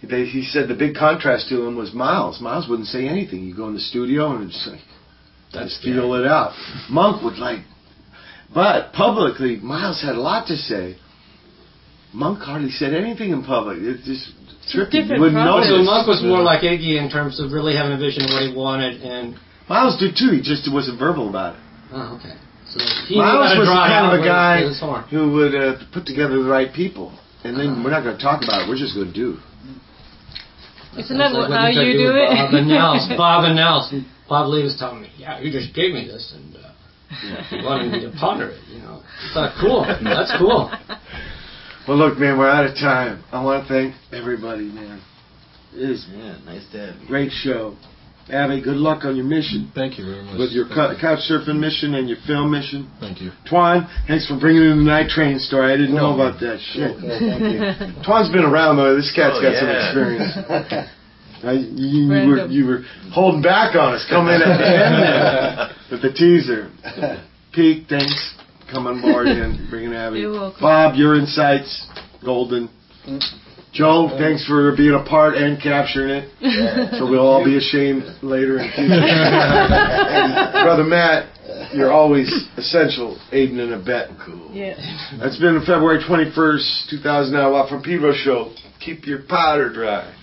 they, he said the big contrast to him was Miles. Miles wouldn't say anything. You go in the studio and it's like, That's just feel it out. Monk would like, but publicly, Miles had a lot to say. Monk hardly said anything in public. It's just trippy. You wouldn't know. So Monk was more like Iggy in terms of really having a vision of what he wanted, and Miles did too. He just wasn't verbal about it. Oh, okay. So he Miles was draw kind of a guy with his horn. who would uh, put together the right people, and then uh-huh. we're not going to talk about it. We're just going to do. Isn't that like how you do, do it? it? Bob and Nels. Bob and Nels. Bob Lee was telling me, yeah, you just gave me this, and uh, yeah. wanted me to ponder it. You know, I thought, cool. That's cool. Well, look, man, we're out of time. I want to thank everybody, man. It is yeah, nice to have you. Great show. Abby, good luck on your mission. Thank you very much. With your cu- couch surfing mission and your film mission. Thank you. Twan, thanks for bringing in the Night Train story. I didn't know about that shit. Okay, thank you. Twan's been around, though. This cat's oh, got yeah. some experience. I, you, you, were, you were holding back on us. Come in at the end there with the teaser. Pete, thanks. Come on board and bringing Abby. You're welcome. Bob, your insights, golden. Joe, thanks for being a part and capturing it. Yeah. So we'll all be ashamed later in future. Brother Matt, you're always essential, aiding and abetting. Cool. Yeah. That's been February twenty-first, two thousand nine, Watt from Pedro Show. Keep your powder dry.